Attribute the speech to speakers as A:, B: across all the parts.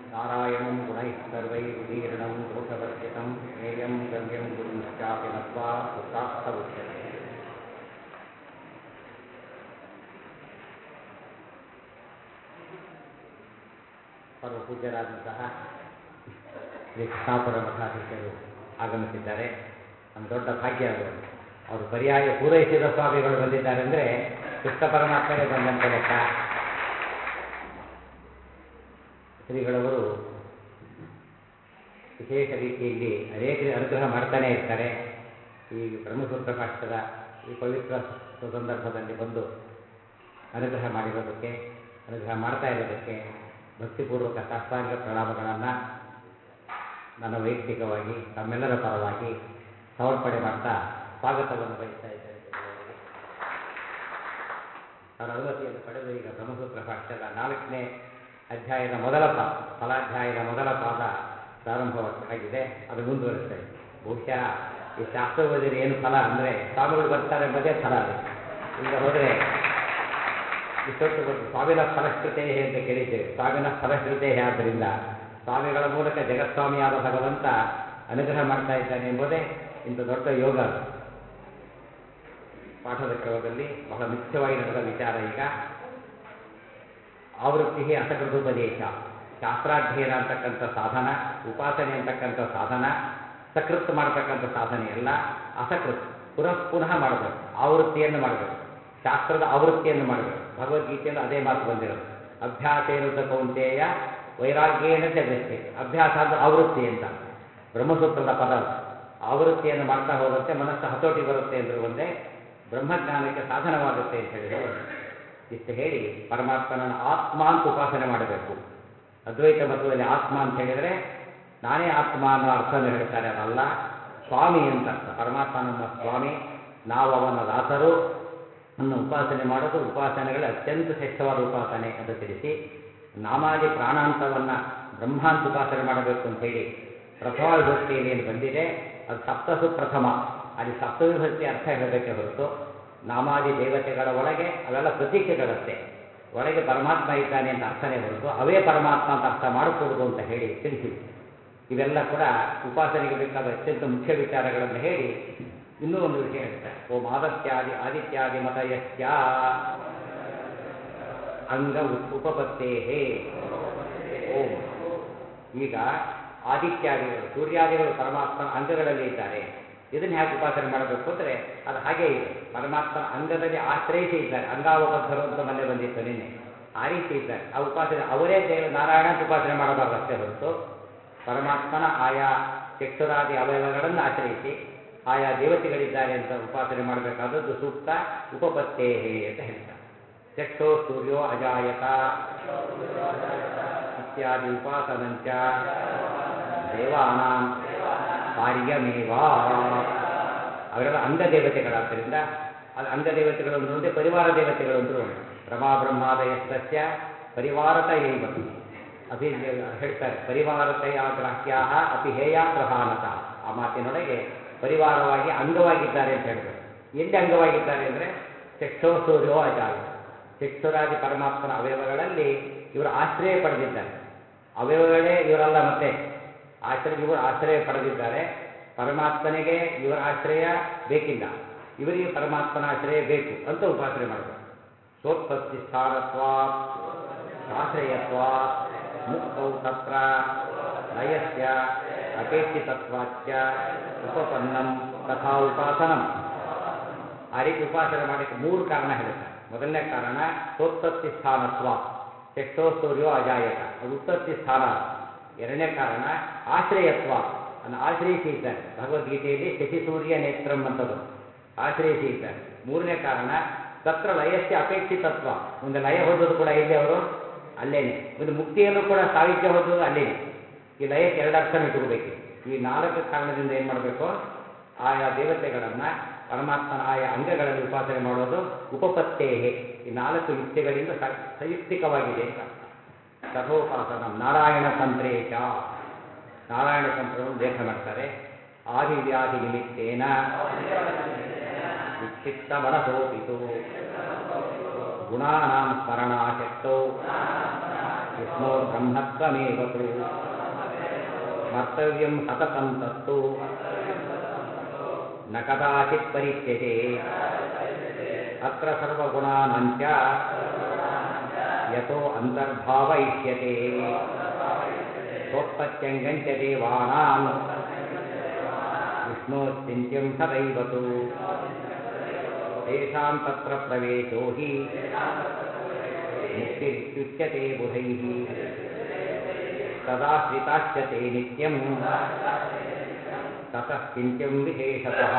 A: ನಾರಾಯಣಂ ಗುಣೈಃ ಸರ್ವೈರುದೀರ್ಣಂ ದೋಷವರ್ಜಿತಂ ಜ್ಞೇಯಂ ಗಮ್ಯಂ ಗುರುಶ್ಚಾಪಿ ನತ್ವಾ ಪುರುಷಾರ್ಥವುಚ್ಯತೆ. ಪರಮ ಪೂಜ್ಯರಾದಂತಹ ಶ್ರೀ ಕೃಷ್ಣಾಪುರ ಮಠಾಧೀಶರು ಆಗಮಿಸಿದ್ದಾರೆ. ನಮ್ಮ ದೊಡ್ಡ ಭಾಗ್ಯ ಅದು. ಅವರು ಪರ್ಯಾಯ ಪೂರೈಸಿದ ಸ್ವಾಮಿಗಳು ಬಂದಿದ್ದಾರೆ ಅಂದರೆ ಕೃಷ್ಣ ಪರಮಾತ್ಮನೇ ಬಂದಂತ ಲೆಕ್ಕ. ಶ್ರೀಗಳವರು ವಿಶೇಷ ರೀತಿಯಲ್ಲಿ ಅನೇಕ ಅನುಗ್ರಹ ಮಾಡ್ತಾನೇ ಇರ್ತಾರೆ. ಈ ಬ್ರಹ್ಮಸೂತ್ರ ಭಾಷ್ಯದ ಈ ಪವಿತ್ರ ಸಂದರ್ಭದಲ್ಲಿ ಬಂದು ಅನುಗ್ರಹ ಮಾಡಿರೋದಕ್ಕೆ, ಅನುಗ್ರಹ ಮಾಡ್ತಾ ಇರೋದಕ್ಕೆ ಭಕ್ತಿಪೂರ್ವಕ ಸಾಷ್ಟಾಂಗ ಪ್ರಣಾಮಗಳನ್ನು ನನ್ನ ವೈಯಕ್ತಿಕವಾಗಿ ತಮ್ಮೆಲ್ಲರ ಪರವಾಗಿ ಸಮರ್ಪಣೆ ಮಾಡ್ತಾ ಸ್ವಾಗತವನ್ನು ಬಯಸ್ತಾ ಇದ್ದೇನೆ. ಅವರ ಅನುಮತಿಯನ್ನು ಪಡೆದು ಈಗ ಬ್ರಹ್ಮಸೂತ್ರ ಭಾಷ್ಯದ 4ನೇ ಅಧ್ಯಾಯದ ಮೊದಲ ಪಾದ, ಫಲಾಧ್ಯಾಯದ ಮೊದಲ ಪಾದ ಪ್ರಾರಂಭವಾಗಿದೆ. ಅದು ಮುಂದುವರಿಸ್ತಾ ಇದೆ. ಬಹುಶಃ ಈ ಶಾಸ್ತ್ರ ಓದಿದ್ರೆ ಏನು ಫಲ ಅಂದರೆ ಸ್ವಾಮಿಗಳು ಬರ್ತಾರೆ ಎಂಬುದೇ ಫಲ. ಅದಕ್ಕೆ ಈಗ ಹೋದರೆ ಇಷ್ಟೊತ್ತು ಬಂದು ಸ್ವಾಮಿನ ಫಲಶ್ರುತೇ ಅಂತ ಕೇಳಿದ್ದೇವೆ. ಸ್ವಾಮಿನ ಫಲಶ್ರುತೇ ಆದ್ದರಿಂದ ಸ್ವಾಮಿಗಳ ಮೂಲಕ ಜಗತ್ಸ್ವಾಮಿಯಾದ ಭಗವಂತ ಅನುಗ್ರಹ ಮಾಡ್ತಾ ಇದ್ದಾನೆ ಎಂಬುದೇ ಇಂಥ ದೊಡ್ಡ ಯೋಗ. ಅದು ಪಾಠದ ಕ್ರಮದಲ್ಲಿ ಬಹಳ ಮುಖ್ಯವಾಗಿ ನಡೆದ ವಿಚಾರ. ಈಗ ಆವೃತ್ತಿ ಅಸಕೃತೋಪದೇಶ, ಶಾಸ್ತ್ರಾಧ್ಯಯನ ಅಂತಕ್ಕಂಥ ಸಾಧನ, ಉಪಾಸನೆ ಅಂತಕ್ಕಂಥ ಸಾಧನ, ಸಕೃತ್ ಮಾಡತಕ್ಕಂಥ ಸಾಧನೆ ಎಲ್ಲ ಅಸಕೃತ್, ಪುನಃ ಮಾಡಬೇಕು. ಆವೃತ್ತಿಯನ್ನು ಮಾಡಬೇಕು, ಶಾಸ್ತ್ರದ ಆವೃತ್ತಿಯನ್ನು ಮಾಡಬೇಕು. ಭಗವದ್ಗೀತೆಯಲ್ಲೂ ಅದೇ ಮಾತು ಬಂದಿರೋದು. ಅಭ್ಯಾಸೇನು ಚ ಕೌಂತೆಯ ವೈರಾಗ್ಯೇನ ಚ ಗೃಹ್ಯತೆ. ಅಭ್ಯಾಸ ಅಂದ್ರೆ ಆವೃತ್ತಿ ಅಂತ ಬ್ರಹ್ಮಸೂತ್ರದ ಪದ. ಆವೃತ್ತಿಯನ್ನು ಮಾಡ್ತಾ ಹೋದಂತೆ ಮನಸ್ಸು ಹತೋಟಿ ಬರುತ್ತೆ ಅಂದ್ರೆ ಒಂದೇ ಬ್ರಹ್ಮಜ್ಞಾನಕ್ಕೆ ಸಾಧನವಾಗುತ್ತೆ ಅಂತ ಹೇಳಿದ್ರು. ಇಷ್ಟು ಹೇಳಿ ಪರಮಾತ್ಮನನ್ನು ಆತ್ಮ ಅಂತ ಉಪಾಸನೆ ಮಾಡಬೇಕು. ಅದ್ವೈತ ಮತದಲ್ಲಿ ಆತ್ಮ ಅಂತ ಹೇಳಿದರೆ ನಾನೇ ಆತ್ಮ ಅನ್ನೋ ಅರ್ಥವನ್ನು ಹೇಳ್ತಾರೆ. ಅದಲ್ಲ, ಸ್ವಾಮಿ ಅಂತ ಅರ್ಥ. ಪರಮಾತ್ಮ ನಮ್ಮ ಸ್ವಾಮಿ, ನಾವು ಅವನ ದಾಸರು ಅನ್ನು ಉಪಾಸನೆ ಮಾಡೋದು ಉಪಾಸನೆಗಳ ಅತ್ಯಂತ ಶ್ರೇಷ್ಠವಾದ ಉಪಾಸನೆ ಅಂತ ತಿಳಿಸಿ, ನಾಮಾದಿ ಪ್ರಾಣಾಂತವನ್ನು ಬ್ರಹ್ಮ ಅಂತ ಉಪಾಸನೆ ಮಾಡಬೇಕು ಅಂತ ಹೇಳಿ ಪ್ರಥಮ ವಿಭಕ್ತಿಯಲ್ಲಿ ಏನು ಬಂದಿದೆ ಅದು ಸಪ್ತಸು ಪ್ರಥಮ. ಅಲ್ಲಿ ಸಪ್ತವಿಭಕ್ತಿ ಅರ್ಥ ಹೇಳಬೇಕೆ ಹೊರತು ನಾಮಾದಿ ದೇವತೆಗಳ ಒಳಗೆ ಅವೆಲ್ಲ ಪ್ರತೀಕೆಗಳಷ್ಟೇ. ಒಳಗೆ ಪರಮಾತ್ಮ ಇದ್ದಾನೆ ಅಂತ ಅರ್ಥನೇ ಹೊರತು ಅವೇ ಪರಮಾತ್ಮ ಅಂತ ಅರ್ಥ ಮಾಡಕೂಡದು ಅಂತ ಹೇಳಿ ತಿಳಿಸಿದೆ. ಇವೆಲ್ಲ ಕೂಡ ಉಪಾಸನೆಗೆ ಬೇಕಾದ ಅತ್ಯಂತ ಮುಖ್ಯ ವಿಚಾರಗಳನ್ನು ಹೇಳಿ ಇನ್ನೂ ಒಂದು ವಿಷಯ ಹೇಳ್ತಾರೆ. ಓಂ ಆದಿತ್ಯಾದಿ ಮತಯಶ್ಚ ಅಂಗ ಉಪಪತ್ತೇಹೇ. ಓಂ. ಈಗ ಆದಿತ್ಯಾದಿಗಳು, ಸೂರ್ಯಾದಿಗಳು ಪರಮಾತ್ಮನ ಅಂಗಗಳಲ್ಲಿ ಇದ್ದಾರೆ. ಇದನ್ನು ಹೇಗೆ ಉಪಾಸನೆ ಮಾಡಬೇಕು ಅಂದರೆ ಅದು ಹಾಗೇ ಇದೆ. ಪರಮಾತ್ಮನ ಅಂಗದಲ್ಲಿ ಆಶ್ರಯಿಸಿ ಇದ್ದಾರೆ. ಅಂಗಾವಬದ್ಧರು ಅಂತ ಮನೆ ಬಂದಿತ್ತು ನಿನ್ನೆ. ಆ ರೀತಿ ಇದ್ದಾರೆ. ಆ ಉಪಾಸನೆ ಅವರೇ ನಾರಾಯಣ ಅಂತ ಉಪಾಸನೆ ಮಾಡಬಾರ್ದಷ್ಟೇ ಹೊರತು ಪರಮಾತ್ಮನ ಆಯಾ ಚಕ್ಷುರಾದಿ ಅವಯವಗಳನ್ನು ಆಶ್ರಯಿಸಿ ಆಯಾ ದೇವತೆಗಳಿದ್ದಾರೆ ಅಂತ ಉಪಾಸನೆ ಮಾಡಬೇಕಾದದ್ದು ಸೂಕ್ತ. ಉಪಪತ್ತೇಹೇ ಅಂತ ಹೇಳ್ತಾರೆ. ಚಕ್ಷೋ ಸೂರ್ಯೋ ಅಜಾಯತ ಇತ್ಯಾದಿ ಉಪಾಸನಂಚ ದೇವಾನಾಂ ಕಾರ್ಯಮೇವಾ. ಅವರೆಲ್ಲ ಅಂಗದೇವತೆಗಳಾದ್ದರಿಂದ ಅದು ಅಂಗದೇವತೆಗಳು ಅಂದ್ರೂ ಒಂದೇ, ಪರಿವಾರ ದೇವತೆಗಳು ಅಂದ್ರೂ ಒಂದು. ರಮಾಬ್ರಹ್ಮಾದಯಸ್ತಸ್ಯ ಪರಿವಾರತ ಏವತು ಅಭಿ ಹೇಳ್ತಾರೆ. ಪರಿವಾರತೆಯ ಗ್ರಾಹ್ಯಾ ಅಪಿ ಹೇಯ ಪ್ರಧಾನತಃ. ಆ ಮಾತಿನೊಳಗೆ ಪರಿವಾರವಾಗಿ ಅಂಗವಾಗಿದ್ದಾರೆ ಅಂತ ಹೇಳಬೇಕು. ಎಲ್ಲಿ ಅಂಗವಾಗಿದ್ದಾರೆ ಅಂದರೆ ಚಕ್ಷೋ ಸೂರ್ಯೋ ಅಜಾಯ, ಚಕ್ಷುರಾದಿ ಪರಮಾತ್ಮನ ಅವಯವಗಳಲ್ಲಿ ಇವರು ಆಶ್ರಯ ಪಡೆದಿದ್ದಾರೆ. ಅವಯವಗಳೇ ಇವರಲ್ಲ, ಮತ್ತೆ ಇವರು ಆಶ್ರಯ ಪಡೆದಿದ್ದಾರೆ. ಪರಮಾತ್ಮನಿಗೆ ಇವರ ಆಶ್ರಯ ಬೇಕಿಲ್ಲ, ಇವರಿಗೆ ಪರಮಾತ್ಮನ ಆಶ್ರಯ ಬೇಕು ಅಂತ ಉಪಾಸನೆ ಮಾಡಬೇಕು. ಸೋತ್ಪತ್ತಿ ಸ್ಥಾನತ್ವಾತ್ ಆಶ್ರಯತ್ವಾತ್ ಮುಕ್ತೌ ತತ್ರ ಲಯಸ್ಯ ಅಪೇಕ್ಷಿತತ್ವಾಚ್ಯ ಉಪಪನ್ನಂ ತಥಾ ಉಪಾಸನಂ. ಆ ರೀತಿ ಉಪಾಸನೆ ಮಾಡಲಿಕ್ಕೆ 3 ಕಾರಣ ಹೇಳ್ತಾರೆ. ಮೊದಲನೇ ಕಾರಣ ಸೋತ್ಪತ್ತಿ ಸ್ಥಾನತ್ವಾತ್, ಚಕ್ಷೋ ಸೂರ್ಯೋ ಅಜಾಯತ, ಅದು ಉತ್ಪತ್ತಿ ಸ್ಥಾನ. ಎರಡನೇ ಕಾರಣ ಆಶ್ರಯತ್ವ, ಅನ್ನು ಆಶ್ರಯಿಸಿ ಇದ್ದಾರೆ. ಭಗವದ್ಗೀತೆಯಲ್ಲಿ ಶಶಿ ಸೂರ್ಯ ನೇತ್ರಂ ಅಂತ ಬರುತ್ತೆ, ಆಶ್ರಯಿಸಿ ಇದ್ದಾರೆ. ಮೂರನೇ ಕಾರಣ ತತ್ರ ಲಯಸ್ಯ ಅಪೇಕ್ಷಿತತ್ವ, ಮುಂದೆ ಲಯ ಹೊಂದೋದು ಕೂಡ ಇಲ್ಲಿ ಅವರು ಅಲ್ಲೇನೆ, ಮುಂದೆ ಮುಕ್ತಿಯಲ್ಲೂ ಕೂಡ ಸಾಯುಜ್ಯ ಹೊಂದೋದು ಅಲ್ಲೇನೆ. ಈ ಲಯಕ್ಕೆ 2 ಅರ್ಥನ ಇಟ್ಕೋಬೇಕು. ಈ 4 ಕಾರಣದಿಂದ ಏನು ಮಾಡಬೇಕು, ಆಯಾ ದೇವತೆಗಳನ್ನು ಪರಮಾತ್ಮನ ಆಯಾ ಅಂಗಗಳಲ್ಲಿ ಉಪಾಸನೆ ಮಾಡೋದು ಉಪಪತ್ತೇಹೇ. ಈ 4 ಯುಕ್ತಿಗಳಿಂದ ಸಂಯುಕ್ತಿಕವಾಗಿದೆ ಅಂತ ಅರ್ಥ. ತಥೋಪಾಸನಂ ನಾರಾಯಣ ತಂತ್ರೇಚ, ನಾರಾಯಣ ತಂತ್ರವನ್ನು ಲೇಖ ಮಾಡ್ತಾರೆ. ಆದಿವ್ಯಾಧಿ ನಿಮಿತ್ತೇನ ವಿಕ್ಷಿಪ್ತ ಮನಸೋಪಿತು ಗುಣಾನಾಂ ಸ್ಮರಣಾಶಕ್ತೌ ವಿಷ್ಣೋರ್ಬ್ರಹ್ಮತ್ವಮೇವ ತು ಸ್ಮರ್ತವ್ಯಂ ಸತತಂ ತತ್ತು ನ ಕದಾಚಿತ್ ಪರಿತ್ಯಜೆ ಅತ್ರ ಸರ್ವಗುಣಾನಾಂಚ ಯತೋ ಅಂತರ್ಭಾವಯಿಷ್ಯತೆ ಸೋತ್ಪತ್ತ್ಯಂಗಂಚ ದೇವಾನಾಂ ವಿಷ್ಣೋಶ್ಚಿಂತ್ಯಂ ಸದೈವತು ತೇಷಾಂ ತತ್ರ ಪ್ರವೇಶೋ ಹಿ ಮುಕ್ತಿರಿತ್ಯುಚ್ಯತೆ ಬುಧೈಃ ತದಾಶ್ರಿತಾಶ್ಚ ತೇ ನಿತ್ಯಂ ತತಃ ಚಿಂತ್ಯಂ ವಿಶೇಷತಃ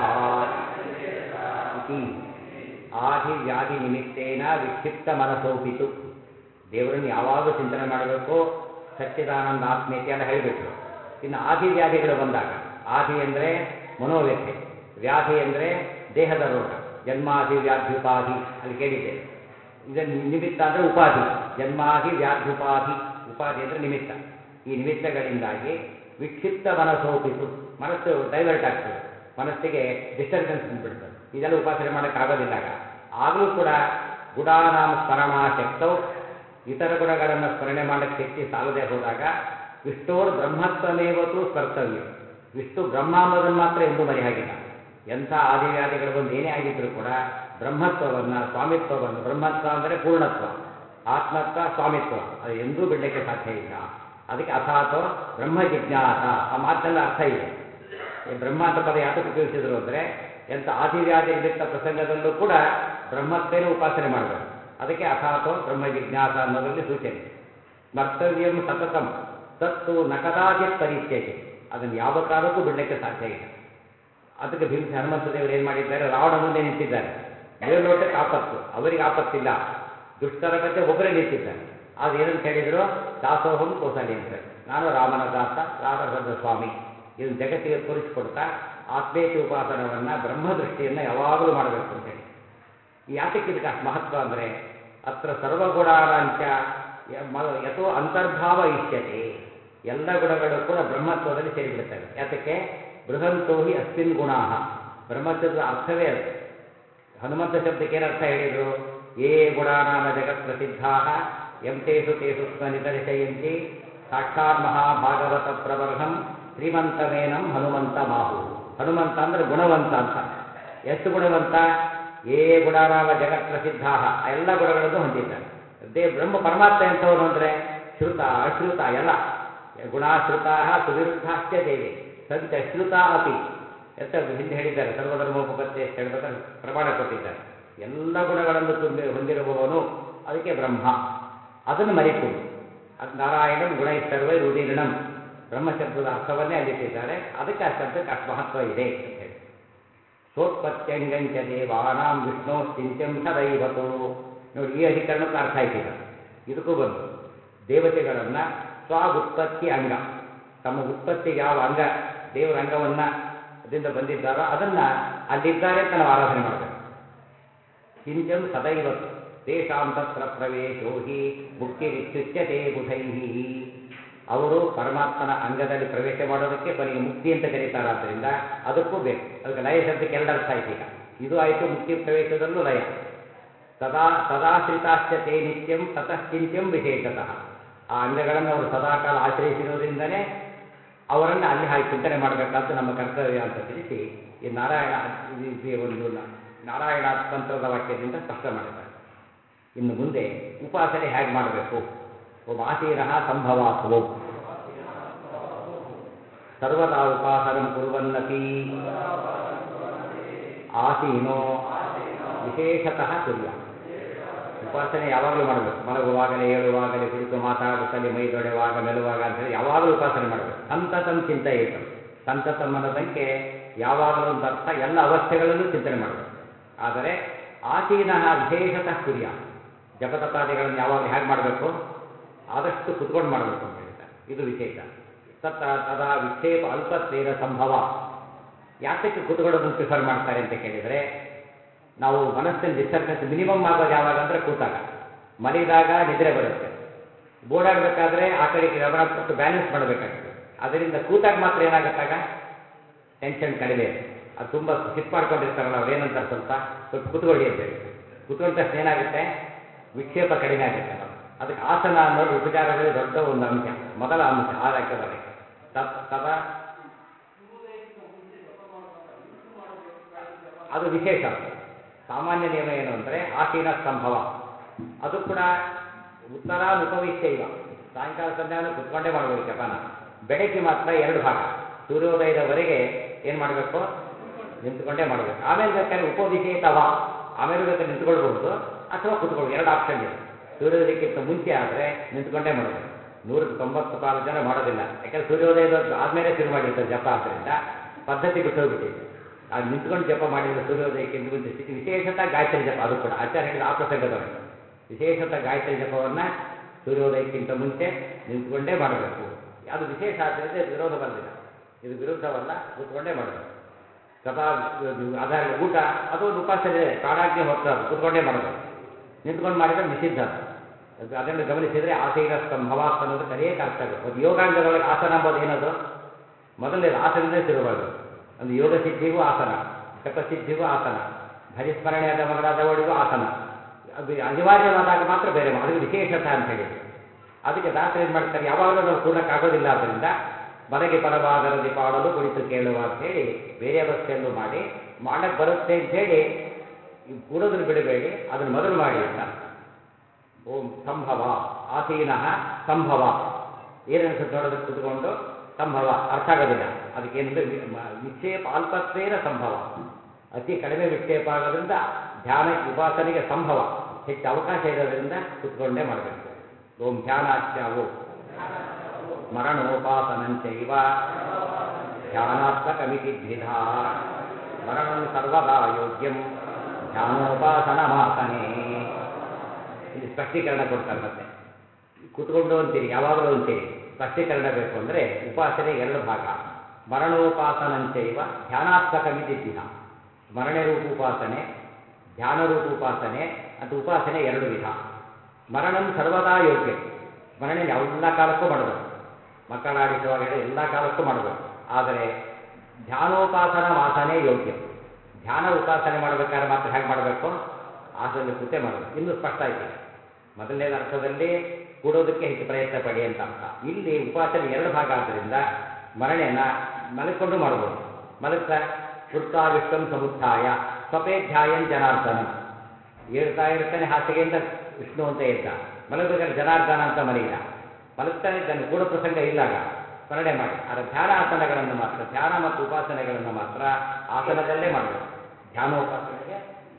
A: ಇತಿ ಆದಿವ್ಯಾಧಿ ನಿಮಿತ್ತೇನ ವಿಕ್ಷಿಪ್ತ ಮನಸೋಪಿತು. ದೇವರನ್ನು ಯಾವಾಗಲೂ ಚಿಂತನೆ ಮಾಡಬೇಕು, ಸಚ್ಚಿದಾನಂದ ಆತ್ಮೀಯತೆ ಎಲ್ಲ ಹೇಳಿಬಿಟ್ರು. ಇನ್ನು ಆದಿವ್ಯಾಧಿಗಳು ಬಂದಾಗ, ಆದಿ ಅಂದರೆ ಮನೋವ್ಯಥೆ, ವ್ಯಾಧಿ ಅಂದರೆ ದೇಹದ ರೋಗ, ಜನ್ಮಾದಿ ವ್ಯಾಧ್ಯುಪಾಧಿ ಅಲ್ಲಿ ಕೇಳಿದ್ದೇವೆ. ಇದನ್ನು ನಿಮಿತ್ತ ಅಂದರೆ ಉಪಾಧಿ, ಜನ್ಮಾದಿ ವ್ಯಾಧ್ಯುಪಾಧಿ, ಉಪಾಧಿ ಅಂದರೆ ನಿಮಿತ್ತ. ಈ ನಿಮಿತ್ತಗಳಿಂದಾಗಿ ವಿಕ್ಷಿಪ್ತ ಮನಸೋಪಿತು, ಮನಸ್ಸು ಡೈವರ್ಟ್ ಆಗ್ತದೆ, ಮನಸ್ಸಿಗೆ ಡಿಸ್ಟರ್ಬೆನ್ಸ್ ಬಂದುಬಿಡ್ತದೆ. ಇದೆಲ್ಲ ಉಪಾಸನೆ ಮಾಡೋಕ್ಕಾಗೋದಿಲ್ಲ. ಆಗಲೂ ಕೂಡ ಗುಣಾನಾಮ ಸ್ಮರಣಾಶಕ್ತೌ, ಇತರ ಗುಣಗಳನ್ನು ಸ್ಮರಣೆ ಮಾಡಕ್ಕೆ ಶಕ್ತಿ ಸಾಲದೆ ಹೋದಾಗ ವಿಷ್ಣುವರು ಬ್ರಹ್ಮತ್ವಮೇವತು ಸ್ಮರ್ತವ್ಯ, ವಿಷ್ಣು ಬ್ರಹ್ಮ ಅಂಬೋದನ್ನು ಮಾತ್ರ ಎಂದೂ ಮರೆಯಾಗಿಲ್ಲ. ಎಂಥ ಆದಿವ್ಯಾಧಿಗಳು ಬಂದು ಏನೇ ಆಗಿದ್ದರೂ ಕೂಡ ಬ್ರಹ್ಮತ್ವವನ್ನು, ಸ್ವಾಮಿತ್ವವನ್ನು, ಬ್ರಹ್ಮತ್ವ ಅಂದರೆ ಪೂರ್ಣತ್ವ, ಆತ್ಮತ್ವ, ಸ್ವಾಮಿತ್ವ, ಅದು ಎಂದೂ ಬಿಡಲಿಕ್ಕೆ ಸಾಧ್ಯ ಇಲ್ಲ. ಅದಕ್ಕೆ ಅಥಾತೋ ಬ್ರಹ್ಮ ಜಿಜ್ಞಾಸ, ಆ ಮಾತನ್ನ ಅರ್ಥ ಇದೆ. ಈ ಬ್ರಹ್ಮ ಅಂತ ಪದ ಯಾತಕ್ಕೆ ಉಪಯೋಗಿಸಿದ್ರು ಅಂದರೆ, ಎಂಥ ಆದಿವ್ಯಾಧಿ ನಿಮಿತ್ತ ಪ್ರಸಂಗದಲ್ಲೂ ಕೂಡ ಬ್ರಹ್ಮತ್ವೇನ ಉಪಾಸನೆ ಮಾಡಬೇಕು. ಅದಕ್ಕೆ ಅಥಾತೋ ಬ್ರಹ್ಮ ಜಿಜ್ಞಾಸ ಅನ್ನೋದರಲ್ಲಿ ಸೂಚನೆ. ಸ್ಮರ್ತವ್ಯಂ ಸತತಂ ತತ್ತು ನ ಕದಾಚಿತ್ ಪರಿತ್ಯಜೆ, ಅದನ್ನು ಯಾವ ಕಾಲಕ್ಕೂ ಬಿಡಲಿಕ್ಕೆ ಸಾಧ್ಯ ಇಲ್ಲ. ಅದಕ್ಕೆ ಹನುಮಂತ ದೇವರು ಏನು ಮಾಡಿದ್ದಾರೆ, ರಾವಣ ಮುಂದೆ ನಿಂತಿದ್ದಾರೆ, ಮೇಲ್ನೋಟಕ್ಕೆ ಆಪತ್ತು, ಅವರಿಗೆ ಆಪತ್ತಿಲ್ಲ, ದುಷ್ಟರ ಮಧ್ಯೆ ಒಬ್ಬರೇ ನಿಂತಿದ್ದಾರೆ. ಅದು ಏನಂತ ಹೇಳಿದ್ರು, ದಾಸೋಹಂ ಕೌಸಲೇಂದ್ರ, ನಾನು ರಾಮನ ದಾಸ, ರಾಮಚಂದ್ರ ಸ್ವಾಮಿ. ಇದನ್ನು ಜಗತ್ತಿಗೆ ತೋರಿಸಿಕೊಡ್ತಾ ಆತ್ಮೇತಿ ಉಪಾಸನವನ್ನು, ಬ್ರಹ್ಮದೃಷ್ಟಿಯನ್ನು ಯಾವಾಗಲೂ ಮಾಡಬೇಕು ಅಂತ ಹೇಳಿ. ಈ ಯಾತಕ್ಕೆ ಇದಕ್ಕೆ ಅಷ್ಟು ಮಹತ್ವ ಅಂದರೆ, ಅತ್ರ ಸರ್ವಗುಣಾನಾಂಚ ಯಥೋ ಅಂತರ್ಭಾವ ಇಷ್ಯತೆ, ಎಲ್ಲ ಗುಣಗಳು ಕೂಡ ಬ್ರಹ್ಮತ್ವದಲ್ಲಿ ಸೇರಿಬಿಡ್ತವೆ. ಯಾತಕ್ಕೆ ಬೃಹಂತೋ ಹಿ ಅಸ್ಮಿನ್ ಗುಣಾ, ಬ್ರಹ್ಮತ್ವದ ಅರ್ಥವೇ ಅದು. ಹನುಮಂತ ಶಬ್ದಕ್ಕೆ ಏನು ಅರ್ಥ ಹೇಳಿದರು, ಯೇ ಗುಣಾನಾಮ ಜಗತ್ ಪ್ರಸಿದ್ಧಾ ಎಂ ತೇಷು ತೇಷು ಸ್ಮ ನಿದರ್ಶಯಂತಿ ಸಾಕ್ಷಾತ್ ಮಹಾಭಾಗವತ ಪ್ರಬರ್ಹಂ ಶ್ರೀಮಂತಮೇನಂ ಹನುಮಂತ ಮಾಹು. ಹನುಮಂತ ಅಂದ್ರೆ ಗುಣವಂತ ಅಂತ. ಎಷ್ಟು ಗುಣವಂತ, ಯೇ ಗುಣಾನಾಮ ಜಗತ್ ಪ್ರಸಿದ್ಧಾ, ಎಲ್ಲ ಗುಣಗಳನ್ನು ಹೊಂದಿದ್ದಾರೆ. ಬ್ರಹ್ಮ ಪರಮಾತ್ಮ ಎಂಥವನು ಅಂದರೆ ಶ್ರುತ ಅಶ್ರುತ ಎಲ್ಲ ಗುಣಾಶ್ರುತಾ ಸುವಿರುದ್ಧಾಶ್ಚ ದೇವಿ ಸಂತ ಶ್ರುತ ಅಪಿ ಅಂತ ಹಿಂದೆ ಹೇಳಿದ್ದಾರೆ. ಸರ್ವಧರ್ಮೋಪಪತ್ತಿ ಅಂತ ಹೇಳ್ಬೇಕಾದ್ರೆ ಪ್ರಮಾಣ ಕೊಟ್ಟಿದ್ದಾರೆ. ಎಲ್ಲ ಗುಣಗಳನ್ನು ಹೊಂದಿರುವವನು, ಅದಕ್ಕೆ ಬ್ರಹ್ಮ. ಅದನ್ನು ಮರಿಕೂಡು. ಅದು ನಾರಾಯಣಂ ಗುಣೈ ಸರ್ವೈ ರುದೀರ್ಣಂ, ಬ್ರಹ್ಮಶಬ್ದದ ಅರ್ಥವನ್ನೇ ಅಲ್ಲಿಟ್ಟಿದ್ದಾರೆ. ಅದಕ್ಕೆ ಆ ಶಬ್ದಕ್ಕೆ ಅಷ್ಟು ಮಹತ್ವ ಇದೆ ಅಂತ ಹೇಳಿ. ಸೋತ್ಪತ್ತ್ಯಂಗಂಚ ದೇವಾನಾಂ ವಿಷ್ಣು ಚಿಂತ್ಯಂ ಸದೈವತು. ನೋಡಿ, ಈ ಅಧಿಕರಣಕ್ಕೂ ಅರ್ಥ ಆಯ್ತೀಗ. ಇದಕ್ಕೂ ಬಂತು, ದೇವತೆಗಳನ್ನು ಸ್ವ ಉತ್ಪತ್ತಿ ಅಂಗ, ತಮ್ಮ ಉತ್ಪತ್ತಿಗೆ ಯಾವ ಅಂಗ ದೇವರ ಅಂಗವನ್ನು ಅದರಿಂದ ಬಂದಿದ್ದಾರೋ ಅದನ್ನು ಅಲ್ಲಿದ್ದಾರೆ ಅಂತ ನಾವು ಆರಾಧನೆ ಮಾಡಬೇಕು. ಚಿಂತ್ಯಂ ಸದೈವತು ತೇಷಾಂ ತತ್ರ ಪ್ರವೇಶೋ ಹಿ ಮುಕ್ತಿರಿತ್ಯುಚ್ಯತೆ ಬುಧೈಃ. ಅವರು ಪರಮಾತ್ಮನ ಅಂಗದಲ್ಲಿ ಪ್ರವೇಶ ಮಾಡೋದಕ್ಕೆ ಕೊನೆಗೆ ಮುಕ್ತಿ ಅಂತ ಕರೀತಾರಾದ್ದರಿಂದ ಅದಕ್ಕೂ ಬೇಕು. ಅದಕ್ಕೆ ಲಯ ಶಬ್ದಕ್ಕೆ ಎರಡು ಅರ್ಥ ಆಯ್ತು ಈಗ. ಇದು ಆಯಿತು, ಮುಕ್ತಿ ಪ್ರವೇಶದಲ್ಲೂ ಲಯ. ಸದಾಶ್ರಿತಾಶ್ಚ ತೇ ನಿತ್ಯಂ ತತಃ ಚಿಂತ್ಯಂ ವಿಶೇಷತಃ. ಆ ಅಂಗಗಳನ್ನು ಅವರು ಸದಾಕಾಲ ಆಶ್ರಯಿಸಿರೋದ್ರಿಂದನೇ ಅವರನ್ನು ಅಲ್ಲಿ ಹಾಗೆ ಚಿಂತನೆ ಮಾಡಬೇಕಾದ್ದು ನಮ್ಮ ಕರ್ತವ್ಯ ಅಂತ ತಿಳಿಸಿ ಈ ನಾರಾಯಣ ಒಂದು ನಾರಾಯಣ ಮಂತ್ರದ ವಾಕ್ಯದಿಂದ ಸ್ಪಷ್ಟ ಮಾಡಿದ್ದಾರೆ. ಇನ್ನು ಮುಂದೆ ಉಪಾಸನೆ ಹೇಗೆ ಮಾಡಬೇಕು. ಒಬ್ಬ ಆಸೀನಃ ಸಂಭವಾತ್ವೋ ಸರ್ವದಾ ಉಪಾಸನಂ ಕುರುವನ್ನಪಿ ಆಸೀನೋ ವಿಶೇಷತಃ ಕುರ್ಯ. ಉಪಾಸನೆ ಯಾವಾಗಲೂ ಮಾಡಬೇಕು. ಮಲಗುವಾಗಲೇ, ಏಳುವಾಗಲೇ, ಕುಳಿತು ಮಾತಾಡುತ್ತಲೇ, ಮೈದೊಡೆವಾಗ, ಮೆಲುವಾಗ ಅಂತೇಳಿ ಯಾವಾಗಲೂ ಉಪಾಸನೆ ಮಾಡಬೇಕು. ಸಂತತಂ ಚಿಂತಯೇತಂ, ಸಂತತಂ ಅನ್ನೋದಕ್ಕೆ ಯಾವಾಗಲೂ ಒಂದು ಅರ್ಥ, ಎಲ್ಲ ಅವಸ್ಥೆಗಳಲ್ಲೂ ಚಿಂತನೆ ಮಾಡಬೇಕು. ಆದರೆ ಆಸೀನಃ ವಿಶೇಷತಃ ಕುರ್ಯ, ಜಪತಪಾದಿಗಳನ್ನು ಯಾವಾಗಲೂ ಹೇಗೆ ಮಾಡಬೇಕು, ಆದಷ್ಟು ಕುತ್ಕೊಂಡು ಮಾಡಬೇಕು ಅಂತ ಹೇಳಿದ್ದಾರೆ. ಇದು ವಿಶೇಷ. ತದಾ ವಿಕ್ಷೇಪ ಅಲ್ಪತ್ವೇನ ಸಂಭವ. ಯಾತಕ್ಕೆ ಕುತ್ಕೊಳ್ಳೋದನ್ನು ಪ್ರಿಫರ್ ಮಾಡ್ತಾರೆ ಅಂತ ಕೇಳಿದರೆ, ನಾವು ಮನಸ್ಸಿನ ಡಿಸ್ಟರ್ಬೆನ್ಸ್ ಮಿನಿಮಮ್ ಆಗೋದು ಯಾವಾಗ ಅಂದರೆ ಕೂತಾಗ. ಮಲಗಿದಾಗ ನಿದ್ರೆ ಬರುತ್ತೆ, ಓಡಾಡಬೇಕಾದ್ರೆ ಆ ಕಡೆಗೆ ಗಮನ ಕೊಟ್ಟು ಬ್ಯಾಲೆನ್ಸ್ ಮಾಡಬೇಕಾಗ್ತದೆ. ಅದರಿಂದ ಕೂತಾಗ ಮಾತ್ರ ಏನಾಗುತ್ತಾಗ ಟೆನ್ಷನ್ ಕಡಿಮೆ ಇರುತ್ತೆ. ಅದು ತುಂಬ ಫಿಟ್ ಮಾಡ್ಕೊಂಡಿರ್ತಾರಲ್ಲ ಅವ್ರು ಏನಂತಾರೆ, ಸ್ವಲ್ಪ ಕೂತ್ಕೊಳ್ಳಿ ಅಂತ ಹೇಳ್ತಾರೆ. ಕೂತ್ಕೊಂಡ ತಕ್ಷಣ ಏನಾಗುತ್ತೆ, ವಿಕ್ಷೇಪ ಕಡಿಮೆ ಆಗುತ್ತೆ. ಅದಕ್ಕೆ ಆಸನ ಅನ್ನೋದು ಉಪಚಾರದಲ್ಲಿ ದೊಡ್ಡ ಒಂದು ಅಂಶ, ಮೊದಲ ಅಂಶ ಆರಕ್ಕೆ ಬರಕ್ಕೆ. ತದ ಅದು ವಿಶೇಷ. ಸಾಮಾನ್ಯ ನಿಯಮ ಏನು ಅಂದರೆ ಆಸೀನ ಸಂಭವ, ಅದು ಕೂಡ ಉತ್ತರಾನ್ ಉಪವಿಶ್ಯೈವ, ಸಾಯಂಕಾಲ ಸಂಧ್ಯಾನು ಕುತ್ಕೊಂಡೇ ಮಾಡಬೇಕು ಜಪಾನ. ಬೆಳಗ್ಗೆ ಮಾತ್ರ 2 ಭಾಗ, ಸೂರ್ಯೋದಯದವರೆಗೆ ಏನು ಮಾಡಬೇಕು, ನಿಂತ್ಕೊಂಡೇ ಮಾಡಬೇಕು. ಆಮೇಲೆ ಬೇಕಾದ್ರೆ ಉಪವಿಶೇತವ, ಆಮೇಲೆ ಬೇಕಾದ್ರೆ ನಿಂತ್ಕೊಳ್ಬಹುದು ಅಥವಾ ಕುತ್ಕೊಳ್ಬೋದು, 2 ಆಪ್ಷನ್ ಇದೆ. ಸೂರ್ಯೋದಯಕ್ಕಿಂತ ಮುಂಚೆ ಆದರೆ ನಿಂತ್ಕೊಂಡೇ ಮಾಡಬೇಕು. 190 ಕಾಲು ಜನ ಮಾಡೋದಿಲ್ಲ, ಯಾಕಂದ್ರೆ ಸೂರ್ಯೋದಯದ ಆದಮೇಲೆ ಶುರು ಮಾಡಿರ್ತಾರೆ ಜಪ, ಆದ್ದರಿಂದ ಪದ್ಧತಿ ಬಿಟ್ಟು ಹೋಗ್ಬಿಟ್ಟಿದೆ. ಅದು ನಿಂತ್ಕೊಂಡು ಜಪ ಮಾಡಿದರೆ ಸೂರ್ಯೋದಯಕ್ಕಿಂತ ಮುಂಚೆ ಸ್ಥಿತಿ. ವಿಶೇಷತಃ ಗಾಯತ್ರಿ ಜಪ, ಅದು ಕೂಡ ಆಚಾರ್ಯ ಹೇಳಿದ ಆ ಪ್ರಸಂಗದೊಳಗೆ ವಿಶೇಷತಃ ಗಾಯತ್ರಿ ಜಪವನ್ನು ಸೂರ್ಯೋದಯಕ್ಕಿಂತ ಮುಂಚೆ ನಿಂತ್ಕೊಂಡೇ ಮಾಡಬೇಕು. ಅದು ವಿಶೇಷ ಆದ್ದರಿಂದ ಇದು ವಿರೋಧ ಬರಲಿಲ್ಲ, ಇದು ವಿರುದ್ಧವಲ್ಲ, ಕೂತ್ಕೊಂಡೇ ಮಾಡಬೇಕು. ಕಥಾ ಆಧಾರ ಊಟ ಅದು ಒಂದು ಉಪಾಸನೆ ಇದೆ, ಪ್ರಾಣಾಗ್ನಿ ಹೊತ್ತು ಅದು ಕೂತ್ಕೊಂಡೇ ಮಾಡಬೇಕು. ನಿಂತ್ಕೊಂಡು ಮಾಡಿದರೆ ನಿಷಿದ್ಧ. ಅದು ಅದನ್ನು ಗಮನಿಸಿದರೆ ಆಸೀನ ಸಂಭವಾತ್ ಅನ್ನೋದಕ್ಕೆ ಅನೇಕ ಅರ್ಥಗಳು. ಒಂದು ಯೋಗಾಂಗದೊಳಗೆ ಆಸನ ಎಂಬುದು ಏನದು, ಮೊದಲನೇದು ಆಸನದಿಂದ ಶುರು ಮಾಡಬೇಕು. ಒಂದು ಯೋಗ ಸಿದ್ಧಿಗೂ ಆಸನ, ಜಪಸಿದ್ಧಿಗೂ ಆಸನ, ಹರಿಸ್ಮರಣೆಯಾದ ಮೊದಲಾದವಳಿಗೂ ಆಸನ. ಅದು ಅನಿವಾರ್ಯವಾದಾಗ ಮಾತ್ರ ಬೇರೆ, ಅದಕ್ಕೆ ವಿಶೇಷತೆ ಅಂತ ಹೇಳಿದರು. ಅದಕ್ಕೆ ದಾಸರು ಏನು ಮಾಡ್ತಾರೆ, ಯಾವಾಗಲೂ ನಾವು ಕೂಡಕ್ಕಾಗೋದಿಲ್ಲ, ಆದ್ದರಿಂದ ಮನೆಗೆ ಪರವಾದರದಿ ಪಾಡಲು ಕುಳಿತು ಕೇಳುವ ಅಂಥೇಳಿ ಬೇರೆ ಅವಸ್ಥೆಯಲ್ಲೂ ಮಾಡಿ ಮಾಡಕ್ಕೆ ಬರುತ್ತೆ ಅಂಥೇಳಿ ಕೂಡೋದನ್ನು ಬಿಡಬೇಡಿ, ಅದನ್ನು ಮೊದಲು ಮಾಡಿ ಅಂತ. ಓಂ ಸಂಭವ ಆಸೀನ ಸಂಭವ ಏನನ್ಸುತ್ತೆ ನೋಡೋದಕ್ಕೆ ಕೂತ್ಕೊಂಡು ಸಂಭವ ಅರ್ಥ ಆಗೋದಿಲ್ಲ. ಅದಕ್ಕೇನಂದ್ರೆ ವಿಕ್ಷೇಪ ಅಲ್ಪತ್ವೇನ ಸಂಭವ, ಅತಿ ಕಡಿಮೆ ವಿಕ್ಷೇಪ ಆಗೋದ್ರಿಂದ ಧ್ಯಾನ ಉಪಾಸನೆಗೆ ಸಂಭವ ಹೆಚ್ಚು ಅವಕಾಶ ಇರೋದ್ರಿಂದ ಕೂತ್ಕೊಂಡೇ ಮಾಡಬೇಕು. ಓಂ ಧ್ಯಾನಾಚ್ಯಾವೋ ಮರಣೋಪಾಸನಂಚೈವ ಧ್ಯಾನಾತ್ಮಕಮಿತಿ ದ್ವಿಧಾ ಮರಣಂ ಸರ್ವದಾ ಯೋಗ್ಯಂ ಧ್ಯಾನೋಪಾಸನಮಾಸನೆ. ಇಲ್ಲಿ ಸ್ಪಷ್ಟೀಕರಣ ಕೊಡ್ತಾರೆ. ಮತ್ತೆ ಕೂತ್ಕೊಂಡು ಅಂತೀರಿ, ಯಾವಾಗಲೂ ಅಂತೀರಿ, ಸ್ಪಷ್ಟೀಕರಣ ಬೇಕು ಅಂದರೆ ಉಪಾಸನೆ 2 ಭಾಗ, ಮರಣೋಪಾಸನಂಚೈವ ಧ್ಯಾನಾತ್ಮಕಮಿತಿ ದ್ವಿಧಾ. ಸ್ಮರಣೆ ರೂಪ ಉಪಾಸನೆ, ಧ್ಯಾನ ರೂಪ ಉಪಾಸನೆ ಅಂತ ಉಪಾಸನೆ 2 ವಿಧ. ಮರಣಂ ಸರ್ವದಾ ಯೋಗ್ಯ, ಸ್ಮರಣೆ ಎಲ್ಲ ಕಾಲಕ್ಕೂ ಮಾಡಬೇಕು, ಮಕ್ಕಳಾಡಿಸುವಾಗ ಎಲ್ಲ ಕಾಲಕ್ಕೂ ಮಾಡಬೇಕು. ಆದರೆ ಧ್ಯಾನೋಪಾಸನ ವಾಸನೆ ಯೋಗ್ಯ, ಧ್ಯಾನ ಉಪಾಸನೆ ಮಾಡಬೇಕಾದ್ರೆ ಮಾತ್ರ ಹೇಗೆ ಮಾಡಬೇಕು, ಆಸನದಲ್ಲಿ ಕೂತೇ ಮಾಡಬೇಕು. ಇನ್ನೂ ಸ್ಪಷ್ಟ ಆಯ್ತು. ಈಗ ಮೊದಲನೇದ ಅರ್ಥದಲ್ಲಿ ಕೂಡೋದಕ್ಕೆ ಹೆಚ್ಚು ಪ್ರಯತ್ನ ಪಡಿ ಅಂತ ಅರ್ಥ. ಇಲ್ಲಿ ಉಪಾಸನೆ 2 ಭಾಗ ಆದ್ದರಿಂದ ಸ್ಮರಣೆಯನ್ನು ಮಲಗಿಕೊಂಡು ಮಾಡ್ಬೋದು. ಮಲಗ್ತಾ ವೃತ್ತಾವಿಷ್ಟಂ ಸಮುತ್ಥಾಯ ಸ್ವಪೇಧ್ಯಾಯನ್ ಜನಾರ್ದನಂ, ಹೇಳ್ತಾ ಇರ್ತಾನೆ ಹಾಸಿಗೆಯಿಂದ ವಿಷ್ಣು ಅಂತ ಎದ್ದ, ಮಲಗಬೇಕಾದ್ರೆ ಜನಾರ್ದನ ಅಂತ ಮಲಗಿದ, ಮಲಗ್ತಾನೆ ಇದ್ದಾನೆ, ಕೂಡ ಪ್ರಸಂಗ ಇಲ್ಲಾಗ ಸ್ಮರಣೆ ಮಾಡಿ. ಆದರೆ ಧ್ಯಾನ ಆಸನಗಳನ್ನು ಮಾತ್ರ, ಧ್ಯಾನ ಮತ್ತು ಉಪಾಸನೆಗಳನ್ನು ಮಾತ್ರ ಆಸನದಲ್ಲೇ ಮಾಡಬೇಕು. ಧ್ಯಾನೋಪಾಸನೆಗೆ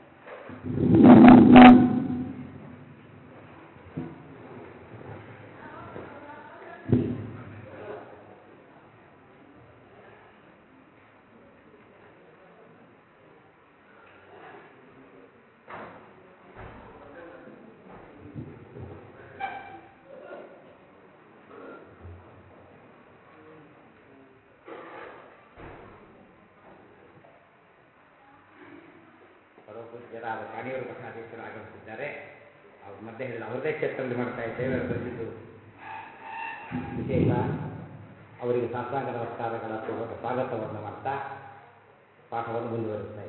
A: ಪರಮಪೂಜ್ಯರಾದ ಕಾಣಿಯೂರು ಮಠಾಧೀಶರು ಆಗಮಿಸಿದ್ದಾರೆ. ಅವ್ರ ಮಧ್ಯೆ ಹೇಳಿದ ಅವರದೇ ಕ್ಷೇತ್ರದಲ್ಲಿ ಮಾಡ್ತಾ ಇದ್ದೇವೆ, ಅವರು ಬಂದಿದ್ದು ವಿಶೇಷ. ಅವರಿಗೆ ಸಾಷ್ಟಾಂಗ ನಮಸ್ಕಾರಗಳ ಪೂರ್ವಕ ಸ್ವಾಗತವನ್ನು ಮಾಡ್ತಾ ಪಾಠವನ್ನು ಮುಂದುವರಿಸ್ತಾ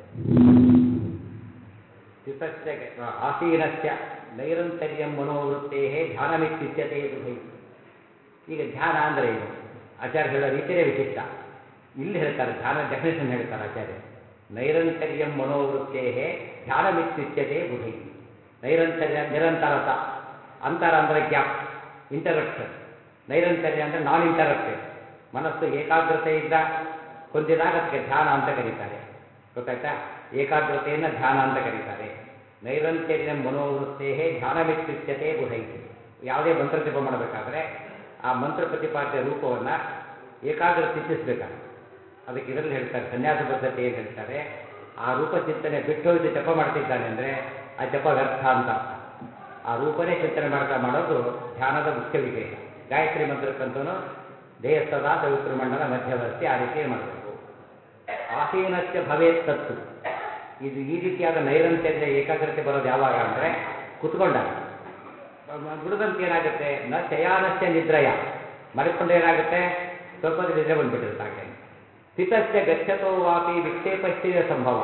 A: ಇದ್ದೇವೆ. ಆಸೀನಸ್ಯ ನೈರಂತರ್ಯಂ ಮನೋವೃತ್ತೇ ಧ್ಯಾನಮಿತ್ಯುಚ್ಯತೆ ಬುಧೈ. ಈಗ ಧ್ಯಾನ ಅಂದರೆ ಏನು, ಆಚಾರ್ಯ ಹೇಳೋ ರೀತಿಯೇ ವಿಶಿಷ್ಟ. ಇಲ್ಲಿ ಹೇಳ್ತಾರೆ, ಧ್ಯಾನ ಡೆಫಿನೇಷನ್ ಹೇಳ್ತಾರೆ ಆಚಾರ್ಯ. ನೈರಂತರ್ಯಂ ಮನೋವೃತ್ತೇ ಧ್ಯಾನಮಿತ್ಯುಚ್ಯತೆ ಬುಧೈ. ನೈರಂತರ್ಯ ನಿರಂತರತ, ಅಂತರ ಅಂದರೆ ಗ್ಯಾಪ್, ಇಂಟರಪ್ಷನ್. ನೈರಂತರ್ಯ ಅಂದರೆ ನಾನ್ ಇಂಟರಪ್ಟೆಡ್, ಮನಸ್ಸು ಏಕಾಗ್ರತೆಯಿಂದ ಹೊಂದಿದಾಗ ಅದಕ್ಕೆ ಧ್ಯಾನ ಅಂತ ಕರೀತಾರೆ. ಗೊತ್ತಾಯ್ತಾ, ಏಕಾಗ್ರತೆಯನ್ನು ಧ್ಯಾನ ಅಂತ ಕರೀತಾರೆ. ನೈರಂತರ್ಯಂ ಮನೋವೃತ್ತೇ ಧ್ಯಾನಮಿತ್ಯುಚ್ಯತೆ ಬುಧೈ. ಯಾವುದೇ ಮಂತ್ರ ಜಪ ಮಾಡಬೇಕಾದ್ರೆ ಆ ಮಂತ್ರ ಪ್ರತಿಪಾದ್ಯ ರೂಪವನ್ನು ಏಕಾಗ್ರ ಚಿಂತಿಸಬೇಕಾದ್ರೆ ಅದಕ್ಕೆ ಇದರಲ್ಲಿ ಹೇಳ್ತಾರೆ, ಸನ್ಯಾಸ ಪದ್ಧತಿಯಲ್ಲಿ ಹೇಳ್ತಾರೆ, ಆ ರೂಪ ಚಿಂತನೆ ಬಿಟ್ಟು ಹೋಯ್ತು ಜಪ ಮಾಡ್ತಿದ್ದಾನೆ ಅಂದರೆ ಆ ಜಪ ವ್ಯರ್ಥ ಅಂತ ಅರ್ಥ. ಆ ರೂಪನೇ ಚಿಂತನೆ ಮಾಡ್ತಾ ಮಾಡೋದು ಧ್ಯಾನದ ಮುಖ್ಯ ವಿಶೇಷ. ಗಾಯತ್ರಿ ಮಂತ್ರಕ್ಕಂತೂ ದೇಹಸ್ಥದ ಸವಿತೃಮಂಡಲ ಮಧ್ಯವರ್ತಿ ಆ ರೀತಿ ಮಾಡಬೇಕು. ಆಸೀನಸ್ಯ ಭವೇತ್ ತತ್ತು. ಇದು ಈ ರೀತಿಯಾದ ನೈರಂತರ್ಯ ಏಕಾಗ್ರತೆ ಬರೋದು ಯಾವಾಗ ಅಂದರೆ ಕುತ್ಕೊಂಡಾಗ. ಬಿಡದಂತೆ ಏನಾಗುತ್ತೆ, ನ ಶಯಾನಸ್ಯ ನಿದ್ರಯ, ಮಲ್ಕೊಂಡ್ರೆ ಏನಾಗುತ್ತೆ, ಸ್ವಲ್ಪ ನಿದ್ರೆ ಬಂದುಬಿಟ್ಟಿರುತ್ತೆ ಆಗಲೇ. ಸ್ಥಿತಸ್ಯ ಗಚ್ಚತೋ ವಾಪಿ ವಿಕ್ಷೇಪಶ್ಚಿದ ಸಂಭವ.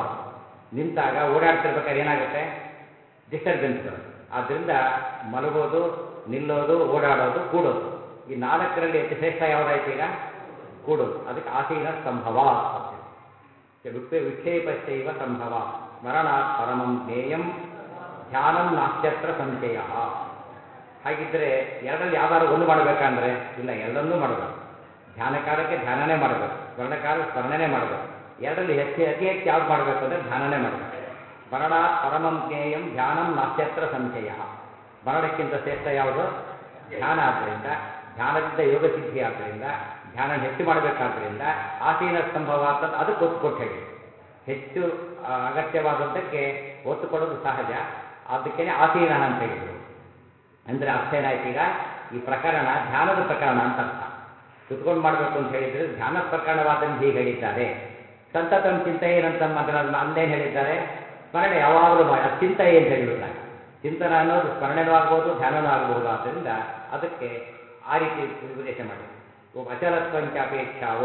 A: ನಿಂತಾಗ ಓಡಾಡ್ತಿರ್ಬೇಕಾದ್ರೆ ಏನಾಗುತ್ತೆ, ಡಿಸ್ಟರ್ಬೆನ್ಸ್ ಬರುತ್ತೆ. ಆದ್ದರಿಂದ ಮಲಗೋದು ನಿಲ್ಲೋದು, ಓಡಾಡೋದು, ಕೂಡೋದು. ಈ ನಾಲ್ಕರಲ್ಲಿ ಅತಿ ಶ್ರೇಷ್ಠ ಯಾವುದಾಯ್ತು ಈಗ? ಕೂಡೋದು. ಅದಕ್ಕೆ ಆಸೀನ ಸಂಭವ ಅಂತ ಹೇಳಿ. ವಿಕ್ಷೇಪಶ್ಚೈವ ಸಂಭವ ಸ್ಮರಣಾತ್ ಪರಮಂ ಜ್ಞೇಯಂ ಧ್ಯಾನಂ ನಾಸ್ತ್ಯತ್ರ ಸಂಶಯ. ಹಾಗಿದ್ರೆ ಎರಡರಲ್ಲಿ ಯಾವ್ದಾದ್ರು ಒಂದು ಮಾಡಬೇಕಂದ್ರೆ ಇಲ್ಲ, ಎರಡನ್ನೂ ಮಾಡಬೇಕು. ಧ್ಯಾನ ಕಾಲಕ್ಕೆ ಧ್ಯಾನನೇ ಮಾಡಬೇಕು, ಸ್ಮರಣ ಕಾಲಕ್ಕೆ ಸ್ಮರಣೆನೇ ಮಾಡಬೇಕು. ಎರಡರಲ್ಲಿ ಅತಿ ಹೆಚ್ಚು ಯಾವ್ದು ಮಾಡಬೇಕು ಅಂದರೆ ಧ್ಯಾನನೇ ಮಾಡಬೇಕು. ಸ್ಮರಣಾತ್ ಪರಮಂ ಜ್ಞೇಯಂ ಧ್ಯಾನಂ ನಾಸ್ತ್ಯತ್ರ ಸಂಶಯ. ಸ್ಮರಣಕ್ಕಿಂತ ಶ್ರೇಷ್ಠ ಯಾವುದು? ಧ್ಯಾನ. ಆದ್ದರಿಂದ ಧ್ಯಾನದಿಂದ ಯೋಗ ಸಿದ್ಧಿ. ಆದ್ದರಿಂದ ಧ್ಯಾನ ಹೆಚ್ಚು ಮಾಡಬೇಕಾದ್ರಿಂದ ಆಸೀನ ಸಂಭವ ಅಂತ ಅದಕ್ಕೆ ಒತ್ತು ಕೊಟ್ಟು ಹೇಳಿ. ಹೆಚ್ಚು ಅಗತ್ಯವಾದದ್ದಕ್ಕೆ ಒತ್ತು ಕೊಡೋದು ಸಹಜ. ಅದಕ್ಕೇನೆ ಆಸೀನ ಅಂತ ಹೇಳಿದರು. ಅಂದರೆ ಅರ್ಥ ಏನಾಯ್ತು ಈಗ? ಈ ಪ್ರಕರಣ ಧ್ಯಾನದ ಪ್ರಕರಣ ಅಂತ ಅರ್ಥ. ಕುತ್ಕೊಂಡು ಮಾಡಬೇಕು ಅಂತ ಹೇಳಿದರೆ ಧ್ಯಾನದ ಪ್ರಕರಣವಾದನ್ನು ಹೀಗೆ ಹೇಳಿದ್ದಾರೆ. ಸಂತತಂ ಚಿಂತೆಯೇನಂತ ಅಲ್ಲೇನು ಹೇಳಿದ್ದಾರೆ? ಸ್ಮರಣೆ ಯಾವಾಗಲೂ ಮಾಡಿ. ಅದು ಚಿಂತೆಯೇ ಅಂತ ಹೇಳಿಬಿಟ್ರಾಗ. ಚಿಂತನ ಅನ್ನೋದು ಸ್ಮರಣೆನೂ ಆಗ್ಬೋದು, ಧ್ಯಾನನೂ ಆಗಬಹುದು. ಆದ್ದರಿಂದ ಅದಕ್ಕೆ ಆ ರೀತಿ ಉಪದೇಶ ಮಾಡಿದೆ. ಅಚಲತ್ವಂಚ ಅಪೇಕ್ಷಾವೋ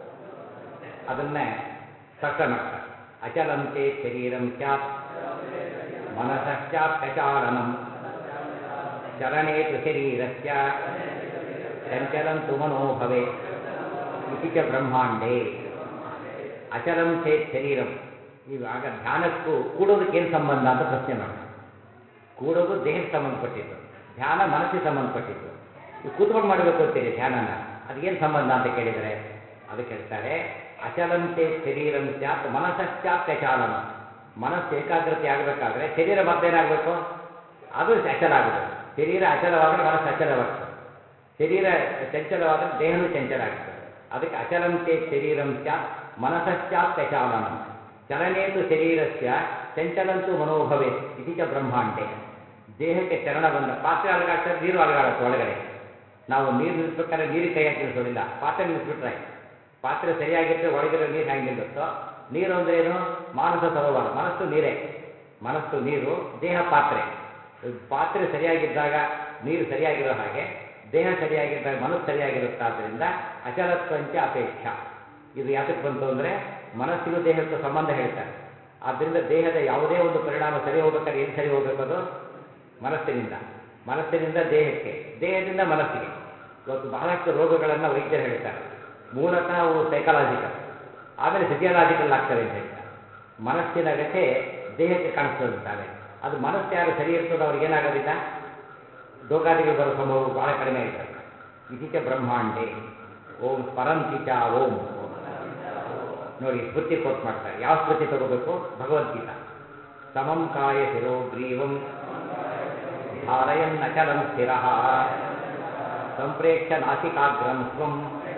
A: ಅದನ್ನೇ ಸ್ಪಷ್ಟ ಮಾಡ್ತಾರೆ. ಅಚಲಂತೆ ಶರೀರಂ ಸ್ಯಾತ್ ಮನಸಶ್ಚಾಪ್ಯಚಾಲನಂ ಚಲನೇತು ಶರೀರಸ್ಯ ಚಂಚಲಂತು ಮನೋ ಭವೇತ್ ಇತಿ ಚ ಬ್ರಹ್ಮಾಂಡೇ. ಅಚಲಂ ಚೇತ್ ಶರೀರಂ. ಇವಾಗ ಧ್ಯಾನಕ್ಕೂ ಕೂಡೋದಕ್ಕೇನು ಸಂಬಂಧ ಅಂತ ಪ್ರಶ್ನೆ ಮಾಡಿ. ಕೂಡೋದು ದೇಹಕ್ಕೆ ಸಂಬಂಧಪಟ್ಟಿದ್ದು, ಧ್ಯಾನ ಮನಸ್ಸಿಗೆ ಸಂಬಂಧಪಟ್ಟಿದ್ದು. ನೀವು ಕೂತ್ಕೊಂಡು ಮಾಡಬೇಕು ಅಂತೀರಿ ಧ್ಯಾನನ, ಅದಕ್ಕೇನು ಸಂಬಂಧ ಅಂತ ಕೇಳಿದರೆ ಅದಕ್ಕೆ ಹೇಳ್ತಾರೆ ಅಚಲಂತೆ ಶರೀರಂ ಸ್ಯಾತ್ ಮನಸಶ್ಚಾಪ್ಯಚಾಲನ. ಮನಸ್ಸು ಏಕಾಗ್ರತೆ ಆಗಬೇಕಾದ್ರೆ ಶರೀರ ಮತ್ತೇನಾಗಬೇಕು? ಅದು ಅಚಲ ಆಗಬೇಕು. ಶರೀರ ಅಚಲವಾದರೆ ಮನಸ್ಸು ಅಚಲವಾಗ್ತದೆ. ಶರೀರ ಚಂಚಲವಾದರೆ ದೇಹನೂ ಚಂಚಲ ಆಗ್ತದೆ. ಅದಕ್ಕೆ ಅಚಲಂತೆ ಶರೀರಂ ಸ್ಯಾತ್ ಮನಸಶ್ಚಾಪ್ಯಚಾಲನಂ ಚಲನೇತು ಶರೀರಸ್ಯ ಚಂಚಲಂತು ಮನೋಭವೇತ್ ಇತಿ ಚ ಬ್ರಹ್ಮಾಂಡೆ. ದೇಹಕ್ಕೆ ಚಲನ ಬಂದ ಪಾತ್ರೆ ಅಲಗಾಡ್ತಾರೆ, ನೀರು ಅಲಗಾಡುತ್ತೆ ಒಳಗಡೆ. ನಾವು ನೀರು ನಿಲ್ಲಿಸ್ಬೇಕಾದ್ರೆ ನೀರಿಗೆ ಕೈ ಹಾಕಿ ನಿಲ್ಲಿಸೋದಿಲ್ಲ, ಪಾತ್ರೆ ನಿಲ್ಲಿಸ್ಬಿಟ್ರೆ. ಪಾತ್ರೆ ಸರಿಯಾಗಿದ್ದರೆ ಒಳಗಿರೋ ನೀರು ಹೆಂಗೆ ನಿಲ್ಲುತ್ತೋ, ನೀರು ಅಂದ್ರೇನು? ಮಾನಸ ಸರೋವರ. ಮನಸ್ಸು ನೀರೇ. ಮನಸ್ಸು ನೀರು, ದೇಹ ಪಾತ್ರೆ. ಪಾತ್ರೆ ಸರಿಯಾಗಿದ್ದಾಗ ನೀರು ಸರಿಯಾಗಿರೋ ಹಾಗೆ ದೇಹ ಸರಿಯಾಗಿದ್ದಾಗ ಮನಸ್ಸು ಸರಿಯಾಗಿರುತ್ತಾದ್ದರಿಂದ ಅಚಲತ್ವಂಚ ಅಪೇಕ್ಷ. ಇದು ಯಾತಕ್ಕೆ ಬಂತು ಅಂದರೆ ಮನಸ್ಸಿಗೂ ದೇಹಕ್ಕೂ ಸಂಬಂಧ ಹೇಳ್ತಾರೆ. ಆದ್ದರಿಂದ ದೇಹದ ಯಾವುದೇ ಒಂದು ಪರಿಣಾಮ ಸರಿ ಹೋಗ್ಬೇಕಾದ್ರೆ ಎಲ್ಲಿ ಸರಿ ಹೋಗಬೇಕದು? ಮನಸ್ಸಿನಿಂದ. ಮನಸ್ಸಿನಿಂದ ದೇಹಕ್ಕೆ, ದೇಹದಿಂದ ಮನಸ್ಸಿಗೆ. ಇವತ್ತು ಬಹಳಷ್ಟು ರೋಗಗಳನ್ನು ವೈದ್ಯರು ಹೇಳ್ತಾರೆ ಮೂಲತಃ ಅವು ಸೈಕಲಾಜಿಕಲ್, ಆಮೇಲೆ ಫಿಸಿಯಲಾಜಿಕಲ್ ಆಗ್ತವೆ ಅಂತ ಹೇಳ್ತಾರೆ. ಮನಸ್ಸಿನ ವ್ಯಥೆ ದೇಹಕ್ಕೆ ಕಾಣಿಸ್ತದಂತೆ. ಆಮೇಲೆ ಅದು ಮನಸ್ಸು ಯಾರು ಸರಿ ಇರ್ತದೋ ಅವ್ರಿಗೇನಾಗೋದಿಲ್ಲ, ರೋಗಾದಿಗಳು ಬರೋ ಸಂಭವ ಬಹಳ ಕಡಿಮೆ ಆಗಿಬಿಡುತ್ತೆ. ಇತಿಚ ಬ್ರಹ್ಮಾಂಡೆ ಓಂ ಸ್ಮರಂತಿಚ ಓಂ. ನೋಡಿ ಸ್ಮೃತಿ ಕೋಟ್ ಮಾಡ್ತಾರೆ. ಯಾವ ಸ್ಮೃತಿ ತಗೋಬೇಕು? ಭಗವದ್ಗೀತಾ. ಸಮಂ ಕಾಯ ಶಿರೋ ಗ್ರೀವಂ ಧಾರಯನ್ ಅಚಲಂ ಸ್ಥಿರಃ ಸಂಪ್ರೇಕ್ಷ ನಾಸಿಕಾಗ್ರಂ ಸ್ವಂ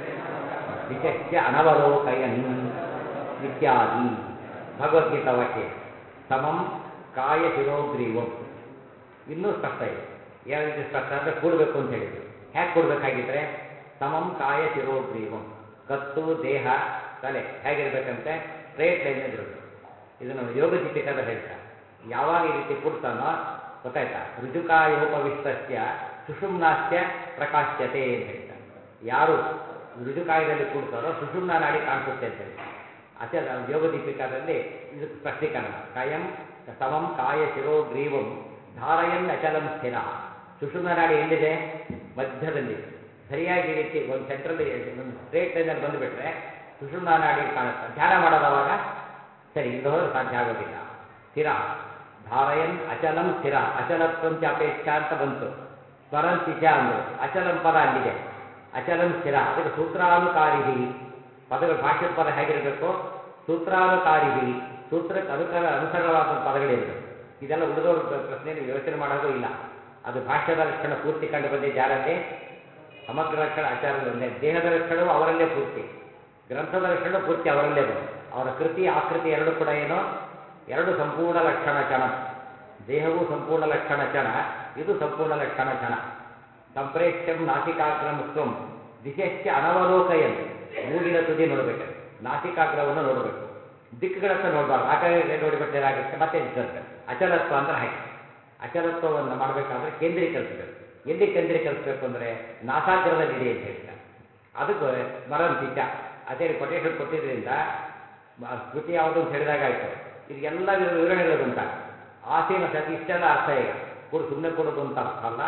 A: ದಿಶಶ್ಚ ಅನವಲೋಕಯನ್ ಇತ್ಯಾದಿ ಭಗವದ್ಗೀತಾ ವಾಕ್ಯ. ಸಮಂ ಕಾಯ ಶಿರೋಗ್ರೀವಂ. ಇನ್ನೂ ಸ್ಪಷ್ಟ ಇದೆ. ಯಾವ ರೀತಿ ಸ್ಪಷ್ಟ ಅಂದರೆ ಕೂಡಬೇಕು ಅಂತ ಹೇಳಿದ್ರು. ಹೇಗೆ ಕೂಡಬೇಕಾಗಿದ್ರೆ ಸಮಂ ಕಾಯ ಶಿರೋಗ್ರೀವಂ. ಕತ್ತು, ದೇಹ, ತಲೆ ಹೇಗಿರ್ಬೇಕಂತೆ? ಸ್ಟ್ರೇಟ್ ಲೈನ್ನಲ್ಲಿರಬೇಕು. ಇದನ್ನು ಯೋಗ ದೀಪಿಕಾದ ಹೇಳ್ತಾರೆ. ಯಾವಾಗ ಈ ರೀತಿ ಕೂಡ್ತಾನೋ ಗೊತ್ತಾಯ್ತಾ? ರುಜುಕಾಯೋಪವಿಷ್ಟಸ್ಯ ಸುಷುಮ್ನಾಸ್ಯ ಪ್ರಕಾಶ್ಯತೆ ಅಂತ ಹೇಳ್ತಾರೆ. ಯಾರು ರುಜುಕಾಯದಲ್ಲಿ ಕೂಡ್ತಾರೋ ಸುಷುಮ್ನ ನಾಡಿ ಕಾಣಿಸುತ್ತೆ ಅಂತ ಹೇಳ್ತಾರೆ. ಅಚಲ ಯೋಗ ದೀಪಿಕಾದಲ್ಲಿ ಇದಕ್ಕೆ ಸ್ಪಷ್ಟೀಕರಣ. ಕಾಯಂ ಸಮಂ ಕಾಯ ಶಿರೋಗ್ರೀವಂ ಧಾರಯನ್ ಅಚಲಂ ಸ್ಥಿರ. ಸುಷುಮ್ನ ನಾಡಿ ಎಲ್ಲಿದೆ? ಮಧ್ಯದಲ್ಲಿದೆ. ಸರಿಯಾಗಿ ರೀತಿ ಒಂದು ಸೆಂಟ್ರಲ್ಲಿ ಒಂದು ಸ್ಟ್ರೇಟ್ ಲೈನಲ್ಲಿ ಬಂದುಬಿಟ್ರೆ ಸುಷುಮ್ನ ನಾಡಿ ಕಾಣುತ್ತೆ. ಧ್ಯಾನ ಮಾಡೋದವಾಗ ಸರಿ, ಇಲ್ಲಿ ಹೋದ್ರೆ ಸಾಧ್ಯ ಆಗೋದಿಲ್ಲ. ಸ್ಥಿರ ಧಾರಯನ್ ಅಚಲಂ ಸ್ಥಿರ. ಅಚಲತ್ವಂಚ ಅಪೇಕ್ಷಾ ಅಂತ ಬಂತು. ಸ್ಮರಂತಿಚ ಅಂದರು. ಅಚಲಂ ಪದ ಅಲ್ಲಿದೆ. ಅಚಲಂ ಸ್ಥಿರ. ಅದಕ್ಕೆ ಸೂತ್ರಾನುಕಾರಿಭಿ ಪದಗಳು. ಭಾಷ್ಯದ ಪದ ಹೇಗಿರಬೇಕು? ಸೂತ್ರಾನುಕಾರಿಭಿ. ಸೂತ್ರಕ್ಕೆ ಅನುಸರಣವಾದ ಪದಗಳಿರಬೇಕು. ಇದೆಲ್ಲ ಉಳಿದವ್ರ ಪ್ರಶ್ನೆಯನ್ನು ಯೋಚನೆ ಮಾಡೋದು ಇಲ್ಲ. ಅದು ಭಾಷ್ಯದ ಲಕ್ಷಣ ಪೂರ್ತಿ ಕಂಡು ಬಂದಿದ್ದು ಯಾರಲ್ಲಿ? ಸಮಗ್ರ ಲಕ್ಷಣ ಆಚಾರ್ಯರು. ಒಂದೇ ದೇಹದ ಲಕ್ಷಣವು ಅವರಲ್ಲೇ ಪೂರ್ತಿ, ಗ್ರಂಥದ ಲಕ್ಷಣ ಪೂರ್ತಿ ಅವರಲ್ಲೇ ಬಂತು. ಅವರ ಕೃತಿ ಆಕೃತಿ ಎರಡು ಕೂಡ ಏನು? ಎರಡು ಸಂಪೂರ್ಣ ಲಕ್ಷಣ ಚಣ. ದೇಹವು ಸಂಪೂರ್ಣ ಲಕ್ಷಣ ಚಣ, ಇದು ಸಂಪೂರ್ಣ ಲಕ್ಷಣ ಚಣ. ಸಂಪ್ರೇಕ್ಷ್ಯಂ ನಾಸಿಕಾಗ್ರಂ ಸ್ವಂ ದಿಶಶ್ಚ ಅನವಲೋಕಯನ್. ಮೂಗಿನ ತುದಿ ನೋಡಬೇಕಂತೆ, ನಾಸಿಕಾಗ್ರವನ್ನು ನೋಡಬೇಕು, ದಿಕ್ಕುಗಳತ್ತ ನೋಡಬಾರ್ದು. ಆ ಕಡೆ ನೋಡಿಬಿಟ್ರೆ ಏನಾಗುತ್ತೆ? ಮತ್ತೆ ಡಿಸ್ಟರ್ಬ್. ಅಚಲತ್ವ ಅಂದ್ರೆ ಹಾಗೆ. ಅಚಲತ್ವವನ್ನು ಮಾಡಬೇಕಾದ್ರೆ ಕೇಂದ್ರೀಕರಿಸಬೇಕು. ಎಲ್ಲಿ ಕೇಂದ್ರೀಕರಿಸಬೇಕು ಅಂದರೆ ನಾಸಾಗ್ರದಲ್ಲಿ ಇದೆ ಅಂತ ಹೇಳ್ತಾರೆ. ಅದಕ್ಕೆ ಸ್ಮರಂತಿಚ ಅದೇ ಕೊಟೇಶನ್ ಕೊಟ್ಟಿದ್ದರಿಂದ ಸ್ಮೃತಿ ಯಾವುದು ಅಂತ ಹೇಳಿದಾಗಾಯಿತು. ಇದು ಎಲ್ಲ ವಿವರಣೆಗಳು ಬಂತಾಗ ಆಸೀನ ಸತಿ ಇಷ್ಟೆಲ್ಲ ಅರ್ಥ. ಈಗ ಕೂಡ ಸುಮ್ಮನೆ ಕೊಡೋದು ಅಂತ ಅರ್ಥ ಅಲ್ಲ.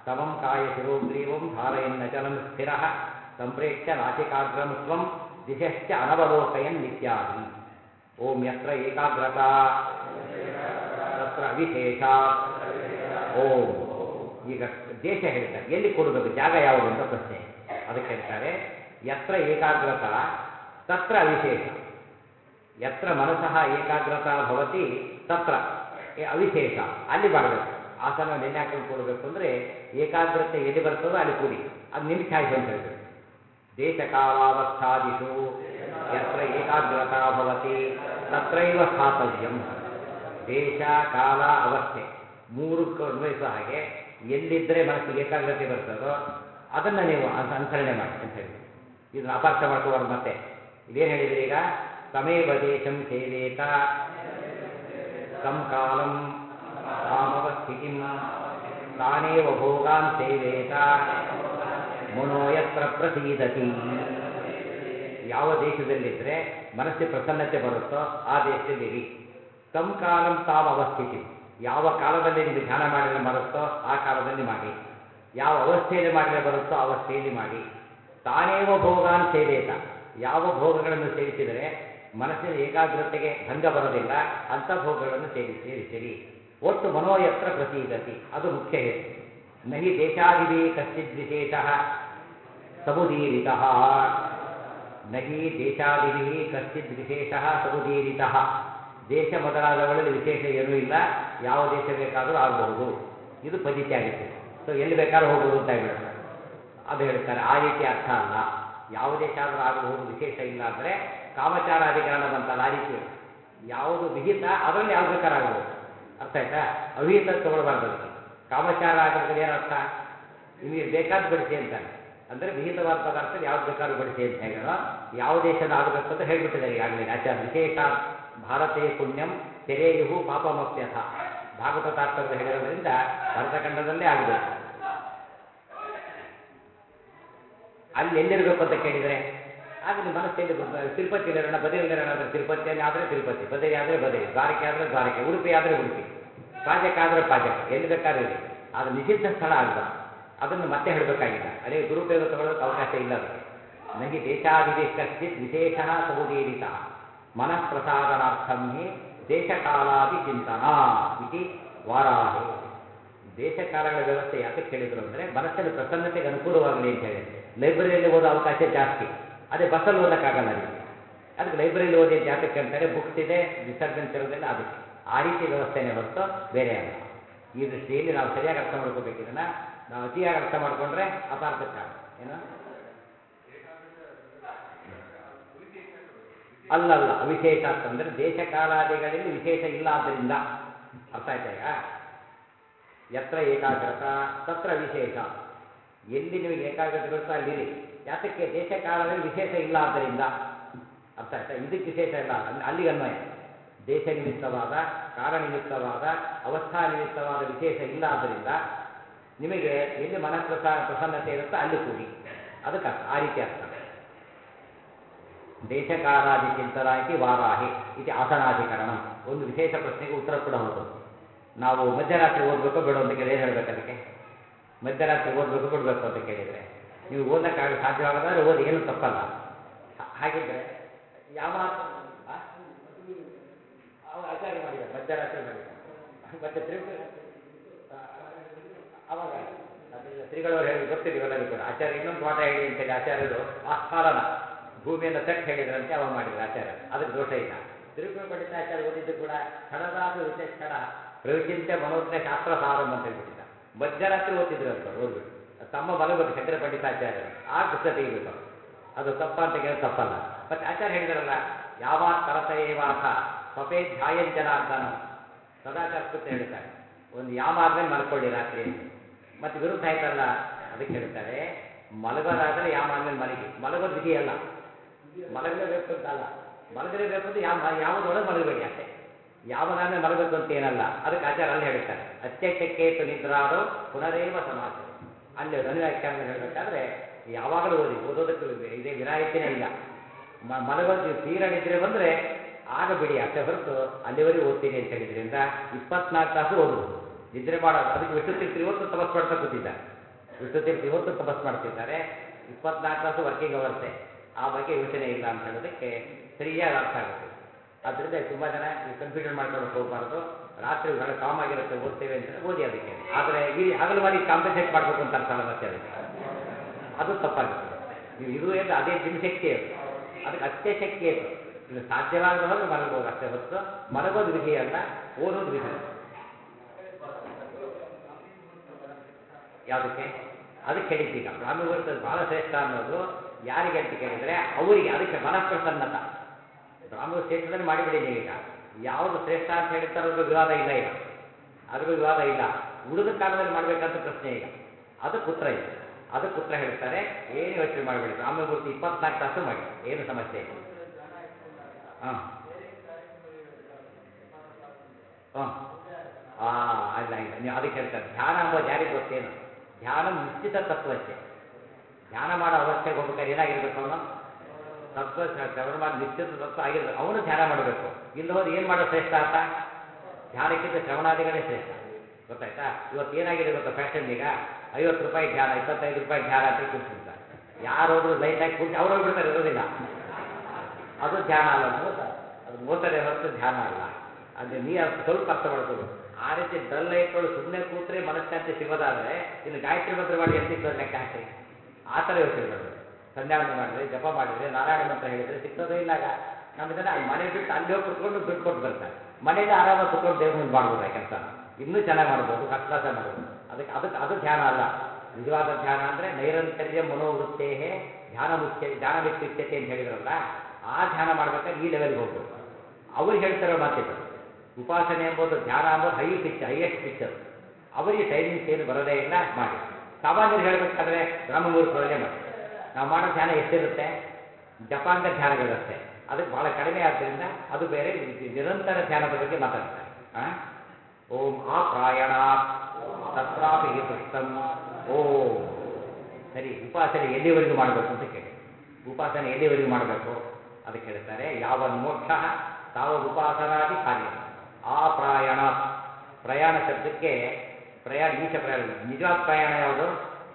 A: ಸಮಂ ಕಾಯ ಶಿರೋಗ್ರೀವಂ ಧಾರಯನ್ನಚಲಂ ಸ್ಥಿರಃ ಸಂಪ್ರೇಕ್ಷ್ಯ ನಾಸಿಕಾಗ್ರಂ ಸ್ವಂ ದಿಶಶ್ಚ ಅನವಲೋಕಯನ್ ನಿತ್ಯಾದಿ. ಓಂ ಯತ್ರ ಏಕಾಗ್ರತಾ ತತ್ರ ಅವಿಶೇಷಾತ್. ಓಂ. ಈಗ ದೇಶ ಹೇಳ್ತಾರೆ, ಎಲ್ಲಿ ಕೊಡಬೇಕು, ಜಾಗ ಯಾವುದು ಅಂತ ಪ್ರಶ್ನೆ. ಅದಕ್ಕೆ ಹೇಳ್ತಾರೆ ಯತ್ರ ಏಕಾಗ್ರತಾ ತತ್ರ ಅವಿಶೇಷ. ಯತ್ರ ಮನಸಃ ಏಕಾಗ್ರತಾ ಭವತಿ ತತ್ರ ಅವಿಶೇಷ, ಅಲ್ಲಿ ಮಾಡಬೇಕು. ಆಸನವನ್ನು ಎಲ್ಲಿ ಹಾಕೊಂಡು ಕೊಡಬೇಕು ಅಂದರೆ ಏಕಾಗ್ರತೆ ಎಲ್ಲಿ ಬರ್ತದೋ ಅಲ್ಲಿ ಕೂಡಿ, ಅದು ನಿಮ್ಮ ಚಾಯ್ಸ್ ಅಂತ ಹೇಳಬೇಕು. ದೇಶ ಕಾಲಾವಸ್ಥಾದಿಷು ಯತ್ರ ಏಕಾಗ್ರತಾ ಭವತಿ ತತ್ರೈವ ಸ್ಥಾತವ್ಯಂ. ದೇಶ ಕಾಲ ಅವಸ್ಥೆ ಮೂರಕ್ಕೂ ಅನ್ವಯಿಸೋ ಹಾಗೆ ಎಲ್ಲಿದ್ದರೆ ಮನಸ್ಸಿಗೆ ಏಕಾಗ್ರತೆ ಬರ್ತದೋ ಅದನ್ನು ನೀವು ಅನುಸರಣೆ ಮಾಡಿ ಅಂತ ಹೇಳಿ. ಇದನ್ನು ಅಪಾರ್ಥ ಮಾಡ್ಕೋಬಾರ್ದು. ಮತ್ತೆ ಇದೇನು ಹೇಳಿದ್ರಿ ಈಗ? ತಮೇವ ದೇಶಂ ಸೇವೇತ ತಂ ಕಾಲಂ ತಾಮವಸ್ಥಿತಿಂ ತಾನೇವ ಭೋಗಾನ್ ಸೇವೇತ ಮನೋ ಯತ್ರ ಪ್ರಸೀದತಿ. ಯಾವ ದೇಶದಲ್ಲಿದ್ದರೆ ಮನಸ್ಸಿಗೆ ಪ್ರಸನ್ನತೆ ಬರುತ್ತೋ ಆ ದೇಶದಲ್ಲಿರಿ. ತಂ ಕಾಲಂ ತಾಮ್ ಅವಸ್ಥಿತಿ, ಯಾವ ಕಾಲದಲ್ಲಿ ನಿಮಗೆ ಧ್ಯಾನ ಮಾಡಿದರೆ ಬರುತ್ತೋ ಆ ಕಾಲದಲ್ಲಿ ಮಾಡಿ, ಯಾವ ಅವಸ್ಥೆಯಲ್ಲಿ ಮಾಡಿದರೆ ಬರುತ್ತೋ ಅವಸ್ಥೆಯಲ್ಲಿ ಮಾಡಿ. ತಾನೇವ ಭೋಗಾನ್ ಸೇವೇತ, ಯಾವ ಭೋಗಗಳನ್ನು ಸೇವಿಸಿದರೆ ಮನಸ್ಸಿನ ಏಕಾಗ್ರತೆಗೆ ಭಂಗ ಬರೋದಿಲ್ಲ ಅಂಥ ಭೋಗಗಳನ್ನು ಸೇವಿಸಿರಿ. ಒಟ್ಟು ಮನೋಯತ್ರ ಪ್ರಸೀದತಿ, ಅದು ಮುಖ್ಯ ಹೇತು. ನಹಿ ದೇಶಾದಿಭಿ ಕಶ್ಚಿದ್ ವಿಶೇಷ ಸಮುದೀರಿತಃ. ನಹಿ ದೇಶಾದಿಭಿ ಕಶ್ಚಿದ್ ವಿಶೇಷ ಸಮುದೀರಿತಃ. ದೇಶ ಮೊದಲಾದವುಗಳಲ್ಲಿ ವಿಶೇಷ ಏನೂ ಇಲ್ಲ, ಯಾವ ದೇಶ ಬೇಕಾದರೂ ಆಗಬಹುದು. ಇದು ಪದ್ಧತಿ ಆಗುತ್ತೆ. ಸೊ ಎಲ್ಲಿ ಬೇಕಾದ್ರೂ ಹೋಗ್ಬೋದು ಅಂತ ಹೇಳ್ಬಿಡುತ್ತೆ. ಅದು ಹೇಳ್ತಾರೆ ಆ ರೀತಿ ಅರ್ಥ ಅಲ್ಲ. ಯಾವ ದೇಶ ಆದರೂ ಆಗಬಹುದು, ವಿಶೇಷ ಇಲ್ಲ ಅಂದರೆ ಕಾಮಚಾರ ಅಧಿಕರಣ ಬಂತಲ್ಲ, ಆ ರೀತಿ ಯಾವುದು ವಿಹಿತ ಅದರಲ್ಲಿ ಯಾವ್ದು ಬೇಕಾದ್ರೂ ಆಗ್ಬೋದು. ಅರ್ಥ ಆಯ್ತಾ? ಅವಿಹಿತ ತಗೊಳ್ಬಾರ್ದು. ಅದಕ್ಕೆ ಕಾಮಚಾರ ಆಗಿದ್ರೆ ಏನರ್ಥ? ನಿಮಗೆ ಬೇಕಾದ ಬಡಿಸಿ ಅಂತಾನೆ. ಅಂದರೆ ವಿಹಿತವಾದ ಪದಾರ್ಥ ಯಾವ್ದು ಬೇಕಾದ್ರೂ ಬಡಿಸಿ ಅಂತ ಹೇಳೋ ಯಾವ ದೇಶದ ಆಗಬೇಕು ಅಂತ ಹೇಳ್ಬಿಟ್ಟಿದ್ದಾರೆ ಈಗಾಗಲೇ ಆಚಾರ್ಯ. ವಿಶೇಷ ಭಾರತೀಯ ಪುಣ್ಯಂ ತೆರೆಯುಹು ಪಾಪಮಪ್ಯಥ. ಭಾಗವತ ತಾತ್ಪರ್ಯ ಹೇಳಿರೋದ್ರಿಂದ ಭರತಖಂಡದಲ್ಲೇ ಆಗಬೇಕು. ಅಲ್ಲಿ ಎಲ್ಲಿರಬೇಕು ಅಂತ ಕೇಳಿದರೆ ಆಗ ನಿಮ್ಮ ಮನಸ್ಸಲ್ಲಿ ತಿರುಪತಿಯಲ್ಲಿರೋಣ, ಬದರಿಯಲ್ಲಿರೋಣ ಅಂದರೆ ತಿರುಪತಿಯಲ್ಲಿ ಆದರೆ ತಿರುಪತಿ, ಬದರಿ ಆದರೆ ಬದರಿ, ದ್ವಾರಕೆ ಆದರೆ ದ್ವಾರಕೆ, ಉಡುಪಿ ಆದರೆ ಉಡುಪಿ, ಪಾಜಕ ಆದರೆ ಪಾಜಕ, ಎಲ್ಲಿ ಬೇಕಾದ್ರೂ ಇರಿ. ಅದು ನಿಷಿದ್ಧ ಸ್ಥಳ ಆಗಬಾರ್ದು. ಅದನ್ನು ಮತ್ತೆ ಹೇಳಬೇಕಾಗಿಲ್ಲ. ಅದೇ ದುರುಪಯೋಗ ತಗೊಳ್ಳೋದಕ್ಕೆ ಅವಕಾಶ ಇಲ್ಲ ಅದಕ್ಕೆ. ನಹಿ ದೇಶಾದಿಭಿ ಕಶ್ಚಿತ್ ವಿಶೇಷ ಸಮುದೀರಿತ ಮನಃ ಪ್ರಸಾದನಾರ್ಥಂ ಹಿ ದೇಶಕಾಲಾದಿ ಚಿಂತನಾ ಇತಿ ವಾರಾಹೇ. ದೇಶಕಾಲಗಳ ವ್ಯವಸ್ಥೆ ಯಾತಕ್ಕೆ ಹೇಳಿದ್ರು ಅಂದರೆ ಮನಸ್ಸಿನ ಪ್ರಸನ್ನತೆಗೆ ಅನುಕೂಲವಾಗಲಿ ಅಂತ ಹೇಳಿ. ಲೈಬ್ರರಿಯಲ್ಲಿ ಓದೋ ಅವಕಾಶ ಜಾಸ್ತಿ, ಅದೇ ಬಸ್ಸಲ್ಲಿ ಓದೋಕ್ಕಾಗಲ್ಲ ನಿಮಗೆ. ಅದಕ್ಕೆ ಲೈಬ್ರರಿಯಲ್ಲಿ ಓದಿ ಅಂತ ಯಾತಕ್ಕೆ ಅಂತಾರೆ? ಬುಕ್ಸ್ ಇದೆ, ಡಿಸ್ಟರ್ಬೆನ್ಸ್ ಇರೋದಿಲ್ಲ, ಅದಕ್ಕೆ. ಆ ರೀತಿ ವ್ಯವಸ್ಥೆನೇ ಹೊರತು ಬೇರೆ ಅಲ್ಲ. ಈ ದೃಷ್ಟಿಯಲ್ಲಿ ನಾವು ಸರಿಯಾಗಿ ಅರ್ಥ ಮಾಡ್ಕೋಬೇಕು. ಇದನ್ನು ನಾವು ಅತಿಯಾಗಿ ಅರ್ಥ ಮಾಡಿಕೊಂಡ್ರೆ ಅಪಾರ್ಥಕ್ಕೆ ಕಾರಣ ಏನು? ಅಲ್ಲಲ್ಲ, ಅವಿಶೇಷ ಅಂತಂದರೆ ದೇಶಕಾಲಾದಿಗಳಲ್ಲಿ ವಿಶೇಷ ಇಲ್ಲ. ಆದ್ದರಿಂದ ಅರ್ಥ ಆಯ್ತಾ? ಈಗ ಯತ್ರ ಏಕಾಗ್ರತ ತತ್ರ ವಿಶೇಷ, ಎಲ್ಲಿ ನಿಮಗೆ ಏಕಾಗ್ರತೆ ಬರುತ್ತೋ ಅಲ್ಲಿರಿ. ಯಾತಕ್ಕೆ? ದೇಶಕಾಲದಲ್ಲಿ ವಿಶೇಷ ಇಲ್ಲ ಆದ್ದರಿಂದ. ಅರ್ಥ ಆಯ್ತಾ? ಇದಕ್ಕೆ ವಿಶೇಷ ಇಲ್ಲ, ಅಲ್ಲಿಗೆ ಅನ್ವಯ. ದೇಶ ನಿಮಿತ್ತವಾದ, ಕಾಲ ನಿಮಿತ್ತವಾದ, ಅವಸ್ಥಾ ನಿಮಿತ್ತವಾದ ವಿಶೇಷ ಇಲ್ಲ. ಆದ್ದರಿಂದ ನಿಮಗೆ ಎಲ್ಲಿ ಪ್ರಸನ್ನತೆ ಇರುತ್ತೋ ಅಲ್ಲಿ ಕೂಡಿ, ಅದಕ್ಕೆ ಅರ್ಥ. ಆ ರೀತಿ ಅರ್ಥ. ದೇಶಕಾಲಾದಿ ಚಿಂತನ ಇತಿ ವಾರಾಹಿ ಇತಿ ಆಸನಾಧಿಕರಣಂ. ಒಂದು ವಿಶೇಷ ಪ್ರಶ್ನೆಗೆ ಉತ್ತರ ಕೂಡ ಹೌದು. ನಾವು ಮಧ್ಯರಾತ್ರಿ ಓದಬೇಕೋ ಬೇಡ ಅಂತ ಕೇಳಿ ಏನು ಹೇಳಬೇಕು? ಅದಕ್ಕೆ ಮಧ್ಯರಾತ್ರಿ ಓದಬೇಕು ಬಿಡಬೇಕು ಅಂತ ಕೇಳಿದರೆ ನೀವು ಓದೋಕ್ಕಾಗಲಿ ಸಾಧ್ಯವಾಗದಾದ್ರೆ ಓದಿ, ಏನು ತಪ್ಪಲ್ಲ. ಹಾಗಿದ್ರೆ ಯಾವ ಆಚಾರ್ಯ ಮಾಡಿದ ಮಧ್ಯರಾತ್ರಿ ಮಾಡಿದ ಮತ್ತೆ ಅವಾಗ ಶ್ರೀಗಳವರು ಹೇಳಿ ಗೊತ್ತಿದೆ ಇವೆಲ್ಲರೂ ಕೂಡ. ಆಚಾರ್ಯ ಇನ್ನೊಂದು ಪಾಠ ಹೇಳಿ ಅಂತೇಳಿ ಆಚಾರ್ಯರು ಆಸ್ಫಾಲನ ಭೂಮಿಯನ್ನು ತಟ್ಟು ಹೇಳಿದ್ರಂತೆ, ಅವಾಗ ಮಾಡಿದ್ರು ಆಚಾರ್ಯರು. ಅದಕ್ಕೆ ದೋಷ ಇಲ್ಲ. ತಿರುಪತಿ ಪಂಡಿತ ಆಚಾರ್ಯ ಓದಿದ್ದು ಕೂಡ ಕ್ಷಣದಾಸು ವಿಚಕ್ಷಣ ಪ್ರವಿಚಿಂತ್ಯ ಮನೋಜ್ಞ ಶಾಸ್ತ್ರ ಸಾರಂ ಅಂತ ಹೇಳ್ಬಿಟ್ಟಿದ್ದ. ಮಧ್ಯರಾತ್ರಿ ಓದ್ತಿದ್ರು ಅಂತ ಓದ್ಬಿಟ್ಟು ತಮ್ಮ ಮಲಗಬೇಕು ಶಂಕರ ಪಂಡಿತಾಚಾರ್ಯರು, ಆ ಪುಸ್ತಕ ತೆಗಿಬೇಕು. ಅದು ತಪ್ಪ ಅಂತ ಕೇಳಿದ್ರೆ ತಪ್ಪಲ್ಲ. ಮತ್ತೆ ಆಚಾರ್ಯ ಹೇಳಿದಾರಲ್ಲ, ಯಾವಾತ್ ತರತಯೇವಾಥ ಸ್ವಪೇ ಧ್ಯಾಯಂಜನಾರ್ದನ, ಸದಾಚಾರ ಸ್ಫೂರ್ತಿ ಹೇಳ್ತಾರೆ, ಒಂದು ಯಾಮ ಆದ್ಮೇಲೆ ಮಲ್ಕೊಳ್ಳಿ ರಾತ್ರಿ ಅಂತ. ಮತ್ತೆ ವಿರುದ್ಧ ಆಯ್ತಲ್ಲ, ಅದಕ್ಕೆ ಹೇಳ್ತಾರೆ ಮಲಗೋದಾದ್ರೆ ಯಾಮ ಆದ್ಮೇಲೆ ಮಲಗಿ. ಮಲಗೋದು ವಿಧಿ ಅಲ್ಲ, ಮಲಗಲೇಬೇಕು ಅಂತ ಅಲ್ಲ. ಮಲಗಲೇಬೇಕು ಅಂತ ಯಾವುದೊಳಗೆ ಮಲಗಬೇಡಿ ಅಷ್ಟೇ. ಯಾವದಾದ್ಮೇಲೆ ಮಲಗಬೇಕು ಅಂತ ಏನಲ್ಲ. ಅದಕ್ಕೆ ಆಚಾರ ಅಲ್ಲಿ ಹೇಳ್ತಾರೆ ಅತ್ಯಕ್ಷಕ್ಕೇತು ನಿದ್ರಾದೋ ಪುನರೇವ ಸಮಾಚಾರ. ಅಲ್ಲಿ ಧ್ವನಿವ್ಯಾಖ್ಯಾನದಲ್ಲಿ ಹೇಳಬೇಕಾದ್ರೆ ಯಾವಾಗಲೂ ಓದೋದಕ್ಕೆ ಇದೇ ವಿನಾಯಿತಿನೇ ಇಲ್ಲ. ಮಲಗೋದು ತೀರ ನಿದ್ರೆ ಬಂದರೆ ಆಗ ಬಿಡಿ, ಅಷ್ಟೇ ಹೊರತು ಅಲ್ಲಿವರೆಗೆ ಓದ್ತೀರಿ ಅಂತ ಹೇಳಿದ್ರಿಂದ 24 ತಾಸು ಓದಬಹುದು. ನಿದ್ರೆ ಮಾಡೋದು ಅದಕ್ಕೆ ವಿಷ್ಣು ತೀರ್ಥರು ಇವತ್ತು ತಪಸ್ ಮಾಡ್ತಾ ಕೂತಿದ್ದ. ವಿಷ್ಣು ತೀರ್ಥ ಇವತ್ತು ತಪಸ್ ಮಾಡ್ತಿದ್ದಾರೆ, 24 ತಾಸು ವರ್ಕಿಂಗ್ ಅವರ್ಸೆ, ಆ ಬಗ್ಗೆ ಯೋಚನೆ ಇಲ್ಲ ಅಂತ ಹೇಳೋದಕ್ಕೆ ಸರಿಯಾದ ಅರ್ಥ ಆಗುತ್ತೆ. ಆದ್ದರಿಂದ ತುಂಬ ಜನ ಕನ್ಫ್ಯೂಷನ್ ಮಾಡ್ಕೊಳ್ಳೋಕೆ ಹೋಗಬಾರ್ದು. ರಾತ್ರಿ ಒಳ್ಳೆ ಕಾಮ್ ಆಗಿರುತ್ತೆ, ಓದ್ತೇವೆ ಅಂತಲೇ ಓದಿ ಅದಕ್ಕೆ. ಆದರೆ ಈ ಹಗಲು ಮಾಡಿ ಕಾಂಪನ್ಸೇಟ್ ಮಾಡಬೇಕು ಅಂತ ಅರ್ಥ ಅಲ್ಲ ಮತ್ತೆ ಅದಕ್ಕೆ, ಅದು ತಪ್ಪಾಗುತ್ತೆ. ನೀವು ಇದು ಎಂದು ಅದೇ ನಿಮ್ಮ ಶಕ್ತಿ ಅದು, ಅದಕ್ಕೆ ಅತ್ಯ ಶಕ್ತಿ ಅದು. ಇದು ಸಾಧ್ಯವಾಗದೆ ಹೋದರೆ ಮಲಗ್ಬೋದು ಅಷ್ಟೇ ಹೊತ್ತು, ಮಲಗೋದು ವಿಧಿ ಅಲ್ಲ, ಓದೋದು ವಿಧಿ. ಯಾವುದಕ್ಕೆ? ಅದಕ್ಕೆ ಹೇಳಿದ್ದೀಗ ಬ್ರಾಹ್ಮಿ ಮುಹೂರ್ತ ಭಾಳ ಶ್ರೇಷ್ಠ ಅನ್ನೋದು ಯಾರಿಗೆ ಅಂತ ಕೇಳಿದರೆ ಅವರಿಗೆ, ಅದಕ್ಕೆ ಮನಃಪ್ರಸನ್ನತ. ಬ್ರಾಹ್ಮಣ ಶ್ರೇಷ್ಠದಲ್ಲಿ ಮಾಡಿಬಿಡಿ ನೀವೀಗ. ಯಾವುದು ಶ್ರೇಷ್ಠ ಅಂತ ಹೇಳಿರ್ತಾರೋ ಅದ್ರ ವಿವಾದ ಇಲ್ಲ, ಈಗ ಅದ್ರ ವಿವಾದ ಇಲ್ಲ. ಉಳಿದ ಕಾಲದಲ್ಲಿ ಮಾಡಬೇಕಂತ ಪ್ರಶ್ನೆ ಈಗ. ಅದಕ್ಕೆ ಉತ್ತರ ಇದೆ, ಅದಕ್ಕೆ ಉತ್ತರ ಹೇಳ್ತಾರೆ. ಏನು ಯೋಚನೆ ಮಾಡಬೇಡಿ, ಬ್ರಾಹ್ಮಿ ಮುಹೂರ್ತ 24 ತಾಸು ಮಾಡಿ, ಏನು ಸಮಸ್ಯೆ ಇಲ್ಲ. ಹಾಂ ಹಾಂ ಇಲ್ಲ ಇಲ್ಲ, ನೀವು ಅದಕ್ಕೆ ಹೇಳ್ತಾರೆ ಧ್ಯಾನ ಅಂಬೋದು ಯಾರಿಗೆ ಗೊತ್ತೇನು? ಧ್ಯಾನ ನಿಶ್ಚಿತ ತತ್ವಕ್ಕೆ. ಧ್ಯಾನ ಮಾಡೋ ಅವಸ್ಥೆಗೆ ಹೋಗ್ಬೇಕಾದ್ರೆ ಏನಾಗಿರ್ಬೇಕು ಅವನು? ತತ್ವ ಶ್ರವಣ ಮಾಡಿ ನಿಶ್ಚಿತ ತತ್ವ ಆಗಿರ್ಬೇಕು, ಅವನು ಧ್ಯಾನ ಮಾಡಬೇಕು. ಇಲ್ಲ ಹೋದ್ರೆ ಏನು ಮಾಡೋ ಶ್ರೇಷ್ಠ ಅಂತ? ಧ್ಯಾನಕ್ಕಿಂತ ಶ್ರವಣಾದಿಗಳೇ ಶ್ರೇಷ್ಠ. ಗೊತ್ತಾಯ್ತಾ? ಇವತ್ತು ಏನಾಗಿದೆ ಗೊತ್ತಾ ಫ್ಯಾಷನ್ ಈಗ, 50 ರೂಪಾಯಿ ಧ್ಯಾನ, 25 ರೂಪಾಯಿ ಧ್ಯಾನ ಅಂತ ಕೂರಿಸ್ಬಿಡ್ತಾರೆ. ಯಾರು ಹೋದ್ರು ಲೈಟಾಗಿ ಕೂರಿಸಿ ಅವ್ರು ಹೋಗ್ಬಿಡ್ತಾರೆ, ಇರೋದಿಲ್ಲ. ಅದು ಧ್ಯಾನ ಅಲ್ಲ, ಮೋಸ. ಅದು ಮೋಸನೇ ಹೊರತು ಧ್ಯಾನ ಅಲ್ಲ. ಅದು ನೀ ಸ್ವಲ್ಪ ಅರ್ಥ ಮಾಡ್ಕೋಬೇಕು. ಆ ರೀತಿ ಡಲ್ ಇಟ್ಕೊಂಡು ಸುಮ್ಮನೆ ಕೂತ್ರೆ ಮನಃಶಾಂತಿ ಸಿಗೋದಾದರೆ ಇನ್ನು ಗಾಯತ್ರಿ ಮಂತ್ರ ಮಾಡಿ ಎಷ್ಟು ಸಿಗ್ತದೆ ಲೆಕ್ಕ ಹಾಕ್ರಿ. ಆ ಥರ ಯೋಚನೆ ಮಾಡಬೇಕು. ಸಂಧ್ಯಾವಂದನೆ ಮಾಡಿದ್ರೆ, ಜಪ ಮಾಡಿದರೆ, ನಾರಾಯಣ ಮಂತ್ರ ಹೇಳಿದರೆ ಸಿಗ್ತೋದೇ ಇಲ್ಲ. ಆಗ ನಮ್ಮ ಜನ ಮನೆ ಬಿಟ್ಟು ಅಲ್ಲಿ ಹೋಗಿ ಕುತ್ಕೊಂಡು ದುಡ್ಡು ಕೊಟ್ಟು ಬರ್ತಾರೆ. ಮನೆಯಲ್ಲಿ ಆರಾಮಾಗಿ ಕುತ್ಕೊಂಡು ದೇವ್ರ ಮುಂದೆ ಮಾಡ್ಬೋದು ಆ ಕೆಲಸ. ಇನ್ನೂ ಚೆನ್ನಾಗಿ ಮಾಡ್ಬೋದು, ಫಸ್ಟ್ ಕ್ಲಾಸೇ ಮಾಡ್ಬೋದು. ಅದು ಧ್ಯಾನ ಅಲ್ಲ. ನಿಜವಾದ ಧ್ಯಾನ ಅಂದರೆ ನೈರಂತರ್ಯ ಮನೋವೃತ್ತೇ ಧ್ಯಾನ ಮಿತ್ಯುಚ್ಯತೆ ಅಂತ ಹೇಳಿದ್ರಲ್ಲ, ಆ ಧ್ಯಾನ ಮಾಡ್ಬೇಕಾದ್ರೆ ಈ ಲೆವೆಲ್ಗೆ ಹೋಗ್ಬೇಕು. ಅವ್ರು ಹೇಳ್ತಾರೋ ಮಾತಿದ್ದು ಉಪಾಸನೆ ಎಂಬುದು, ಧ್ಯಾನ ಎಂಬುದು ಹೈಯೆಸ್ಟ್ ಪಿಚ್ ಅದು. ಅವರಿಗೆ ಟೈಮಿಂಗ್ಸ್ ಏನು ಬರೋದೇ ಇಲ್ಲ, ಮಾಡಿ. ಸಾಮಾನ್ಯರು ಹೇಳಬೇಕಾದ್ರೆ ಬ್ರಾಹ್ಮ ಮುಹೂರ್ತದಲ್ಲೇ ಮಾಡಿ. ನಾವು ಮಾಡೋ ಧ್ಯಾನ ಎಷ್ಟಿರುತ್ತೆ? ಜಪಾಂಗ ಧ್ಯಾನಗಳಷ್ಟೇ, ಅದಕ್ಕೆ ಭಾಳ ಕಡಿಮೆ ಆದ್ದರಿಂದ ಅದು ಬೇರೆ. ನಿರಂತರ ಧ್ಯಾನದ ಬಗ್ಗೆ ಮಾತಾಡ್ತಾರೆ. ಓಂ ಆ ಪ್ರಾಯಣಾತ್ ತತ್ರಾಪಿ ದೃಷ್ಟಂ. ಓಂ ಸರಿ, ಉಪಾಸನೆ ಎಲ್ಲಿವರೆಗೂ ಮಾಡಬೇಕು ಅಂತ ಕೇಳಿ. ಉಪಾಸನೆ ಎಲ್ಲಿವರೆಗೂ ಮಾಡಬೇಕು ಅದಕ್ಕೆ ಹೇಳ್ತಾರೆ, ಯಾವನ್ ಮೋಕ್ಷ ತಾವದ್ ಉಪಾಸನಾದಿ ಕಾರ್ಯ. ಆ ಪ್ರಾಯಣ, ಪ್ರಯಾಣ ಶಬ್ದಕ್ಕೆ ಪ್ರಯಾಣ, ಈಶ ಪ್ರಯಾಣ. ನಿಜವಾದ ಪ್ರಯಾಣ ಯಾವುದು?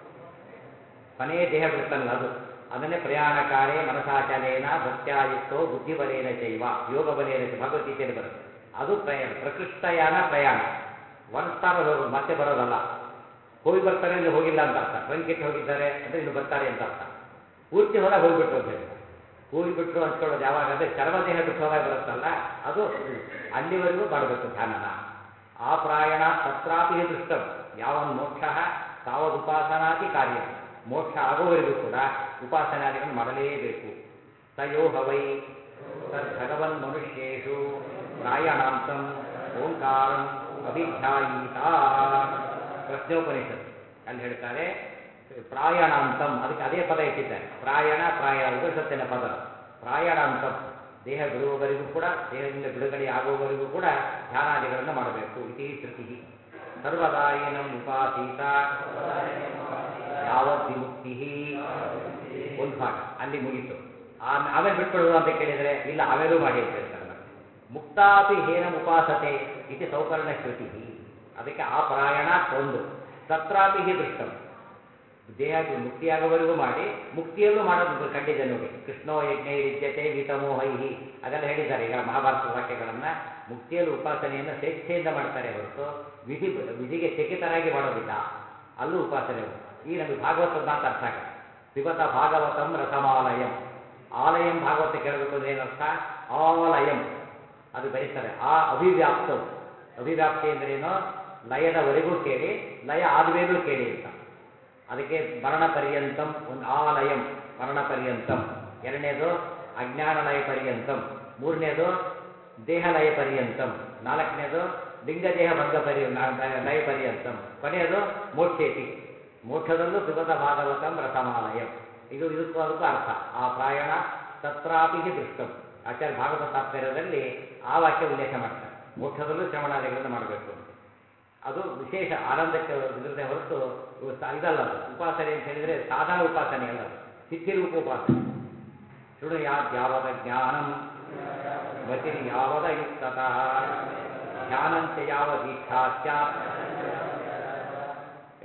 A: ಕೊನೆಯ ದೇಹ ಬಿಡ್ತಾನಲ್ಲ ಅದು. ಅದನ್ನೇ ಪ್ರಯಾಣಕಾರೇ ಮನಸಾಚಲೇನ ಭಕ್ತ್ಯಾಯುಕ್ತೋ ಬುದ್ಧಿಬಲೇನ ಚೈವ ಯೋಗ ಬಲೇನ ಭಗವದ್ಗೀತೆಯಲ್ಲಿ ಬರುತ್ತೆ. ಅದು ಪ್ರಯಾಣ. ಪ್ರಕೃಷ್ಟಯಾನ ಪ್ರಯಾಣ. ಒಂದು ಸ್ಥಾನದಲ್ಲಿ ಹೋಗೋದು, ಮತ್ತೆ ಬರೋದಲ್ಲ. ಹೋಗಿ ಬರ್ತಾರೆ ಅಂದರೆ ಹೋಗಿಲ್ಲ ಅಂತ ಅರ್ಥ. ಟ್ರಂಕ್ ಇಟ್ಟು ಹೋಗಿದ್ದಾರೆ ಅಂದರೆ ಇನ್ನು ಬರ್ತಾರೆ ಅಂತ ಅರ್ಥ. ಪೂರ್ತಿ ಹೋದಾಗ ಹೋಗಿಬಿಟ್ರು ಅಂತ ಹೇಳಿಲ್ಲ. ಹೋಗಿಬಿಟ್ರು ಅಂದ್ಕೊಳ್ಳೋದು ಯಾವಾಗ ಅಂದರೆ ಚರ್ಮದೇಹ ಬಿಟ್ಟು ಹೋದಾಗ ಬರುತ್ತಲ್ಲ, ಅದು ಅಲ್ಲಿವರೆಗೂ ಮಾಡಬೇಕು ಧ್ಯಾನನ. ಆ ಪ್ರಾಯಣ ತತ್ರಾಪಿ ದೃಷ್ಟಂ ಯಾವನ್ ಮೋಕ್ಷ ತಾವದುಪಾಸನಾದಿ ಕಾರ್ಯ. ಮೋಕ್ಷ ಆಗೋವರೆಗೂ ಕೂಡ ಉಪಾಸನಾದಿಗಳನ್ನು ಮಾಡಲೇಬೇಕು. ತಯೋ ಹವೈ ತದ್ಭಗವನ್ ಮನುಷ್ಯೇಷು ಪ್ರಾಯಣಾಂತಂ ಓಂಕಾರಂ ಅಭಿಧ್ಯಾಯೀತ. ಪ್ರಶ್ನೋಪನಿಷತ್ತು ಅಲ್ಲಿ ಹೇಳ್ತಾರೆ ಪ್ರಾಯಣಾಂತಂ, ಅದಕ್ಕೆ ಅದೇ ಪದ ಇಟ್ಟಿದ್ದಾರೆ. ಪ್ರಾಯಣ ಉಪನಿಷತ್ತಿನ ಪದ. ಪ್ರಾಯಣಾಂತಂ, ದೇಹ ಬಿಡುವವರೆಗೂ ಕೂಡ, ದೇಹದಿಂದ ಬಿಡುಗಡೆ ಆಗುವವರೆಗೂ ಕೂಡ ಧ್ಯಾನಾದಿಗಳನ್ನು ಮಾಡಬೇಕು. ಇತಿ ಶ್ರುತಿ. ಸರ್ವದಾ ಏನಂ ಉಪಾಸೀತ ಯಾವದ್ ವಿಮುಕ್ತಿ. ಒಂದು ಭಾಗ ಅಲ್ಲಿ ಮುಗೀತು. ಆಮೇಲೆ ಬಿಟ್ಬಿಡೋದು ಅಂತ ಕೇಳಿದರೆ ಇಲ್ಲ, ಆಮೇಲೂ ಮಾಡಿ ಅಂತ ಹೇಳ್ತಾರೆ. ಮತ್ತೆ ಮುಕ್ತಾಪಿ ಹೇನಂ ಉಪಾಸತೆ ಇತಿ ಸೌಪರ್ಣ ಶ್ರುತಿ. ಅದಕ್ಕೆ ಆ ಪ್ರಾಯಣ ಒಂದು, ತತ್ರಾಪಿ ದೃಷ್ಟಂ, ದೇಹ ಮುಕ್ತಿಯಾಗುವವರೆಗೂ ಮಾಡಿ, ಮುಕ್ತಿಯಲ್ಲೂ ಮಾಡೋದು ಕಂಡಿದೆ ನೋಡಿ. ಕೃಷ್ಣೋ ಯಜ್ಞೈರಿಜ್ಯತೆ ವೀತಮೋಹೈಹಿ ಅದೆಲ್ಲ ಹೇಳಿದ್ದಾರೆ ಈಗ ಮಹಾಭಾರತದ ವಾಕ್ಯಗಳನ್ನು. ಮುಕ್ತಿಯಲ್ಲೂ ಉಪಾಸನೆಯನ್ನು ಸ್ವೇಚ್ಛೆಯಿಂದ ಮಾಡ್ತಾರೆ ಹೊರತು ವಿಧಿಗೆ ಚಕಿತರಾಗಿ ಮಾಡೋದಿಲ್ಲ. ಅಲ್ಲೂ ಉಪಾಸನೆ ಉಂಟು. ಈ ನಮಗೆ ಭಾಗವತದ ಮಾತು ಅರ್ಥ ಆಗುತ್ತೆ. ಪಿಬತ ಭಾಗವತಂ ರಸಮಾಲಯಂ. ಆಲಯಂ ಭಾಗವತ ಕೇಳಬೇಕು ಅಂದ್ರೆ ಏನರ್ಥ? ಆಲಯಂ ಅದು ಬರೀತಾರೆ. ಆ ಅಭಿವ್ಯಾಪ್ತವು, ಅಭಿವ್ಯಾಪ್ತಿ ಅಂದ್ರೇನು? ಲಯದವರೆಗೂ ಕೇಳಿ, ಲಯ ಆದ್ಮೇಲೂ ಕೇಳಿ ಅಂತ. ಅದಕ್ಕೆ ಮರಣ ಪರ್ಯಂತಂ ಒಂದು ಆಲಯಂ, ಮರಣ ಪರ್ಯಂತಂ. ಎರಡನೇದು ಅಜ್ಞಾನಲಯ ಪರ್ಯಂತಂ. ಮೂರನೇದು ದೇಹಲಯ ಪರ್ಯಂತಂ. ನಾಲ್ಕನೇದು ಲಿಂಗದೇಹ ಭಂಗ ಲಯ ಪರ್ಯಂತಂ. ಕೊನೆಯದು ಮೋಕ್ಷೇತಿ. ಮೋಕ್ಷದಲ್ಲೂ ಪಿಬತ ಭಾಗವತಂ ರಸಮಾಲಯಂ. ಇದಕ್ಕೂ ಅದಕ್ಕೂ ಅರ್ಥ. ಆ ಪ್ರಾಯಣ ತತ್ರಾಪಿ ದೃಷ್ಟಂ. ಆಚಾರ್ಯ ಭಾಗವತ ತಾತ್ಪರ್ಯದಲ್ಲಿ ಆ ವಾಕ್ಯ ಉಲ್ಲೇಖ ಮಾಡ್ತಾರೆ. ಮೋಕ್ಷದಲ್ಲೂ ಶ್ರವಣಾದಿಗಳನ್ನು ಮಾಡಬೇಕು ಅಂತ. ಅದು ವಿಶೇಷ ಆನಂದಕ್ಕೆ ಇದರದೇ ಹೊರತು ಇದಲ್ಲ. ಅದು ಉಪಾಸನೆ ಅಂತ ಹೇಳಿದರೆ ಸಾಧನ ಉಪಾಸನೆ ಅಲ್ಲ, ಅದು ಸಿದ್ಧಿರೂಪ ಉಪಾಸನೆ. ಶೃಣುಯಾದ್ಯಾವದ ಜ್ಞಾನಂ ಮತಿರ್ಯಾವದ ಯುಕ್ತತಃ, ಧ್ಯಾನಂಚ ಯಾವದೀಕ್ಷಾ ಸ್ಯಾತ್.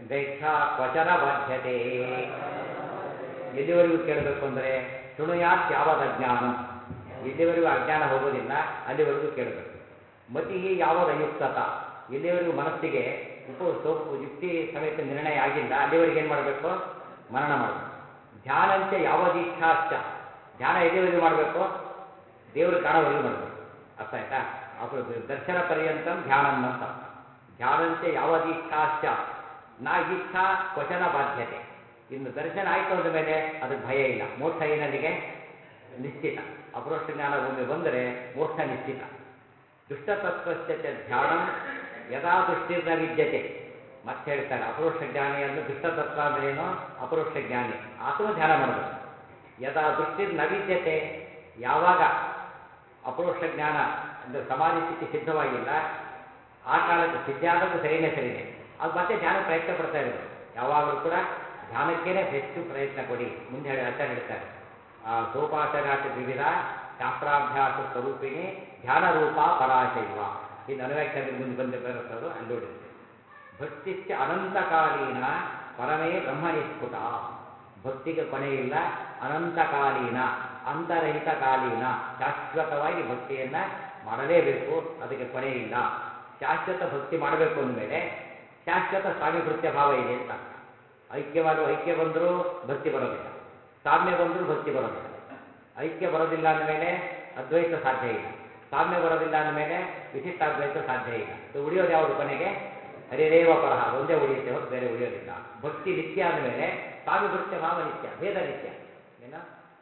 A: ದೈಕ್ಷಾ ಕ್ವಚನ ಬಾಧ್ಯತೆ. ಎಲ್ಲಿವರೆಗೂ ಕೇಳಬೇಕು ಅಂದರೆ ಶೃಣುಯಾತ್ ಯಾವದ ಅಜ್ಞಾನಂ, ಎಲ್ಲಿವರೆಗೂ ಅಜ್ಞಾನ ಹೋಗೋದಿಲ್ಲ ಅಲ್ಲಿವರೆಗೂ ಕೇಳಬೇಕು. ಮತಿ ಯಾವದ ಅಯುಕ್ತತ, ಎಲ್ಲಿವರೆಗೂ ಮನಸ್ಸಿಗೆ ಯುಕ್ತಿ ಸಮೇತ ನಿರ್ಣಯ ಆಗಿಲ್ಲ ಅಲ್ಲಿವರೆಗೆ ಏನು ಮಾಡಬೇಕು, ಮನನ ಮಾಡಬೇಕು. ಧ್ಯಾನಂಚ ಯಾವದೀಕ್ಷಾಶ್ಚ, ಧ್ಯಾನ ಎಲ್ಲಿವರೆಗೂ ಮಾಡಬೇಕು, ದೇವರು ಕಾಣೋವರೆಗೂ ಮಾಡಬೇಕು. ಅರ್ಥ ಆಯ್ತಾ? ದರ್ಶನ ಪರ್ಯಂತಂ ಧ್ಯಾನಂ ಅಂತ ಅರ್ಥ. ಧ್ಯಾನಂಚ ಯಾವದೀಕ್ಷಾಶ್ಚ ನಾ ಇಚ್ಛಾ ಕ್ವಚನ ಬಾಧ್ಯತೆ. ಇನ್ನು ದರ್ಶನ ಆಯಿತು ಅಂದ ಮೇಲೆ ಅದಕ್ಕೆ ಭಯ ಇಲ್ಲ. ಮೋಕ್ಷ ಏನಲ್ಲಿಗೆ ನಿಶ್ಚಿತ. ಅಪರೋಕ್ಷ ಜ್ಞಾನ ಒಮ್ಮೆ ಬಂದರೆ ಮೋಕ್ಷ ನಿಶ್ಚಿತ. ದುಷ್ಟತತ್ವಶ್ಚ ಧ್ಯಾನಂ ಯದಾ ದೃಷ್ಟಿರ್ನ ವಿದ್ಯತೆ. ಮತ್ತೆ ಹೇಳ್ತಾರೆ ಅಪರೋಕ್ಷ ಜ್ಞಾನಿ ಅಂದ್ರೆ ದುಷ್ಟತತ್ವ ಅಂದ್ರೆ ಏನು, ಅಪರೋಕ್ಷ ಜ್ಞಾನಿ ಆತನು ಧ್ಯಾನ ಮಾಡಬೇಕು. ಯದಾ ದೃಷ್ಟಿರ್ನ ವಿದ್ಯತೆ, ಯಾವಾಗ ಅಪರೋಕ್ಷ ಜ್ಞಾನ ಅಂದರೆ ಸಮಾಧಿ ಸ್ಥಿತಿ ಸಿದ್ಧವಾಗಿಲ್ಲ ಆ ಕಾಲಕ್ಕೆ ಸಿದ್ಧಾದಕ್ಕೂ ಸರಿನೇ ಅದು ಮತ್ತೆ ಧ್ಯಾನಕ್ಕೆ ಪ್ರಯತ್ನ ಪಡ್ತಾ ಇರಬೇಕು. ಯಾವಾಗಲೂ ಕೂಡ ಧ್ಯಾನಕ್ಕೇನೆ ಹೆಚ್ಚು ಪ್ರಯತ್ನ ಕೊಡಿ. ಮುಂದೆ ಆಚಾರ್ಯ ಹೇಳ್ತಾರೆ ಸೋಪಾಸನಾಥ ವಿವಿಧ ಶಾಸ್ತ್ರಾಭ್ಯಾಸ ಸ್ವರೂಪಿಣಿ ಧ್ಯಾನ ರೂಪ ಪರಾಶೈವ. ಇನ್ನು ಅನುವ್ಯಾಖ್ಯಾನದಲ್ಲಿ ಮುಂದೆ ಬಂದು ಬರುತ್ತದು ಅಲ್ಲಿ ನೋಡಿರ್ತೇವೆ. ಭಕ್ತಿಶ್ಚ ಅನಂತಕಾಲೀನ ಪರಮೇ ಬ್ರಹ್ಮನಿಸ್ಫುಟ. ಭಕ್ತಿಗೆ ಕೊನೆ ಇಲ್ಲ, ಅನಂತಕಾಲೀನ ಅಂತರಹಿತ ಕಾಲೀನ, ಶಾಶ್ವತವಾಗಿ ಭಕ್ತಿಯನ್ನು ಮಾಡಲೇಬೇಕು, ಅದಕ್ಕೆ ಕೊನೆ ಇಲ್ಲ. ಶಾಶ್ವತ ಭಕ್ತಿ ಮಾಡಬೇಕು ಅಂದಮೇಲೆ ಶಾಶ್ವತ ಸ್ವಾಮಿಭೃತ್ಯ ಭಾವ ಇದೆ ಅಂತ ಅರ್ಥ. ಐಕ್ಯ ಬಂದರೂ ಭಕ್ತಿ ಬರೋದಿಲ್ಲ, ಸಾಮ್ಯ ಬಂದರೂ ಭಕ್ತಿ ಬರೋದಿಲ್ಲ. ಐಕ್ಯ ಬರೋದಿಲ್ಲ ಅಂದಮೇಲೆ ಅದ್ವೈತ ಸಾಧ್ಯ ಇಲ್ಲ, ಸಾಮ್ಯ ಬರೋದಿಲ್ಲ ಅಂದಮೇಲೆ ವಿಶಿಷ್ಟಾದ್ವೈತ ಸಾಧ್ಯ ಇಲ್ಲ. ಉಳಿಯೋದು ಯಾವುದು ಕೊನೆಗೆ? ಹರಿರೇವ ಪರಹ, ಒಂದೇ ಉಳಿಯುತ್ತೆ ಹೊರತು ಬೇರೆ ಉಳಿಯೋದಿಲ್ಲ. ಭಕ್ತಿ ನಿತ್ಯ ಅಂದಮೇಲೆ ಸ್ವಾಮಿಭೃತ್ಯ ಭಾವ ನಿತ್ಯ, ಭೇದ ನಿತ್ಯ. ಏನು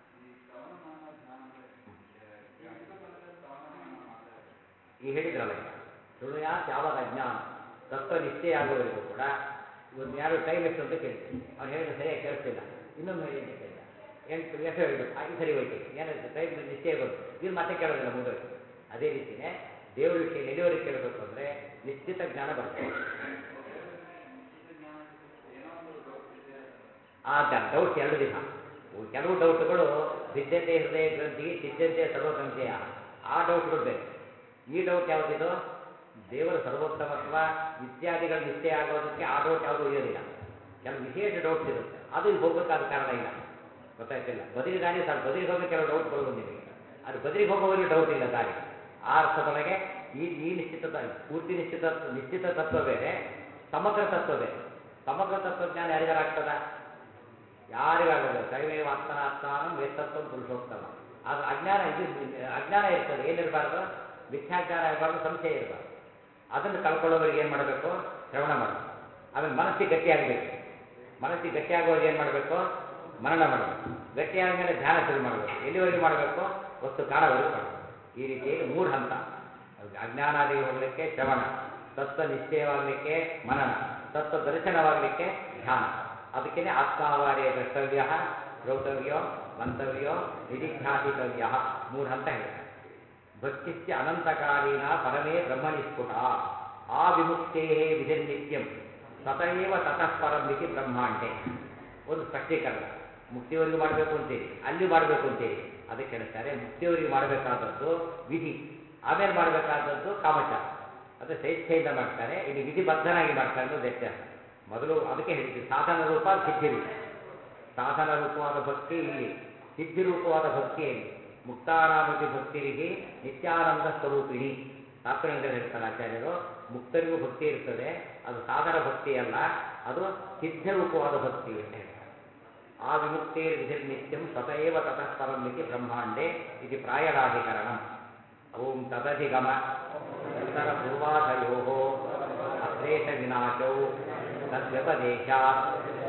A: ಈ ಹೇಳಿದ್ರಲ್ಲ ಈಗ, ಶೃಣುಯಾತ್ ಯಾವದ ಅಜ್ಞಾನ, ತತ್ವ ನಿಶ್ಚಯ ಆಗುವವರೆಗೂ ಕೂಡ. ಇವತ್ತು ಯಾರು ಟೈಮ್ ಎಷ್ಟು ಅಂತ ಕೇಳ್ತೀವಿ, ಅವ್ನು ಹೇಳಿದ್ರೆ ಸರಿಯಾಗಿ ಕೇಳಿಸ್ತಿಲ್ಲ, ಇನ್ನೊಮ್ಮೆ ಹೇಳಿ ಅಂತ ಕೇಳಿದ, ಎಷ್ಟು ಹೇಳಿದ್ರು ಈ ಸರಿ ಹೋಯ್ತು, ಏನಾಯ್ತು ಟೈಮ್ ನಿಶ್ಚಯ ಬಂತು, ಇದು ಮತ್ತೆ ಕೇಳೋದಿಲ್ಲ, ಮುಗಿದೋಯ್ತು. ಅದೇ ರೀತಿಯೇ ದೇವರ ವಿಷಯ ಎಲ್ಲಿವರೆಗೆ ಕೇಳಬೇಕು ಅಂದರೆ ನಿಶ್ಚಿತ ಜ್ಞಾನ ಬರ್ತದೆ. ಆ ಡೌಟ್ಸ್ ಎರಡು ವಿಧ. ಕೆಲವು ಡೌಟ್ಗಳು ಭಿದ್ಯತೆ ಹೃದಯ ಗ್ರಂಥಿಗೆ ಚಿದ್ಯಂತೆ ಸರ್ವ ಸಂಶಯ, ಆ ಡೌಟ್ಗಳು ಬೇರೆ. ಈ ಡೌಟ್ ಯಾವುದಿದು, ದೇವರ ಸರ್ವೋತ್ತಮತ್ವ ಇತ್ಯಾದಿಗಳು ನಿಶ್ಚಯ ಆಗೋದಕ್ಕೆ ಆ ಡೌಟ್ ಯಾವುದೂ ಇರೋದಿಲ್ಲ. ಕೆಲವು ವಿಶೇಷ ಡೌಟ್ಸ್ ಇರುತ್ತೆ, ಅದು ಇಲ್ಲಿ ಹೋಗ್ಬೇಕಾದ ಕಾರಣ ಇಲ್ಲ. ಗೊತ್ತಾಯ್ತಿಲ್ಲ? ಬದರಿ ದಾರಿ ಬದರಿಗೆ ಹೋಗಬೇಕು, ಕೆಲವು ಡೌಟ್ ಬರ್ಬೋದು ನಿಮಗೆ. ಅದು ಬದರಿಗೆ ಹೋಗೋವರೆಗೂ ಡೌಟ್ ಇಲ್ಲ ದಾರಿ. ಆ ಅರ್ಥದೊಳಗೆ ಈ ನಿಶ್ಚಿತ ಪೂರ್ತಿ ನಿಶ್ಚಿತ ತತ್ವ ಬೇರೆ, ಸಮಗ್ರ ತತ್ವ ಬೇರೆ. ಸಮಗ್ರ ತತ್ವಜ್ಞಾನ ಯಾರಿಗಾರಾಗ್ತದ? ಯಾರಿಗಾಗೋದಿಲ್ಲ. ಸ್ವಯಮೇವ ಆತ್ಮನಾತ್ಮಾನಂ ವೇತ್ತತ್ವಂ ಪುರುಷೋತ್ತಮ. ಅದು ಅಜ್ಞಾನ ಇರ್ತದೆ, ಏನಿರಬಾರ್ದು, ಮಿಥ್ಯಾಜ್ಞಾನ ಇರಬಾರ್ದು, ಸಂಶಯ ಇರಬಾರ್ದು. ಅದನ್ನು ಕಳ್ಕೊಳ್ಳೋವರಿಗೆ ಏನು ಮಾಡಬೇಕು? ಶ್ರವಣ ಮಾಡಬೇಕು. ಆಮೇಲೆ ಮನಸ್ಸಿಗೆ ಗಟ್ಟಿಯಾಗಬೇಕು. ಮನಸ್ಸಿಗೆ ಗಟ್ಟಿಯಾಗುವಾಗ ಏನು ಮಾಡಬೇಕು? ಮನನ ಮಾಡಬೇಕು. ಗಟ್ಟಿಯಾದ ಮೇಲೆ ಧ್ಯಾನ ಶುರು ಮಾಡಬೇಕು. ಎಲ್ಲಿವರೆಗೂ ಮಾಡಬೇಕು? ವಸ್ತು ಕಾಣೋವರೆಗೂ ಮಾಡಬೇಕು. ಈ ರೀತಿಯಲ್ಲಿ 3 ಹಂತ. ಅಜ್ಞಾನಾದಿಗಳು ಹೋಗಲಿಕ್ಕೆ ಶ್ರವಣ, ತತ್ವ ನಿಶ್ಚಯವಾಗಲಿಕ್ಕೆ ಮನನ, ತತ್ವ ದರ್ಶನವಾಗಲಿಕ್ಕೆ ಧ್ಯಾನ. ಅದಕ್ಕೇ ಆತ್ಮಾವಾರೇ ದ್ರಷ್ಟವ್ಯ, ಶ್ರೋತವ್ಯೋ, ಮಂತವ್ಯೋ, ನಿಧಿಧ್ಯಾಸಿತವ್ಯ, 3 ಹಂತ ಹೇಳ್ತಾರೆ. ಭಕ್ತಿಶ್ಚ ಅನಂತಕಾಲೀನ ಪರಮೇ ಬ್ರಹ್ಮನಿಸ್ಫುಟ ಆ ವಿಮುಕ್ತೇ ವಿಧಿರ್ನಿತ್ಯಂ ತತಏವ ತತಃ ಪರಂ ಇತಿ ಬ್ರಹ್ಮಾಂಡೆ. ಒಂದು ಸ್ಪಷ್ಟೀಕರಣ. ಮುಕ್ತಿಯವರೆಗೂ ಮಾಡಬೇಕು ಅಂತೀರಿ, ಅಲ್ಲಿ ಮಾಡಬೇಕು ಅಂತೀರಿ, ಅದಕ್ಕೆ ಹೇಳ್ತಾರೆ ಮುಕ್ತಿಯವರಿಗೆ ಮಾಡಬೇಕಾದದ್ದು ವಿಧಿ, ಆಮೇಲೆ ಮಾಡಬೇಕಾದದ್ದು ಕಾಮಚಾರ. ಅದು ಸ್ವೇಚ್ಛೆಯಿಂದ ಮಾಡ್ತಾರೆ, ಇಲ್ಲಿ ವಿಧಿಬದ್ಧನಾಗಿ ಮಾಡ್ತಾರೆ ಅನ್ನೋದು ವ್ಯತ್ಯಾಸ. ಮೊದಲು ಅದಕ್ಕೆ ಹೇಳಿದ್ವಿ ಸಾಧನ ರೂಪ ಸಿದ್ಧಿರೂಪ. ಸಾಧನ ರೂಪವಾದ ಭಕ್ತಿ ಇಲ್ಲಿ, ಸಿದ್ಧಿರೂಪವಾದ ಭಕ್ತಿಯಲ್ಲಿ. ಮುಕ್ತಾನಾಮಪಿ ಭಕ್ತಿರಿಗೆ ನಿತ್ಯಾನಂದ ಸ್ವರೂಪಿಣಿ. ತಾತ್ಪರ್ಯದಲ್ಲಿ ಹೇಳ್ತಾರೆ ಆಚಾರ್ಯರು, ಮುಕ್ತರಿಗೂ ಭಕ್ತಿ ಇರ್ತದೆ, ಅದು ಸಾಧನ ಭಕ್ತಿ ಅಲ್ಲ, ಅದು ಸಿದ್ಧರೂಪವಾದ ಭಕ್ತಿ ಅಂತ ಹೇಳ್ತಾರೆ. ಆ ವಿಮುಕ್ತೇರ್ ವಿಧಿರ್ನಿತ್ಯಂ ತತಏವ ತತಃ ಪರಂ ಇತಿ ಬ್ರಹ್ಮಾಂಡೆ ಇತಿ ಪ್ರಾಯಣಾಧಿಕರಣಂ. ಓಂ ತದಧಿಗಮ ಉತ್ತರ ಪೂರ್ವಾಧಯೋ ಅಶ್ಲೇಷ ವಿನಾಶೌ ತದ್ವ್ಯಪದೇಶಾತ್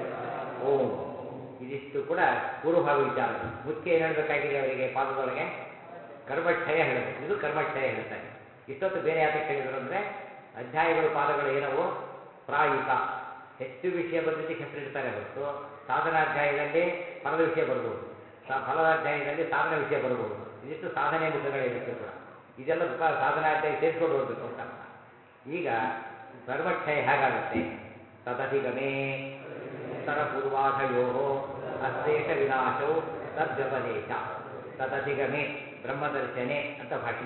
A: ಓಂ. ಇದಿಷ್ಟು ಕೂಡ ಪೂರ್ವಭಾವಿ ವಿಚಾರಗಳು. ಮುಖ್ಯ ಏನು ಹೇಳಬೇಕಾಗಿದೆ ಅವರಿಗೆ? ಪಾದದೊಳಗೆ ಕರ್ಮಕ್ಷಯ ಹೇಳಬೇಕು. ಇದು ಕರ್ಮಕ್ಷಯ ಹೇಳ್ತಾರೆ. ಇಷ್ಟೊತ್ತು ಬೇರೆ ಯಾತಕ್ಕೆ ಹೇಳಿದ್ರು ಅಂದರೆ ಅಧ್ಯಾಯಗಳು ಪಾದಗಳು ಏನವು ಪ್ರಾಯಿಕ, ಹೆಚ್ಚು ವಿಷಯ ಬಂದಿದ್ದಕ್ಕೆ ಹೆಸರಿಡ್ತಾರೆ ಹೊರತು ಸಾಧನಾಧ್ಯಾಯದಲ್ಲಿ ಫಲದ ವಿಷಯ ಬರಬಹುದು, ಫಲದಾಧ್ಯಾಯದಲ್ಲಿ ಸಾಧನ ವಿಷಯ ಬರಬಹುದು. ಇದಿಷ್ಟು ಸಾಧನೆ ಮುಖಗಳೇ ಇದಿಷ್ಟು ಕೂಡ. ಇದೆಲ್ಲ ಸಾಧನಾಧ್ಯಾಯ ಸೇರಿಸ್ಕೊಂಡು ಹೋಗಬೇಕು ಅಂತ ಅರ್ಥ. ಈಗ ಕರ್ಮಕ್ಷಯ ಹೇಗಾಗುತ್ತೆ? ತದಧಿಗಮೇ ಉತ್ತರ ಪೂರ್ವಾಧಯೋ ಅಶ್ಲೇಷ ವಿನಾಶವು ತದ್ವ್ಯಪದೇಶ. ತದಧಿಗಮೇ ಬ್ರಹ್ಮದರ್ಶನೆ ಅಂತ ಭಾಷೆ.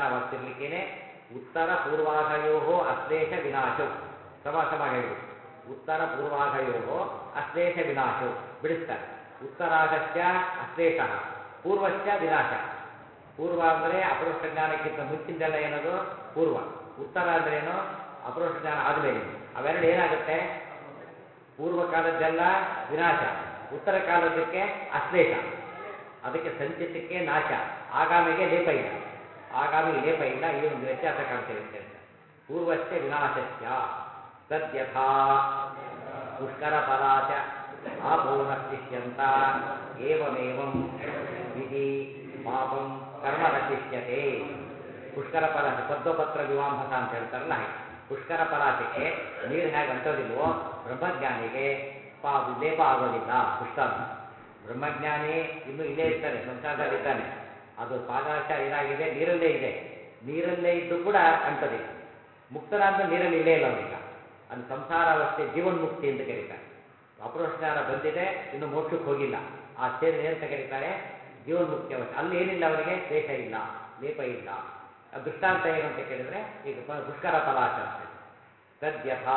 A: ಬ್ರಹ್ಮಜ್ಞಾನವಾಗ್ತಿರ್ಲಿಕ್ಕೇನೆ ಉತ್ತರ ಪೂರ್ವಾಧಯೋ ಅಶ್ಲೇಷ ವಿನಾಶವು ಸಮಾಸ ಮಾಡಿ ಹೇಳಬೇಕು. ಉತ್ತರ ಪೂರ್ವಾಘಯೋ ಅಶ್ಲೇಷ ವಿನಾಶೋ ಬಿಡಿಸ್ತಾರೆ. ಉತ್ತರಾಘಶ್ಚ ಅಶ್ಲೇಷ, ಪೂರ್ವಶ್ಚ ವಿನಾಶ. ಪೂರ್ವ ಅಂದರೆ ಅಪರೋಕ್ಷ ಜ್ಞಾನಕ್ಕಿಂತ ಮುಂಚಿಂದೆಲ್ಲ ಏನದು ಪೂರ್ವ. ಉತ್ತರ ಅಂದ್ರೆ ಏನು, ಅಪರೋಕ್ಷ ಜ್ಞಾನ ಆದಮೇಲೆ. ಅವೆರಡು ಏನಾಗುತ್ತೆ, ಪೂರ್ವ ಕಾಲದ್ದೆಲ್ಲ ವಿನಾಶ, ಉತ್ತರ ಕಾಲದಕ್ಕೆ ಅಶ್ಲೇಷ. ಅದಕ್ಕೆ ಸಂಚಿತಕ್ಕೆ ನಾಶ, ಆಗಾಮಿಗೆ ಲೇಪ ಇಲ್ಲ. ಆಗಾಮಿಗೆ ಲೇಪ ಇಲ್ಲ, ಈ ಒಂದು ವ್ಯತ್ಯಾಸ ಕಾಣ್ತೇವೆ ಅಂತ ಹೇಳ್ತಾರೆ. ಪೂರ್ವಶ್ಚ ವಿನಾಶಸ್ಯ ತದ್ಯಥಾ ಪುಷ್ಕರ ಫಲಾಚ ಆಪೋನಶಿಷ್ಯಂತ ಏವಮೇವಂ ವಿಧಿ ಪಾಪಂ ಕರ್ಮ ನಶಿಷ್ಯತೆ. ಪುಷ್ಕರ ಫಲಾಚ ಪದ್ಮಪತ್ರ ವಿವಾಂಭಸ ಅಂತ ಹೇಳ್ತಾರಲ್ಲ ಹಾಗೆ. ಪುಷ್ಕರ ಫಲಾಚಕ್ಕೆ ನೀರು ಹೇಗೆ ಅಂಟೋದಿಲ್ವೋ ಬ್ರಹ್ಮಜ್ಞಾನಿಗೆ ಲೇಪ ಆಗೋದಿಲ್ಲ. ಪುಷ್ಕರ ಬ್ರಹ್ಮಜ್ಞಾನಿ ಇನ್ನೂ ಇಲ್ಲೇ ಇರ್ತಾನೆ, ಸಂಸಾರದಲ್ಲಿದ್ದಾನೆ. ಅದು ಪಾದಾಚ ಏನಾಗಿದೆ, ನೀರಲ್ಲೇ ಇದೆ. ನೀರಲ್ಲೇ ಇದ್ದು ಕೂಡ ಅಂಟೋದಿಲ್ಲ. ಮುಕ್ತನಾದ್ಮೇಲೆ ನೀರಲ್ಲಿ ಇಲ್ಲೇ ಇಲ್ಲ ಅವನೀಗ. ಅದು ಸಂಸಾರಾವಸ್ಥೆ ಜೀವನ್ಮುಕ್ತಿ ಅಂತ ಕರೀತಾರೆ. ಅಪರೋಕ್ಷ ಜ್ಞಾನ ಬಂದಿದೆ, ಇನ್ನು ಮೋಕ್ಷಕ್ಕೆ ಹೋಗಿಲ್ಲ. ಆ ಸ್ಟೇಜ್ ಏನಂತ ಕರೀತಾರೆ, ಜೀವನ್ಮುಕ್ತಿ ಅವಸ್ಥೆ. ಅಲ್ಲಿ ಏನಿಲ್ಲ ಅವನಿಗೆ, ದ್ವೇಷ ಇಲ್ಲ, ಲೇಪ ಇಲ್ಲ. ದೃಷ್ಟಾಂತ ಏನು ಅಂತ ಕೇಳಿದರೆ ಈಗ ಪುಷ್ಕರ ಫಲಾಚ ಅಂತ ಹೇಳಿ. ತದ್ಯಥಾ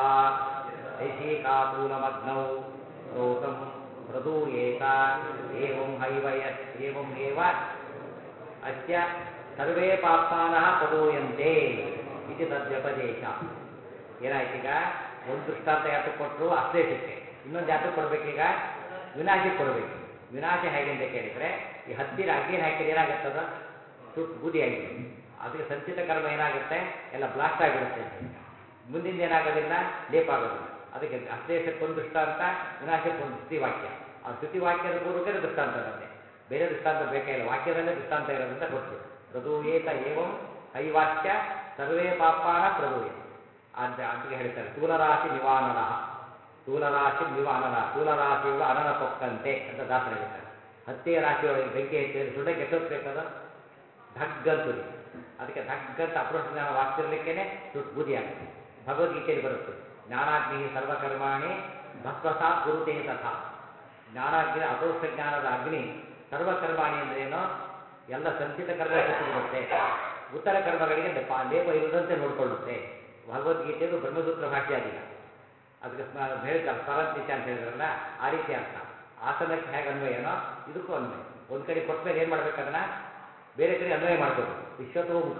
A: ಐಶೀಕಾತೂಲಮಗ್ನೌ ಶ್ರೋತಂ ಪ್ರದೂಯೇತ ಏವಂ ಏವಂ ಏವ ಅಸ್ಯ ಸರ್ವೇ ಪಾಪ್ಮಾನಃ ಪ್ರದೂಯಂತೆ ಇತಿ ತದ್ವ್ಯಪದೇಶ. ಏನಾಯ್ತೀಗ, ಒಂದು ದೃಷ್ಟಾಂತ ಯಾತಕ್ಕೆ ಕೊಟ್ಟರು, ಅಶ್ಲೇಷಕ್ಕೆ. ಇನ್ನೊಂದು ಯಾತಕ್ಕೆ ಕೊಡಬೇಕೀಗ, ವಿನಾಶಕ್ಕೆ ಕೊಡಬೇಕು. ವಿನಾಶ ಹೇಗೆ ಅಂತ ಕೇಳಿದರೆ, ಈ ಹತ್ತಿರ ಅಗ್ನಿಯನ್ನು ಹಾಕಿದ್ರೆ ಏನಾಗುತ್ತದ, ಸುಟ್ಟು ಬೂದಿ ಆಗಿಬಿಡುತ್ತೆ. ಅದಕ್ಕೆ ಸಂಚಿತ ಕರ್ಮ ಏನಾಗುತ್ತೆ, ಎಲ್ಲ ಬ್ಲಾಸ್ಟ್ ಆಗಿಬಿಡುತ್ತೆ ಅಂತ ಹೇಳಿ. ಮುಂದಿಂದ ಏನಾಗೋದಿಲ್ಲ, ಲೇಪ ಆಗೋದಿಲ್ಲ. ಅದಕ್ಕೆ ಅಶ್ಲೇಷಕ್ಕೊಂದು ದೃಷ್ಟಾಂತ, ವಿನಾಶಕ್ಕೊಂದು ಶ್ರುತಿವಾಕ್ಯ. ಆ ಶ್ರುತಿವಾಕ್ಯದ ಪೂರ್ವಕವೇ ದೃಷ್ಟಾಂತ ಬಂದೆ, ಬೇರೆ ದೃಷ್ಟಾಂತ ಬೇಕೇ ಇಲ್ಲ. ವಾಕ್ಯದಲ್ಲೇ ದೃಷ್ಟಾಂತ ಇರೋದ್ರಿಂದ ಕೊಟ್ಬಿಟ್ಟು ಪ್ರದೂಯೇತ ಏವಂ ಹೈವಾಚ್ಯ ಸರ್ವೇ ಪಾಪಾನ ಪ್ರದೂಯ. ಅದಕ್ಕೆ ಹೇಳ್ತಾರೆ ತೂಲರಾಶಿ ನಿವಾನನ. ತೂಲರಾಶಿ ನಿವಾನನ, ತೂಲರಾಶಿಗಳು ಅನನ ಪೊಕ್ಕಂತೆ ಅಂತ ದಾಸರು ಹೇಳ್ತಾರೆ. ಹತ್ತಿಯ ರಾಶಿಯೊಳಗೆ ಬೆಂಕಿ ಹೆಚ್ಚಿದ್ರೆ ಸುಡಕ್ಕೆ ಎಷ್ಟೊತ್ತಬೇಕದು, ಧಗ್ಗಂತುರಿ. ಅದಕ್ಕೆ ಧಗ್ಗಂತ ಅಪರೋಕ್ಷ ಜ್ಞಾನವಾಗ್ತಿರ್ಲಿಕ್ಕೇನೆ ಸುಟ್ಟು ಬೂದಿ ಆಗುತ್ತೆ. ಭಗವದ್ಗೀತೆಯಲ್ಲಿ ಬರುತ್ತೆ, ಜ್ಞಾನಾಗ್ನಿ ಸರ್ವಕರ್ಮಾಣಿ ಭಸ್ಮಸಾತ್ ಗುರುತೇ ತಥಾ. ಜ್ಞಾನಾಗ್ನಿ ಅಪರೋಕ್ಷ ಜ್ಞಾನದ ಅಗ್ನಿ ಸರ್ವಕರ್ಮಾಣಿ ಅಂದ್ರೆ ಏನು, ಎಲ್ಲ ಸಂಚಿತ ಕರ್ಮ ಸುತ್ತಿಬಿಡುತ್ತೆ. ಉತ್ತರ ಕರ್ಮಗಳಿಗೆ ಲೇಪ ಇಲ್ಲದಂತೆ ನೋಡಿಕೊಳ್ಳುತ್ತೆ. ಭಗವದ್ಗೀತೆಯದು ಬ್ರಹ್ಮಸೂತ್ರ ಭಾಷೆ ಅದೀಗ. ಅದಕ್ಕೆ ಹೇಳ್ತಾರೆ ಸ್ಮರಂತಿಚ ಅಂತ ಹೇಳಿದ್ರಲ್ಲ, ಆ ರೀತಿ ಅರ್ಥ. ಆಸನಕ್ಕೆ ಹೇಗೆ ಅನ್ವಯನೋ ಇದಕ್ಕೂ ಅನ್ವಯ. ಒಂದು ಕಡೆ ಕೊಟ್ಟ ಮೇಲೆ ಏನು ಮಾಡ್ಬೇಕದನ್ನ ಬೇರೆ ಕಡೆ ಅನ್ವಯ ಮಾಡ್ಕೋಬೇಕು. ವಿಶ್ವತೋ ಮುಖ.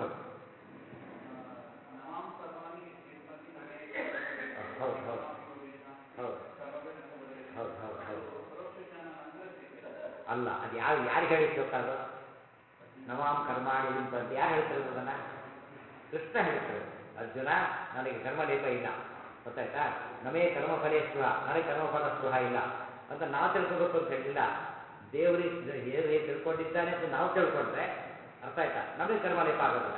A: ಹೌದು ಹೌದು ಹೌದು ಹೌದು ಹೌದು ಹೌದು ಅಲ್ಲ, ಅದು ಯಾರಿಗೆ ಹೇಳಿತ್ತು ಗೊತ್ತಾದು, ನಮಾಂ ಕರ್ಮಾಣಿ ಲಿಂಪಂತ ಯಾರು ಹೇಳ್ತಿರೋದು ಅದನ್ನು, ಕೃಷ್ಣ ಹೇಳ್ತಿರೋದು. ಅರ್ಜುನ ನನಗೆ ಕರ್ಮಲೇಪ ಇಲ್ಲ, ಗೊತ್ತಾಯ್ತಾ, ನಮೇ ಕರ್ಮಫಲೇ ಸ್ಪೃಹ, ನನಗೆ ಕರ್ಮಫಲ ಸ್ಪೃಹ ಇಲ್ಲ ಅಂತ ನಾವು ತಿಳ್ಕೊಬೇಕು ಅಂತ ಹೇಳಿಲ್ಲ. ದೇವರಿಗೆ ಹೇಗೆ ತಿಳ್ಕೊಂಡಿದ್ದಾನೆ ಅಂತ ನಾವು ತಿಳ್ಕೊಂಡ್ರೆ ಅರ್ಥ ಆಯ್ತಾ, ನಮಗೆ ಕರ್ಮಲೇಪ ಆಗೋದಿಲ್ಲ.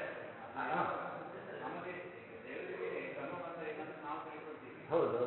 A: ಹೌದು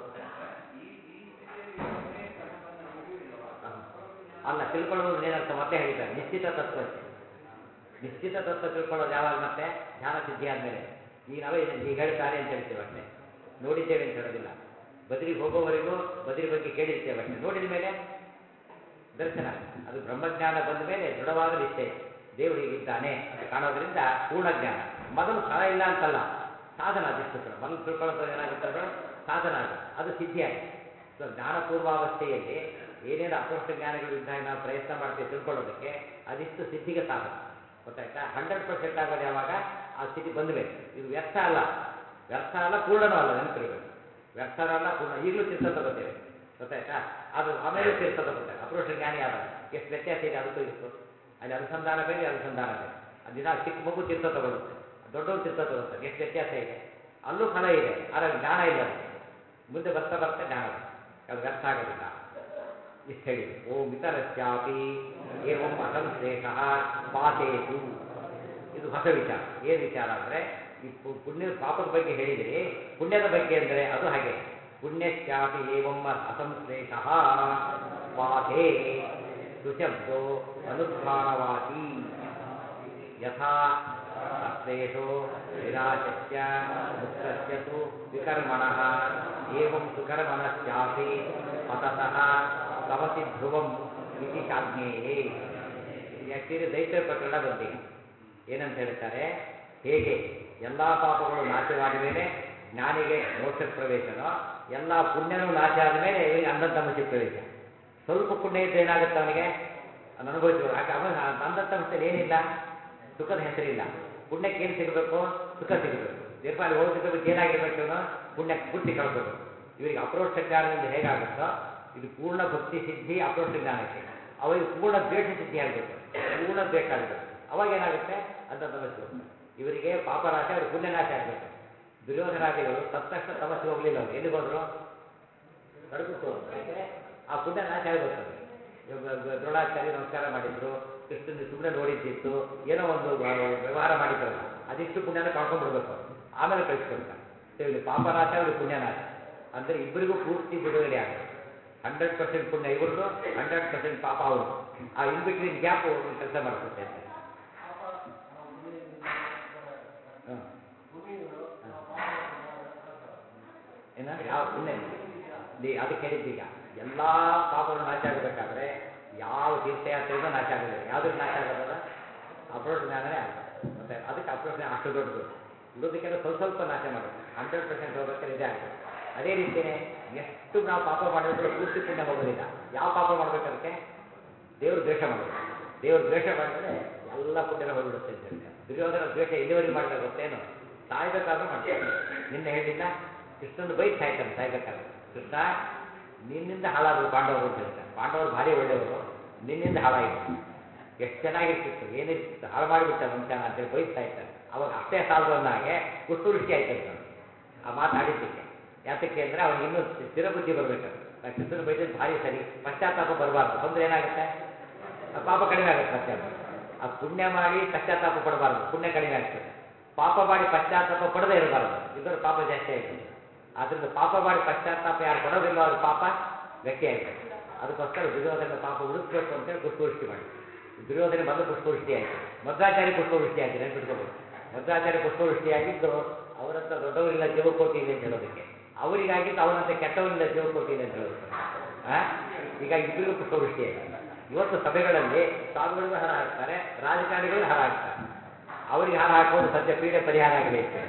A: ಅಲ್ಲ, ತಿಳ್ಕೊಳ್ಳೋದು ಏನರ್ಥ ಮತ್ತೆ ಹೇಳಿದ್ದಾರೆ, ನಿಶ್ಚಿತ ತತ್ವಕ್ಕೆ. ನಿಶ್ಚಿತ ತತ್ವ ತಿಳ್ಕೊಳ್ಳೋದು ಯಾವಾಗ, ಮತ್ತೆ ಧ್ಯಾನ ಸಿದ್ಧಿ ಆದಮೇಲೆ. ಈಗ ನಾವೇ ಈಗ ಹೇಳ್ತಾರೆ ಅಂತ ಹೇಳ್ತೇವೆ ಅಷ್ಟೇ, ನೋಡಿದ್ದೇವೆ ಅಂತ ಹೇಳೋದಿಲ್ಲ. ಬದರಿಗೆ ಹೋಗೋವರೆಗೂ ಬದರಿ ಬಗ್ಗೆ ಕೇಳಿರ್ತೇವೆ ಅಷ್ಟೇ, ನೋಡಿದ ಮೇಲೆ ದರ್ಶನ. ಅದು ಬ್ರಹ್ಮಜ್ಞಾನ ಬಂದ ಮೇಲೆ ದೃಢವಾದ ನಿಶ್ಚಯ, ದೇವರು ಹೀಗಿದ್ದಾನೆ ಅಂತ ಕಾಣೋದ್ರಿಂದ ಪೂರ್ಣ ಜ್ಞಾನ. ಮೊದಲು ಫಲ ಇಲ್ಲ ಅಂತಲ್ಲ, ಸಾಧನ. ಅದಿಷ್ಟು ಕೂಡ ಮೊದಲು ತಿಳ್ಕೊಳ್ಳೋದು ಏನಾಗುತ್ತದೋ ಸಾಧನ ಆಗುತ್ತೆ, ಅದು ಸಿದ್ಧಿ ಆಗುತ್ತೆ. ಸೊ ಜ್ಞಾನಪೂರ್ವಾವಸ್ಥೆಯಲ್ಲಿ ಏನೇನು ಅಪರೋಕ್ಷ ಜ್ಞಾನಗಳು ಇದ್ದಾಗ ನಾವು ಪ್ರಯತ್ನ ಮಾಡ್ತೀವಿ ತಿಳ್ಕೊಳ್ಳೋದಕ್ಕೆ, ಅದಿಷ್ಟು ಸಿದ್ಧಿಗೆ ಸಾಧನ. ಗೊತ್ತಾಯ್ತಾ. 100% ಆಗೋದು ಯಾವಾಗ, ಆ ಸ್ಥಿತಿ ಬಂದ ಮೇಲೆ. ಇದು ವ್ಯರ್ಥ ಅಲ್ಲ, ವ್ಯರ್ಥ ಅಲ್ಲ, ಪೂರ್ಣನೂ ಅಲ್ಲ, ನೆನಪಿರಬೇಕು. ವ್ಯರ್ಥನೂ ಅಲ್ಲ, ಪೂರ್ಣ. ಈಗಲೂ ತೀರ್ಥ ತಗೋತೇವೆ, ಗೊತ್ತಾಯ್ತಾ. ಅದು ಆಮೇಲೆ ತೀರ್ಥ ತಗೋತಾರೆ ಅಪರೋಕ್ಷ ಜ್ಞಾನಿ ಆದಾಗ. ಎಷ್ಟು ವ್ಯತ್ಯಾಸ ಇದೆ ಅದಕ್ಕೂ ಇದಕ್ಕೂ. ಅಲ್ಲಿ ಅನುಸಂಧಾನ ಬೇರೆ, ಅನುಸಂಧಾನ ಬೇರೆ. ದಿನ ಚಿಕ್ಕ ಮಗು ತೀರ್ಥ ತಗೊಳುತ್ತೆ, ದೊಡ್ಡವರು ತೀರ್ಥ ತಗೋತಾರೆ, ಎಷ್ಟು ವ್ಯತ್ಯಾಸ ಇದೆ. ಅಲ್ಲೂ ಫಲ ಇದೆ, ಆದರೆ ಜ್ಞಾನ ಇಲ್ಲ ಅದಕ್ಕೆ. ಮುಂದೆ ಬರ್ತಾ ಬರ್ತಾ ಜ್ಞಾನ ಬರುತ್ತೆ, ಅದು ವ್ಯರ್ಥ ಆಗೋದಿಲ್ಲ. ಇಷ್ಟು ಹೇಳಿದರು. ಓಂ ಇತರಸ್ಯಾಪಿ ಏವಂ ಅಸಂಶ್ಲೇಷ ಪಾತೇತು. ಇದು ಹೊಸ ವಿಚಾರ. ಏನು ವಿಚಾರ ಅಂದರೆ, ಈ ಪುಣ್ಯದ ಪಾಪದ ಬಗ್ಗೆ ಹೇಳಿದಿರಿ, ಪುಣ್ಯದ ಬಗ್ಗೆ ಅಂದರೆ ಅದು ಹಾಗೆ. ಪುಣ್ಯಶ್ಚಾಪಿ ಏವಂ ಅಸಂಶ್ಲೇಷ ಪಾತೇ ಸುಶಬ್ದೋ ಅನುದ್ಧಾನವಾಚಿ ಯಥಾ ಅಶ್ಲೇಷೋ ವಿನಾಶಸ್ಯ ಮುಕ್ತಸ್ಯ ತು ವಿಕರ್ಮಣಃ ಏವಂ ಸುಕರ್ಮಣಶ್ಚಾಪಿ ಪತತಃ ತಮಸಿ ಧ್ರುವಂ ಇತಿ ಶಾಜ್ಞೇಯೇ. ಆ್ಯಕ್ಚುಲಿ ದೈತ್ಯ ಪ್ರಕರಣ ಬಂದೀಗ. ಏನಂತ ಹೇಳ್ತಾರೆ, ಹೇಗೆ ಎಲ್ಲ ಪಾಪಗಳು ನಾಶವಾದ ಮೇಲೆ ಜ್ಞಾನಿಗೆ ಮೋಕ್ಷ ಪ್ರವೇಶನೋ ಎಲ್ಲ ಪುಣ್ಯನೂ ನಾಶ ಆದಮೇಲೆ ಇವನಿಗೆ ಅಂಧತಮಸ್ಸಿ ಪ್ರವೇಶ. ಸ್ವಲ್ಪ ಪುಣ್ಯ ಇದ್ದರೆ ಏನಾಗುತ್ತೆ ಅವನಿಗೆ ಅದನ್ನು ಅನುಭವಿಸಬೇಕು. ಅಂಧತಮಸ್ಸಲ್ಲಿ ಏನಿಲ್ಲ, ಸುಖದ ಹೆಸರಿಲ್ಲ. ಪುಣ್ಯಕ್ಕೆ ಏನು ಸಿಗಬೇಕು, ಸುಖ ಸಿಗಬೇಕು. ನಿರ್ಪಾಲಿ ಹೋಗ್ತಿದ್ದಕ್ಕೆ ಏನಾಗಿರ್ಬೇಕು, ಇವನು ಪುಣ್ಯ ಪೂರ್ತಿ ಕಳ್ಕೋಬೇಕು. ಇವರಿಗೆ ಅಪ್ರೋಕ್ಷ ಜ್ಞಾನದಿಂದ ಹೇಗಾಗುತ್ತೋ ಇದು ಪೂರ್ಣ ಭಕ್ತಿ ಸಿದ್ಧಿ ಅಪ್ರೋಕ್ಷ ಜ್ಞಾನಕ್ಕೆ. ಅವಾಗ ಪೂರ್ಣ ದ್ವೇಷ ಸಿದ್ಧಿ ಆಗಬೇಕು, ಪೂರ್ಣ ದ್ವೇಷ ಆಗಬೇಕು. ಅವಾಗ ಏನಾಗುತ್ತೆ ಅಂತ ತಮಸ್ಸಿಗೆ ಹೋಗ್ತಾರೆ. ಇವರಿಗೆ ಪಾಪನಾಶ, ಅವ್ರಿಗೆ ಪುಣ್ಯನಾಶ ಆಗಬೇಕು. ದುರ್ಯೋಧನಾದಿಗಳು ತತ್ತಕ್ಷಣ ತಮಸ್ಸಿಗೆ ಹೋಗಲಿಲ್ಲ. ಅವರು ಎಲ್ಲಿಗೆ ಹೋದರು, ಕಡುಕಕ್ಕೆ ಹೋದ್ರು. ಯಾಕೆ ಆ ಪುಣ್ಯ ನಾಶ ಆಗಬೇಕು. ಅವರಿಗೆ ದ್ರೋಣಾಚಾರ್ಯ ನಮಸ್ಕಾರ ಮಾಡಿದ್ರು, ಕೃಷ್ಣನ ಸುಮ್ಮನೆ ನೋಡಿದ್ದಿತ್ತು, ಏನೋ ಒಂದು ವ್ಯವಹಾರ ಮಾಡಿದ್ರಲ್ಲ, ಅದಿಷ್ಟು ಪುಣ್ಯನ ಕಳ್ಕೊಂಡ್ಬಿಡ್ಬೇಕು ಅವರು. ಆಮೇಲೆ ಕಳಿಸ್ಕೊಡ್ತಾರೆ. ಇವನು ಪಾಪನಾಶ, ಅವರಿಗೆ ಪುಣ್ಯನಾಶ. ಅಂದರೆ ಇಬ್ಬರಿಗೂ ಪೂರ್ತಿ ಬಿಡುಗಡೆ ಆಗಬೇಕು. 100% ಪುಣ್ಯ ಇವ್ರದ್ದು, 100% ಪಾಪ ಅವ್ರದ್ದು. ಆ ಇನ್ ಬಿಟ್ವೀನ್ ಗ್ಯಾಪ್ ಒಂದು ಕೆಲಸ ಮಾಡಿಸುತ್ತೆ ಅಂತ. ಏನ ಯಾವ ಪುಣ್ಯ ಅದಕ್ಕೆ ಹೇಳಿದ್ದೀಗ ಎಲ್ಲ ಪಾಪಗಳು ನಾಶ ಆಗಬೇಕಾದ್ರೆ ಯಾವ ತೀರ್ಥಯಾತ್ರೆಯಿಂದ ನಾಶ ಆಗೋದಿಲ್ಲ. ಯಾವುದಕ್ಕೆ ನಾಶ ಆಗೋದಲ್ಲ, ಅಪ್ರೋಚ್ ಜ್ಞಾನನೇ ಆಗ್ತದೆ. ಮತ್ತೆ ಅದಕ್ಕೆ ಅಪ್ರೋಚ್ ಅಷ್ಟು ದೊಡ್ಡದು. ಉಳಿದಕ್ಕೆಲ್ಲ ಸ್ವಲ್ಪ ನಾಶ ಮಾಡುತ್ತೆ. 100% ಹೋಗ್ಬೇಕಾದ್ರೆ ಇದೇ ಆಗಬೇಕು. ಅದೇ ರೀತಿಯೇ ಎಷ್ಟು ನಾವು ಪಾಪ ಮಾಡಿದ್ರು ಕೂಡ ಪೂರ್ತಿ ಪುಣ್ಯ ಹೋಗೋದಿಲ್ಲ. ಯಾವ ಪಾಪ ಮಾಡ್ಬೇಕು, ಅದಕ್ಕೆ ದೇವ್ರ ದ್ವೇಷ ಮಾಡಬೇಕು. ದೇವ್ರ ದ್ವೇಷ ಮಾಡಿದ್ರೆ ಎಲ್ಲ ಪುಣ್ಯನ ಹೋಗ್ಬಿಡುತ್ತೆ ಅಂತ ಹೇಳ್ತಾರೆ. ದುರ್ಯೋಧನ ದ್ವೇಷ ಎಲ್ಲಿವರೆಗೆ ಮಾಡಿದಾಗ ಗೊತ್ತೇನು, ಸಾಯ್ಬೇಕಾದ್ರೂ ಮಾಡ್ತಾರೆ. ನಿನ್ನೆ ಹೇಳಿಲ್ಲ, ಕೃಷ್ಣನ ಬೈಕ್ ಸಾಯ್ತಾನೆ ಸಾಯ್ಬೇಕಾದ್ರೆ. ಕೃಷ್ಣ ನಿನ್ನಿಂದ ಹಾಳಾದರು ಪಾಂಡವರು ಅಂತ ಹೇಳ್ತಾರೆ. ಪಾಂಡವರು ಭಾರಿ ಒಳ್ಳೆಯವರು, ನಿನ್ನಿಂದ ಹಾಳಾಯಿತು. ಎಷ್ಟು ಚೆನ್ನಾಗಿರ್ತಿತ್ತು, ಏನಿರ್ತಿತ್ತು, ಹಾಳು ಮಾಡಿಬಿಟ್ಟ ವಂಶನ ಅಂತೇಳಿ ಬೈಕ್ ಸಾಯ್ತಾನೆ. ಅವಾಗ ಅಷ್ಟೇ ಸಾಲದು ಹಾಗೆ ಕುಷ್ಠವೃಷ್ಟಿ ಆಯ್ತಂತ ಅವನಿಗೆ ಆ ಮಾತಾಡಿದ್ದಕ್ಕೆ. ಯಾತಕ್ಕೆ ಅಂದರೆ ಅವನಿಗೆ ಇನ್ನೂ ಸ್ಥಿರಬುದ್ಧಿ ಬರಬೇಕಂತ. ಕೃಷ್ಣನ ಬೈದದ್ದು ಭಾರಿ ಸರಿ, ಪಶ್ಚಾತ್ತಾಪ ಬರಬಾರ್ದು. ಬಂದರೆ ಏನಾಗುತ್ತೆ, ಆ ಪಾಪ ಕಡಿಮೆ ಆಗುತ್ತೆ. ಮತ್ತೆ ಆ ಪುಣ್ಯ ಮಾಡಿ ಪಶ್ಚಾತ್ತಾಪ ಪಡಬಾರ್ದು, ಪುಣ್ಯ ಕಡಿಮೆ ಆಗ್ತದೆ. ಪಾಪ ಮಾಡಿ ಪಶ್ಚಾತ್ತಾಪ ಪಡದೇ ಇರಬಾರ್ದು, ಇಲ್ಲದ್ರೆ ಪಾಪ ಜಾಸ್ತಿ ಆಗಿಬಿಡುತ್ತೆ. ಆದ್ದರಿಂದ ಪಾಪ ಮಾಡಿ ಪಶ್ಚಾತ್ತಾಪ ಯಾರು ಪಡೋದಿಲ್ಲ ಅವ್ರ ಪಾಪ ಗಟ್ಟಿಯಾಗಬೇಕು. ಅದಕ್ಕೋಸ್ಕರ ದುರ್ಯೋಧನ ಪಾಪ ಉಳಿಸ್ಬೇಕು ಅಂತೇಳಿ ಪುಷ್ಪವೃಷ್ಟಿ ಮಾಡಿ. ದುರ್ಯೋಧನ ಮೊದಲು ಪುಷ್ಪವೃಷ್ಟಿ ಆಯಿತು, ಮಧ್ವಾಚಾರ್ಯ ಪುಷ್ಪವೃಷ್ಟಿ ಆಯಿತು. ನೆನ್ಪಿಟ್ಕೋಬೇಕು, ಮಧ್ವಾಚಾರ್ಯ ಪುಷ್ಪವೃಷ್ಟಿ ಆಗಿದ್ದು ಅವರಂತ ದೊಡ್ಡವರಿಲ್ಲ ಜೀವಕೋಟಿ ಇಲ್ಲ ಅಂತ ಹೇಳೋದಕ್ಕೆ, ಅವರಿಗಾಗಿದ್ದು ಅವನಂತ ಕೆಟ್ಟವರಿಲ್ಲ ಜೀವಕೋಟಿ ಇಲ್ಲ ಅಂತ ಹೇಳೋದಕ್ಕೆ. ಈಗ ಇಬ್ಬರಿಗೂ ಪುಷ್ಪವೃಷ್ಟಿ ಆಯಿತು. ಇವತ್ತು ಸಭೆಗಳಲ್ಲಿ ಸ್ವಾಮಿಗಳಿಗೂ ಹಾರ ಹಾಕ್ತಾರೆ, ರಾಜಕಾರಣಿಗಳಿಗೂ ಹಾರ ಹಾಕ್ತಾರೆ. ಅವರಿಗೆ ಹಾರ ಹಾಕೋದು ಸದ್ಯ ಪೀಡೆ ಪರಿಹಾರ ಆಗಲಿ ಅಂತ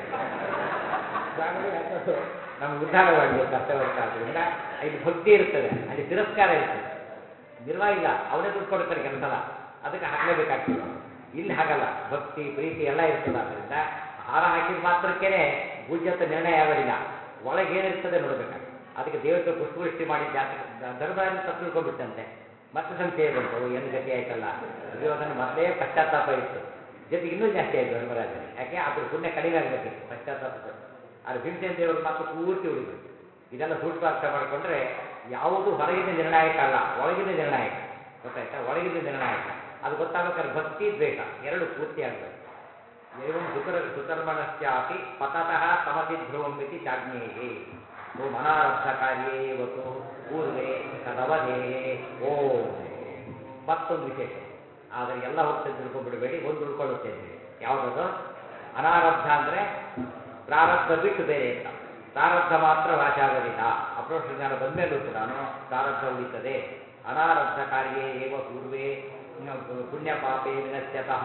A: ಸ್ವಾಮಿಗಳು ಹಾಕೋದು ನಮ್ಗೆ ಉದ್ಧಾರ ಮಾಡಲಿ ಅಂತ ಅಷ್ಟೇ ಹೊರತು. ಆದ್ದರಿಂದ ಇಲ್ಲಿ ಭಕ್ತಿ ಇರ್ತದೆ, ಅಲ್ಲಿ ತಿರಸ್ಕಾರ ಇರ್ತದೆ. ನಿರ್ವಾಹ ಇಲ್ಲ, ಅವರೇ ದುಡ್ಡು ಕೊಡ್ತಾರೆ ಕೆಲವು ಸಲ, ಅದಕ್ಕೆ ಹಾಕಲೇಬೇಕಾಗ್ತದೆ. ಇಲ್ಲಿ ಹಾಗಲ್ಲ, ಭಕ್ತಿ ಪ್ರೀತಿ ಎಲ್ಲ ಇರ್ತದೆ. ಆದ್ದರಿಂದ ಹಾರ ಹಾಕಿದ ಮಾತ್ರಕ್ಕೇ ಪೂಜ್ಯತ್ವ ನಿರ್ಣಯ ಆಗೋದಿಲ್ಲ, ಒಳಗೆ ಏನಿರ್ತದೆ ನೋಡಬೇಕಾಗ್ತದೆ. ಅದಕ್ಕೆ ದೇವತೆ ಪುಷ್ಪವೃಷ್ಟಿ ಮಾಡಿ ಜಾತಕ ಧರ್ಮರಾಜ ತಪ್ಪು ತಿಳ್ಕೊಂಡ್ಬಿಟ್ಟಂತೆ. ಮತ್ತೆ ಸಂಶಯ ಬಂತು, ಏನು ಗತಿ ಆಯ್ತಲ್ಲ. ದುರ್ಯೋಧನ ಮೊದಲೇ ಪಶ್ಚಾತ್ತಾಪ ಇತ್ತು, ಜೊತೆಗೆ ಇನ್ನೂ ಜಾಸ್ತಿ ಆಯಿತು ಧರ್ಮರಾಜನ. ಯಾಕೆ ಅದ್ರ ಪುಣ್ಯ ಕಡಿಮೆ ಆಗಬೇಕಿತ್ತು ಪಶ್ಚಾತ್ತಾಪ ಪಟ್ಟು. ಆದರೆ ಭೀಮಸೇನ ದೇವರು ಮಾತ್ರ ಪೂರ್ತಿ ಉಳಿಬೇಕು. ಇದೆಲ್ಲ ಸೂಕ್ಷ್ಮ ಅರ್ಥ ಮಾಡಿಕೊಂಡ್ರೆ ಯಾವುದು ಹೊರಗಿಂದ ನಿರ್ಣಾಯಕ ಅಲ್ಲ, ಒಳಗಿಂದ ನಿರ್ಣಾಯಕ. ಗೊತ್ತಾಯ್ತಾ, ಒಳಗಿಂದ ನಿರ್ಣಾಯಕ. ಅದು ಗೊತ್ತಾಗಬೇಕಾದ್ರೆ ಭಕ್ತಿ ದ್ವೇಷ ಎರಡು ಪೂರ್ತಿ ಆಗಬೇಕು. ಏವಂ ಸುಕರ್ಮಣಶ್ಚಾಪಿ ಪತತಃ ತಮಸಿ ಧ್ರುವಂ ಇತಿ ಚಾಜ್ಞೇಯೇ ಓಂ ಅನಾರಬ್ಧ ಕಾರ್ಯೇ ವತು ಪೂರ್ವೇ ತದವಧೇಯೇ ಓಂ. ಮತ್ತೊಂದು ವಿಶೇಷ, ಆದರೆ ಎಲ್ಲ ಹೋಗ್ತದೆ ತಿಳ್ಕೊಂಡ್ಬಿಡಬೇಡಿ, ಒಂದು ಉಳ್ಕೊಳ್ಳುತ್ತೆ ಅಂತೇಳಿ. ಯಾವುದದು? ಅನಾರಬ್ಧ ಅಂದರೆ ಪ್ರಾರಬ್ಧ ಬಿಟ್ಟು ಬೇರೆ ಅಂತ. ಪ್ರಾರಬ್ಧ ಮಾತ್ರ ನಾಶ ಆಗೋದಿಲ್ಲ. ಅಪ್ರೋಕ್ಷ ಜ್ಞಾನ ಬಂದಮೇಲೂ ಕೂಡ ಪ್ರಾರಬ್ಧ ಉಳಿತದೆ. ಅನಾರಬ್ಧ ಕಾರ್ಯೇ ಏವ ಪೂರ್ವೇ ಪುಣ್ಯ ಪಾಪೇ ವಿನಶ್ಯತಃ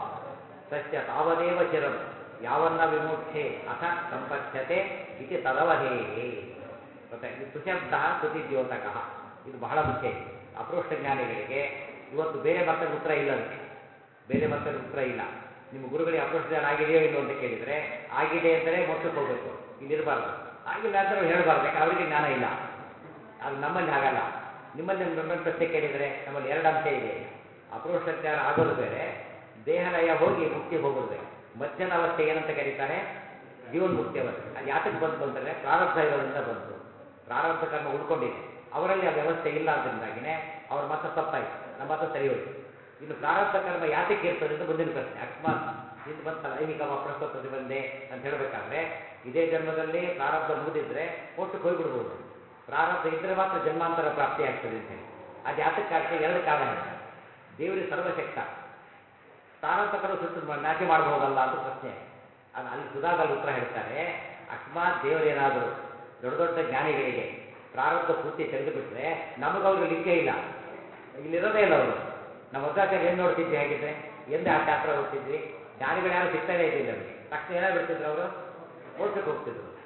A: ತಸ್ಯ ತಾವದೇವ ಚಿರಂ ಯಾವನ್ನ ವಿಮೋಕ್ಷೆ ಅಥ ಸಂಪತ್ಸ್ಯತೆ ಇತಿ ತದವಧೇಯೇ. ಮತ್ತೆ ಇದು ಸುಶಬ್ದ ಸ್ತುತಿ ದ್ಯೋತಕಃ. ಇದು ಬಹಳ ಮುಖ್ಯ. ಇದು ಅಪ್ರೋಕ್ಷ ಜ್ಞಾನಿಗಳಿಗೆ ಇವತ್ತು ಬೇರೆ ಮತ್ತಲ್ಲಿ ಉತ್ತರ ಇಲ್ಲ. ಅದಕ್ಕೆ ಬೇರೆ ಮತ್ತಲ್ಲಿ ಉತ್ತರ ಇಲ್ಲ. ನಿಮ್ಮ ಗುರುಗಳಿಗೆ ಅಪ್ರೋಕ್ಷ ಜ್ಞಾನ ಆಗಿದೆಯೋ ಇಲ್ಲೋ ಅಂತ ಕೇಳಿದರೆ ಆಗಿದೆ ಅಂದರೆ ಮೋಕ್ಷಕ್ಕೆ ಹೋಗಬೇಕು, ಇಲ್ಲಿರಬಾರ್ದು. ಆಗಿಲ್ಲ ಅಂದರೆ ಅವ್ರು ಹೇಳಬಾರ್ದು, ಯಾಕೆ ಅವರಿಗೆ ಜ್ಞಾನ ಇಲ್ಲ. ಆದರೆ ನಮ್ಮಲ್ಲಿ ಹಾಗಲ್ಲ. ನಿಮ್ಮಲ್ಲಿ ನಮ್ಮನ್ನು ಪ್ರಶ್ನೆ ಕೇಳಿದರೆ ನಮ್ಮಲ್ಲಿ ಎರಡು ಅಂಶ ಇದೆ. ಈಗ ಅಪ್ರೋಕ್ಷ ಜ್ಞಾನ ಆಗೋದು ಬೇರೆ, ದೇಹಲಯ ಹೋಗಿ ಮುಕ್ತಿಗೆ ಹೋಗೋದು ಬೇರೆ. ಮಧ್ಯದ ಅವಸ್ಥೆ ಏನಂತ ಕರೀತಾರೆ? ಜೀವನ್ಮುಕ್ತಿ ಅವಸ್ಥೆ. ಅದು ಯಾತಕ್ಕೆ ಬಂತು ಅಂದರೆ ಪ್ರಾರಬ್ಧ ಇರೋದ್ರಿಂದ ಬಂತು. ಪ್ರಾರಬ್ಧ ಕರ್ಮ ಉಳ್ಕೊಂಡಿದೆ, ಅವರಲ್ಲಿ ಆ ವ್ಯವಸ್ಥೆ ಇಲ್ಲ. ಅದರಿಂದಾಗಿನೇ ಅವ್ರ ಮತ ತಪ್ಪಾಯಿತು, ನಮ್ಮ ಮತ ಸರಿ ಹೋಯಿತು. ಇನ್ನು ಪ್ರಾರಬ್ಧ ಕರ್ಮ ಯಾತಕ್ಕೆ ಇರ್ತದೆ ಅಂತ ಮುಂದಿನ ಪ್ರಶ್ನೆ. ಅಕಸ್ಮಾತ್ ಹಿಂದೆ ಬಂತಲ್ಲ ಐಹಿಕ ವಾಪ್ರಸ್ವ ಪ್ರತಿಬಂಧೆ ಅಂತ ಹೇಳಬೇಕಾದ್ರೆ ಇದೇ ಜನ್ಮದಲ್ಲಿ ಪ್ರಾರಬ್ಧ ಮುಗಿದಿದ್ರೆ ಮೋಕ್ಷಕ್ಕೆ ಹೋಗಿಬಿಡ್ಬೋದು. ಪ್ರಾರಬ್ಧ ಇದ್ದರೆ ಮಾತ್ರ ಜನ್ಮಾಂತರ ಪ್ರಾಪ್ತಿ ಆಗ್ತದೆ ಅಂತೇಳಿ. ಅದು ಯಾತಕ್ಕಾಗ್ತದೆ? ಎರಡು ಕಾರಣ ಹೇಳ್ತಾರೆ. ದೇವರಿಗೆ ಸರ್ವಶಕ್ತ, ಪ್ರಾರಬ್ಧ ಕರ್ಮ ಸುಟ್ಟು ನಾಶ ಮಾಡಬಹುದಲ್ಲ ಅಂತ ಪ್ರಶ್ನೆ. ಅದು ಅಲ್ಲಿ ಸುಧಾದಲ್ಲಿ ಉತ್ತರ ಹೇಳ್ತಾರೆ. ಅಕಸ್ಮಾತ್ ದೇವರೇನಾದರೂ ದೊಡ್ಡ ದೊಡ್ಡ ಜ್ಞಾನಿಗಳಿಗೆ ಪ್ರಾರಬ್ಧ ಪೂರ್ತಿ ತೆಗೆದುಬಿಟ್ರೆ ನಮಗವ್ರಿಗೆ ಲಿಂಕೇ ಇಲ್ಲ, ಇಲ್ಲಿರೋದೇ ಇಲ್ಲ ಅವರು. ನಮ್ಮ ಮಧ್ವಾಚಾರ್ಯ ಏನು ನೋಡ್ತಿದ್ವಿ ಹಾಗಿದ್ರೆ? ಎಂದೇ ಆ ಶಾಸ್ತ್ರ ಓದ್ತಿದ್ವಿ? ಜ್ಞಾನಿಗಳು ಯಾರು ಸಿಗ್ತಾನೇ ಇದ್ದಿಲ್ಲ ನಮಗೆ. ತಕ್ಷಣ ಏನಾಗ್ಬಿಡ್ತಿದ್ರು ಅವರು? ಮೋಕ್ಷಕ್ಕೆ ಹೋಗ್ತಿದ್ರು.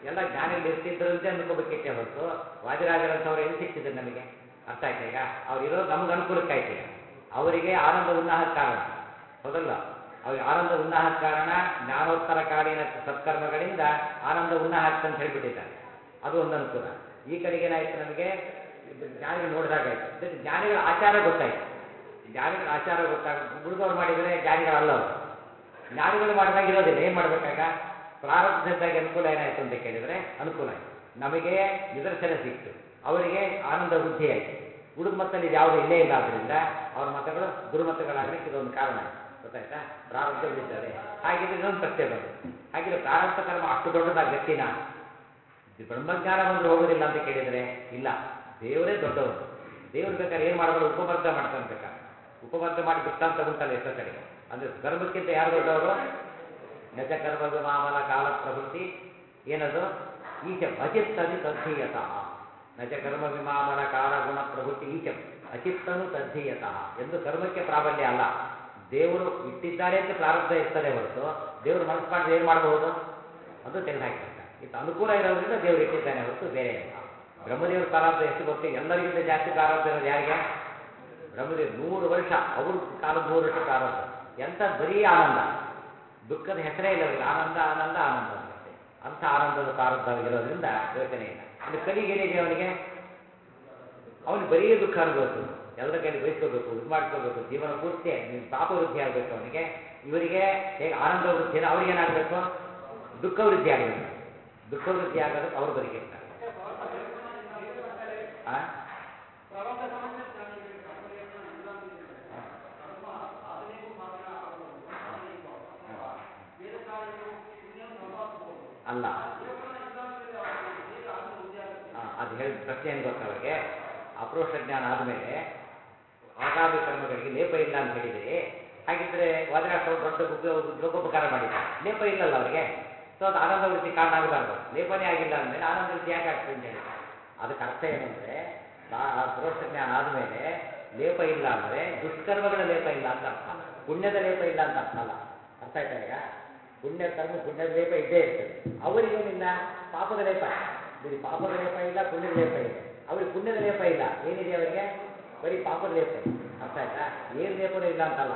A: ಎಲ್ಲ ಜ್ಞಾನಿಗಳು ಇರ್ತಿದ್ದರಂತೆ ಅನ್ಕೋಬೇಕಿತ್ತೆ ಹೊರತು ವಾದಿರಾಜರಂಥವ್ರು ಎಲ್ಲಿ ಸಿಕ್ತಿದ್ರು ನಮಗೆ? ಅರ್ಥ ಆಯ್ತಾ? ಈಗ ಅವ್ರು ಇರೋದು ನಮ್ಗೆ ಅನುಕೂಲಕ್ಕಾಯ್ತು. ಈಗ ಅವರಿಗೆ ಆನಂದ ಉನ್ನಾಹಕ್ಕೆ ಕಾರಣ ಹೌದಲ್ಲ, ಅವ್ರಿಗೆ ಆನಂದ ಉನ್ನಾಹಕ್ಕೆ ಕಾರಣ ಜ್ಞಾನೋತ್ತರ ಕಾಲೀನ ಸತ್ಕರ್ಮಗಳಿಂದ ಆನಂದ ಉನ್ನಾಹ ಆಗ್ತಂತ ಹೇಳ್ಬಿಟ್ಟಿದ್ದಾರೆ. ಅದು ಒಂದು ಅನುಕೂಲ. ಈ ಕಡೆಗೆ ಏನಾಯ್ತು, ನಮಗೆ ಜ್ಞಾನಿಗಳು ನೋಡಿದಾಗಾಯ್ತು. ಜೊತೆ ಜ್ಞಾನಿಗಳ ಆಚಾರ ಗೊತ್ತಾಯ್ತು. ಜ್ಞಾನಿಗಳ ಆಚಾರ ಉಳಿದವ್ರು ಮಾಡಿದರೆ ಜ್ಞಾನಿಗಳಲ್ಲ ಅವರು. ಜ್ಞಾನಿಗಳು ಮಾಡಿದಾಗ ಇರೋದಿಲ್ಲ. ಏನು ಮಾಡಬೇಕಾಗ? ಪ್ರಾರಬ್ಧದ್ದಾಗಿ ಅನುಕೂಲ ಏನಾಯಿತು ಅಂತ ಕೇಳಿದರೆ ಅನುಕೂಲ ಆಯಿತು. ನಮಗೆ ನಿದರ್ಶನ ಸಿಕ್ತು, ಅವರಿಗೆ ಆನಂದ ವೃದ್ಧಿ ಆಯಿತು. ಉಳಿದ ಮತ್ತಲ್ಲಿ ಇದು ಯಾವುದೂ ಇಲ್ಲೇ ಇಲ್ಲ. ಆದ್ದರಿಂದ ಅವರ ಮತಗಳು ದುರ್ಮತಗಳಾಗಲಿಕ್ಕೆ ಇದೊಂದು ಕಾರಣ ಆಯಿತು. ಗೊತ್ತಾಯ್ತಾ? ಪ್ರಾರಬ್ಧ ಉಳಿತದೆ. ಹಾಗಿದ್ರೆ ಇನ್ನೊಂದು ಪ್ರಶ್ನೆ ಬಂತು, ಹಾಗಿದ್ರೆ ಪ್ರಾರಬ್ಧ ಕರ್ಮ ಅಷ್ಟು ದೊಡ್ಡದಾಗಿ ಗಟ್ಟಿನ ಬ್ರಹ್ಮಜ್ಞಾನ ಬಂದರೂ ಹೋಗೋದಿಲ್ಲ ಅಂತ ಕೇಳಿದರೆ ಇಲ್ಲ, ದೇವರೇ ದೊಡ್ಡವರು. ದೇವ್ರು ಬೇಕಾದ್ರೆ ಏನು ಮಾಡಬಾರ್ದು? ಉಪಮರ್ದ ಮಾಡ್ತಾನೆ. ಬೇಕಾದ್ರೆ ಉಪಮರ್ದ ಮಾಡಿ ದೃಷ್ಟಾಂತ ಉಂಟಲ್ಲ ಎಷ್ಟೋ ಕಡೆ. ಅಂದರೆ ಕರ್ಮಕ್ಕಿಂತ ಯಾರು ದೊಡ್ಡವರು? ನಚ ಕರ್ಮ ವಿಮಾಮಲ ಕಾಲ ಪ್ರವೃತ್ತಿ ಏನದು? ಈಶಂ ಅಚಿತ್ತನು ತದ್ಧೀಯತಃ. ನಚ ಕರ್ಮ ವಿಮಾಮಲ ಕಾಲ ಗುಣ ಪ್ರವೃತ್ತಿ ಈಶಂ ಅಚಿತ್ತನು ತದ್ಧೀಯತಃ. ಎಂದು ಕರ್ಮಕ್ಕೆ ಪ್ರಾಬಲ್ಯ ಅಲ್ಲ, ದೇವರು ಇಟ್ಟಿದ್ದಾರೆ ಅಂತ ಪ್ರಾರಬ್ಧ ಇರ್ತದೆ ಹೊರತು ದೇವರು ಮನಸ್ಸು ಮಾಡಿದ್ರೆ ಏನು ಮಾಡಬಹುದು? ಅದು ತೆಗೆದುಹಾಕಿರ್ತಾರೆ. ಇದು ಅನುಕೂಲ ಇರೋದ್ರಿಂದ ದೇವರು ಇಟ್ಟಿದ್ದಾನೆ ಹೊರತು ಬೇರೆ ಅಲ್ಲ. ಬ್ರಹ್ಮದೇವ್ರ ಪ್ರಾರಬ್ಧ ಎಷ್ಟು ಗೊತ್ತು? ಎಲ್ಲರಿಗಿಂತ ಜಾಸ್ತಿ ಪ್ರಾರಬ್ಧ ಇರೋದು ಯಾರಿಗೆ? ಬ್ರಹ್ಮದೇವ್ 100 ವರ್ಷ, ಅವ್ರ ಕಾಲದ 100 ವರ್ಷ ಪ್ರಾರಬ್ಧ. ಎಂಥದ್ದು ಬರೀ ಆನಂದ, ದುಃಖದ ಹೆಸರೇ ಇಲ್ಲ ಅವರಿಗೆ. ಆನಂದ ಆನಂದ ಆನಂದ ಅವನಿಗಷ್ಟೇ. ಅಂಥ ಆನಂದದ ಪ್ರಾರಬ್ಧ ಇರೋದ್ರಿಂದ ಯೋಚನೆ ಇಲ್ಲ. ಇನ್ನು ಕಲಿಗೇನಿದೆ ಅವನಿಗೆ? ಅವನು ಬರೀ ದುಃಖ ಅನುಭವಿಸೋದು, ಎಲ್ಲರ ಕೈಲಿ ಬಯಸ್ಕೋಬೇಕು, ಇದು ಮಾಡ್ಕೋಬೇಕು, ಜೀವನ ಪೂರ್ತಿ ಪಾಪ ವೃದ್ಧಿ ಆಗಬೇಕು ಅವನಿಗೆ. ಇವರಿಗೆ ಹೇಗೆ ಆನಂದ ವೃದ್ಧಿನ ಅವ್ರಿಗೇನಾಗಬೇಕು? ದುಃಖ ವೃದ್ಧಿ ಆಗಬೇಕು. ದುಃಖ ವೃದ್ಧಿ ಆಗೋದಕ್ಕೆ ಅವರು ಬದುಕಿರ್ತಾರೆ. ಅಲ್ಲ, ಅದು ಹೇಳಿದ ಪ್ರಶ್ನೆ ಏನು ಗೊತ್ತಾ ಅವರಿಗೆ? ಅಪ್ರೋಕ್ಷ ಜ್ಞಾನ ಆದಮೇಲೆ ಆಗಾಮಿ ಕರ್ಮಗಳಿಗೆ ಲೇಪ ಇಲ್ಲ ಅಂತ ಹೇಳಿದರೆ, ಹಾಗಿದ್ರೆ ವಾದಿರಾಷ್ಟ್ರವರು ದೊಡ್ಡ ಲೋಕೋಪಕಾರ ಮಾಡಿದ್ದಾರೆ, ಲೇಪ ಇಲ್ಲಲ್ಲ ಅವರಿಗೆ. ಸೊ ಅದು ಆನಂದ ವೃತ್ತಿ ಕಾರಣ ಆಗಬಾರ್ದು. ಲೇಪನೇ ಆಗಿಲ್ಲ ಅಂದಮೇಲೆ ಆನಂದ ವೃತ್ತಿ ಯಾಕೆ ಆಗ್ತದೆ ಅಂತ ಹೇಳಿದ್ದಾರೆ. ಅದಕ್ಕೆ ಅರ್ಥ ಏನು ಅಂದರೆ, ಅಪ್ರೋಕ್ಷ ಜ್ಞಾನ ಆದಮೇಲೆ ಲೇಪ ಇಲ್ಲ ಅಂದರೆ ದುಷ್ಕರ್ಮಗಳ ಲೇಪ ಇಲ್ಲ ಅಂತ ಅರ್ಥ, ಪುಣ್ಯದ ಲೇಪ ಇಲ್ಲ ಅಂತ ಅರ್ಥ ಅಲ್ಲ. ಅರ್ಥ ಆಯ್ತಾ? ಈಗ ಪುಣ್ಯದ ಲೇಪ ಇದ್ದೇ ಇರ್ತದೆ. ಅವರಿಗೇನಿಲ್ಲ, ಪಾಪದ ಲೇಪ. ಬರೀ ಪಾಪದ ಲೇಪ ಇಲ್ಲ, ಪುಣ್ಯದ ಲೇಪ ಇದೆ. ಅವ್ರಿಗೆ ಪುಣ್ಯದ ಲೇಪ ಇಲ್ಲ, ಏನಿದೆ ಅವರಿಗೆ? ಬರೀ ಪಾಪದ ಲೇಪ ಇದೆ. ಅರ್ಥ ಆಯ್ತಾ? ಏನು ಲೇಪನೂ ಇಲ್ಲ ಅಂತಲ್ಲ.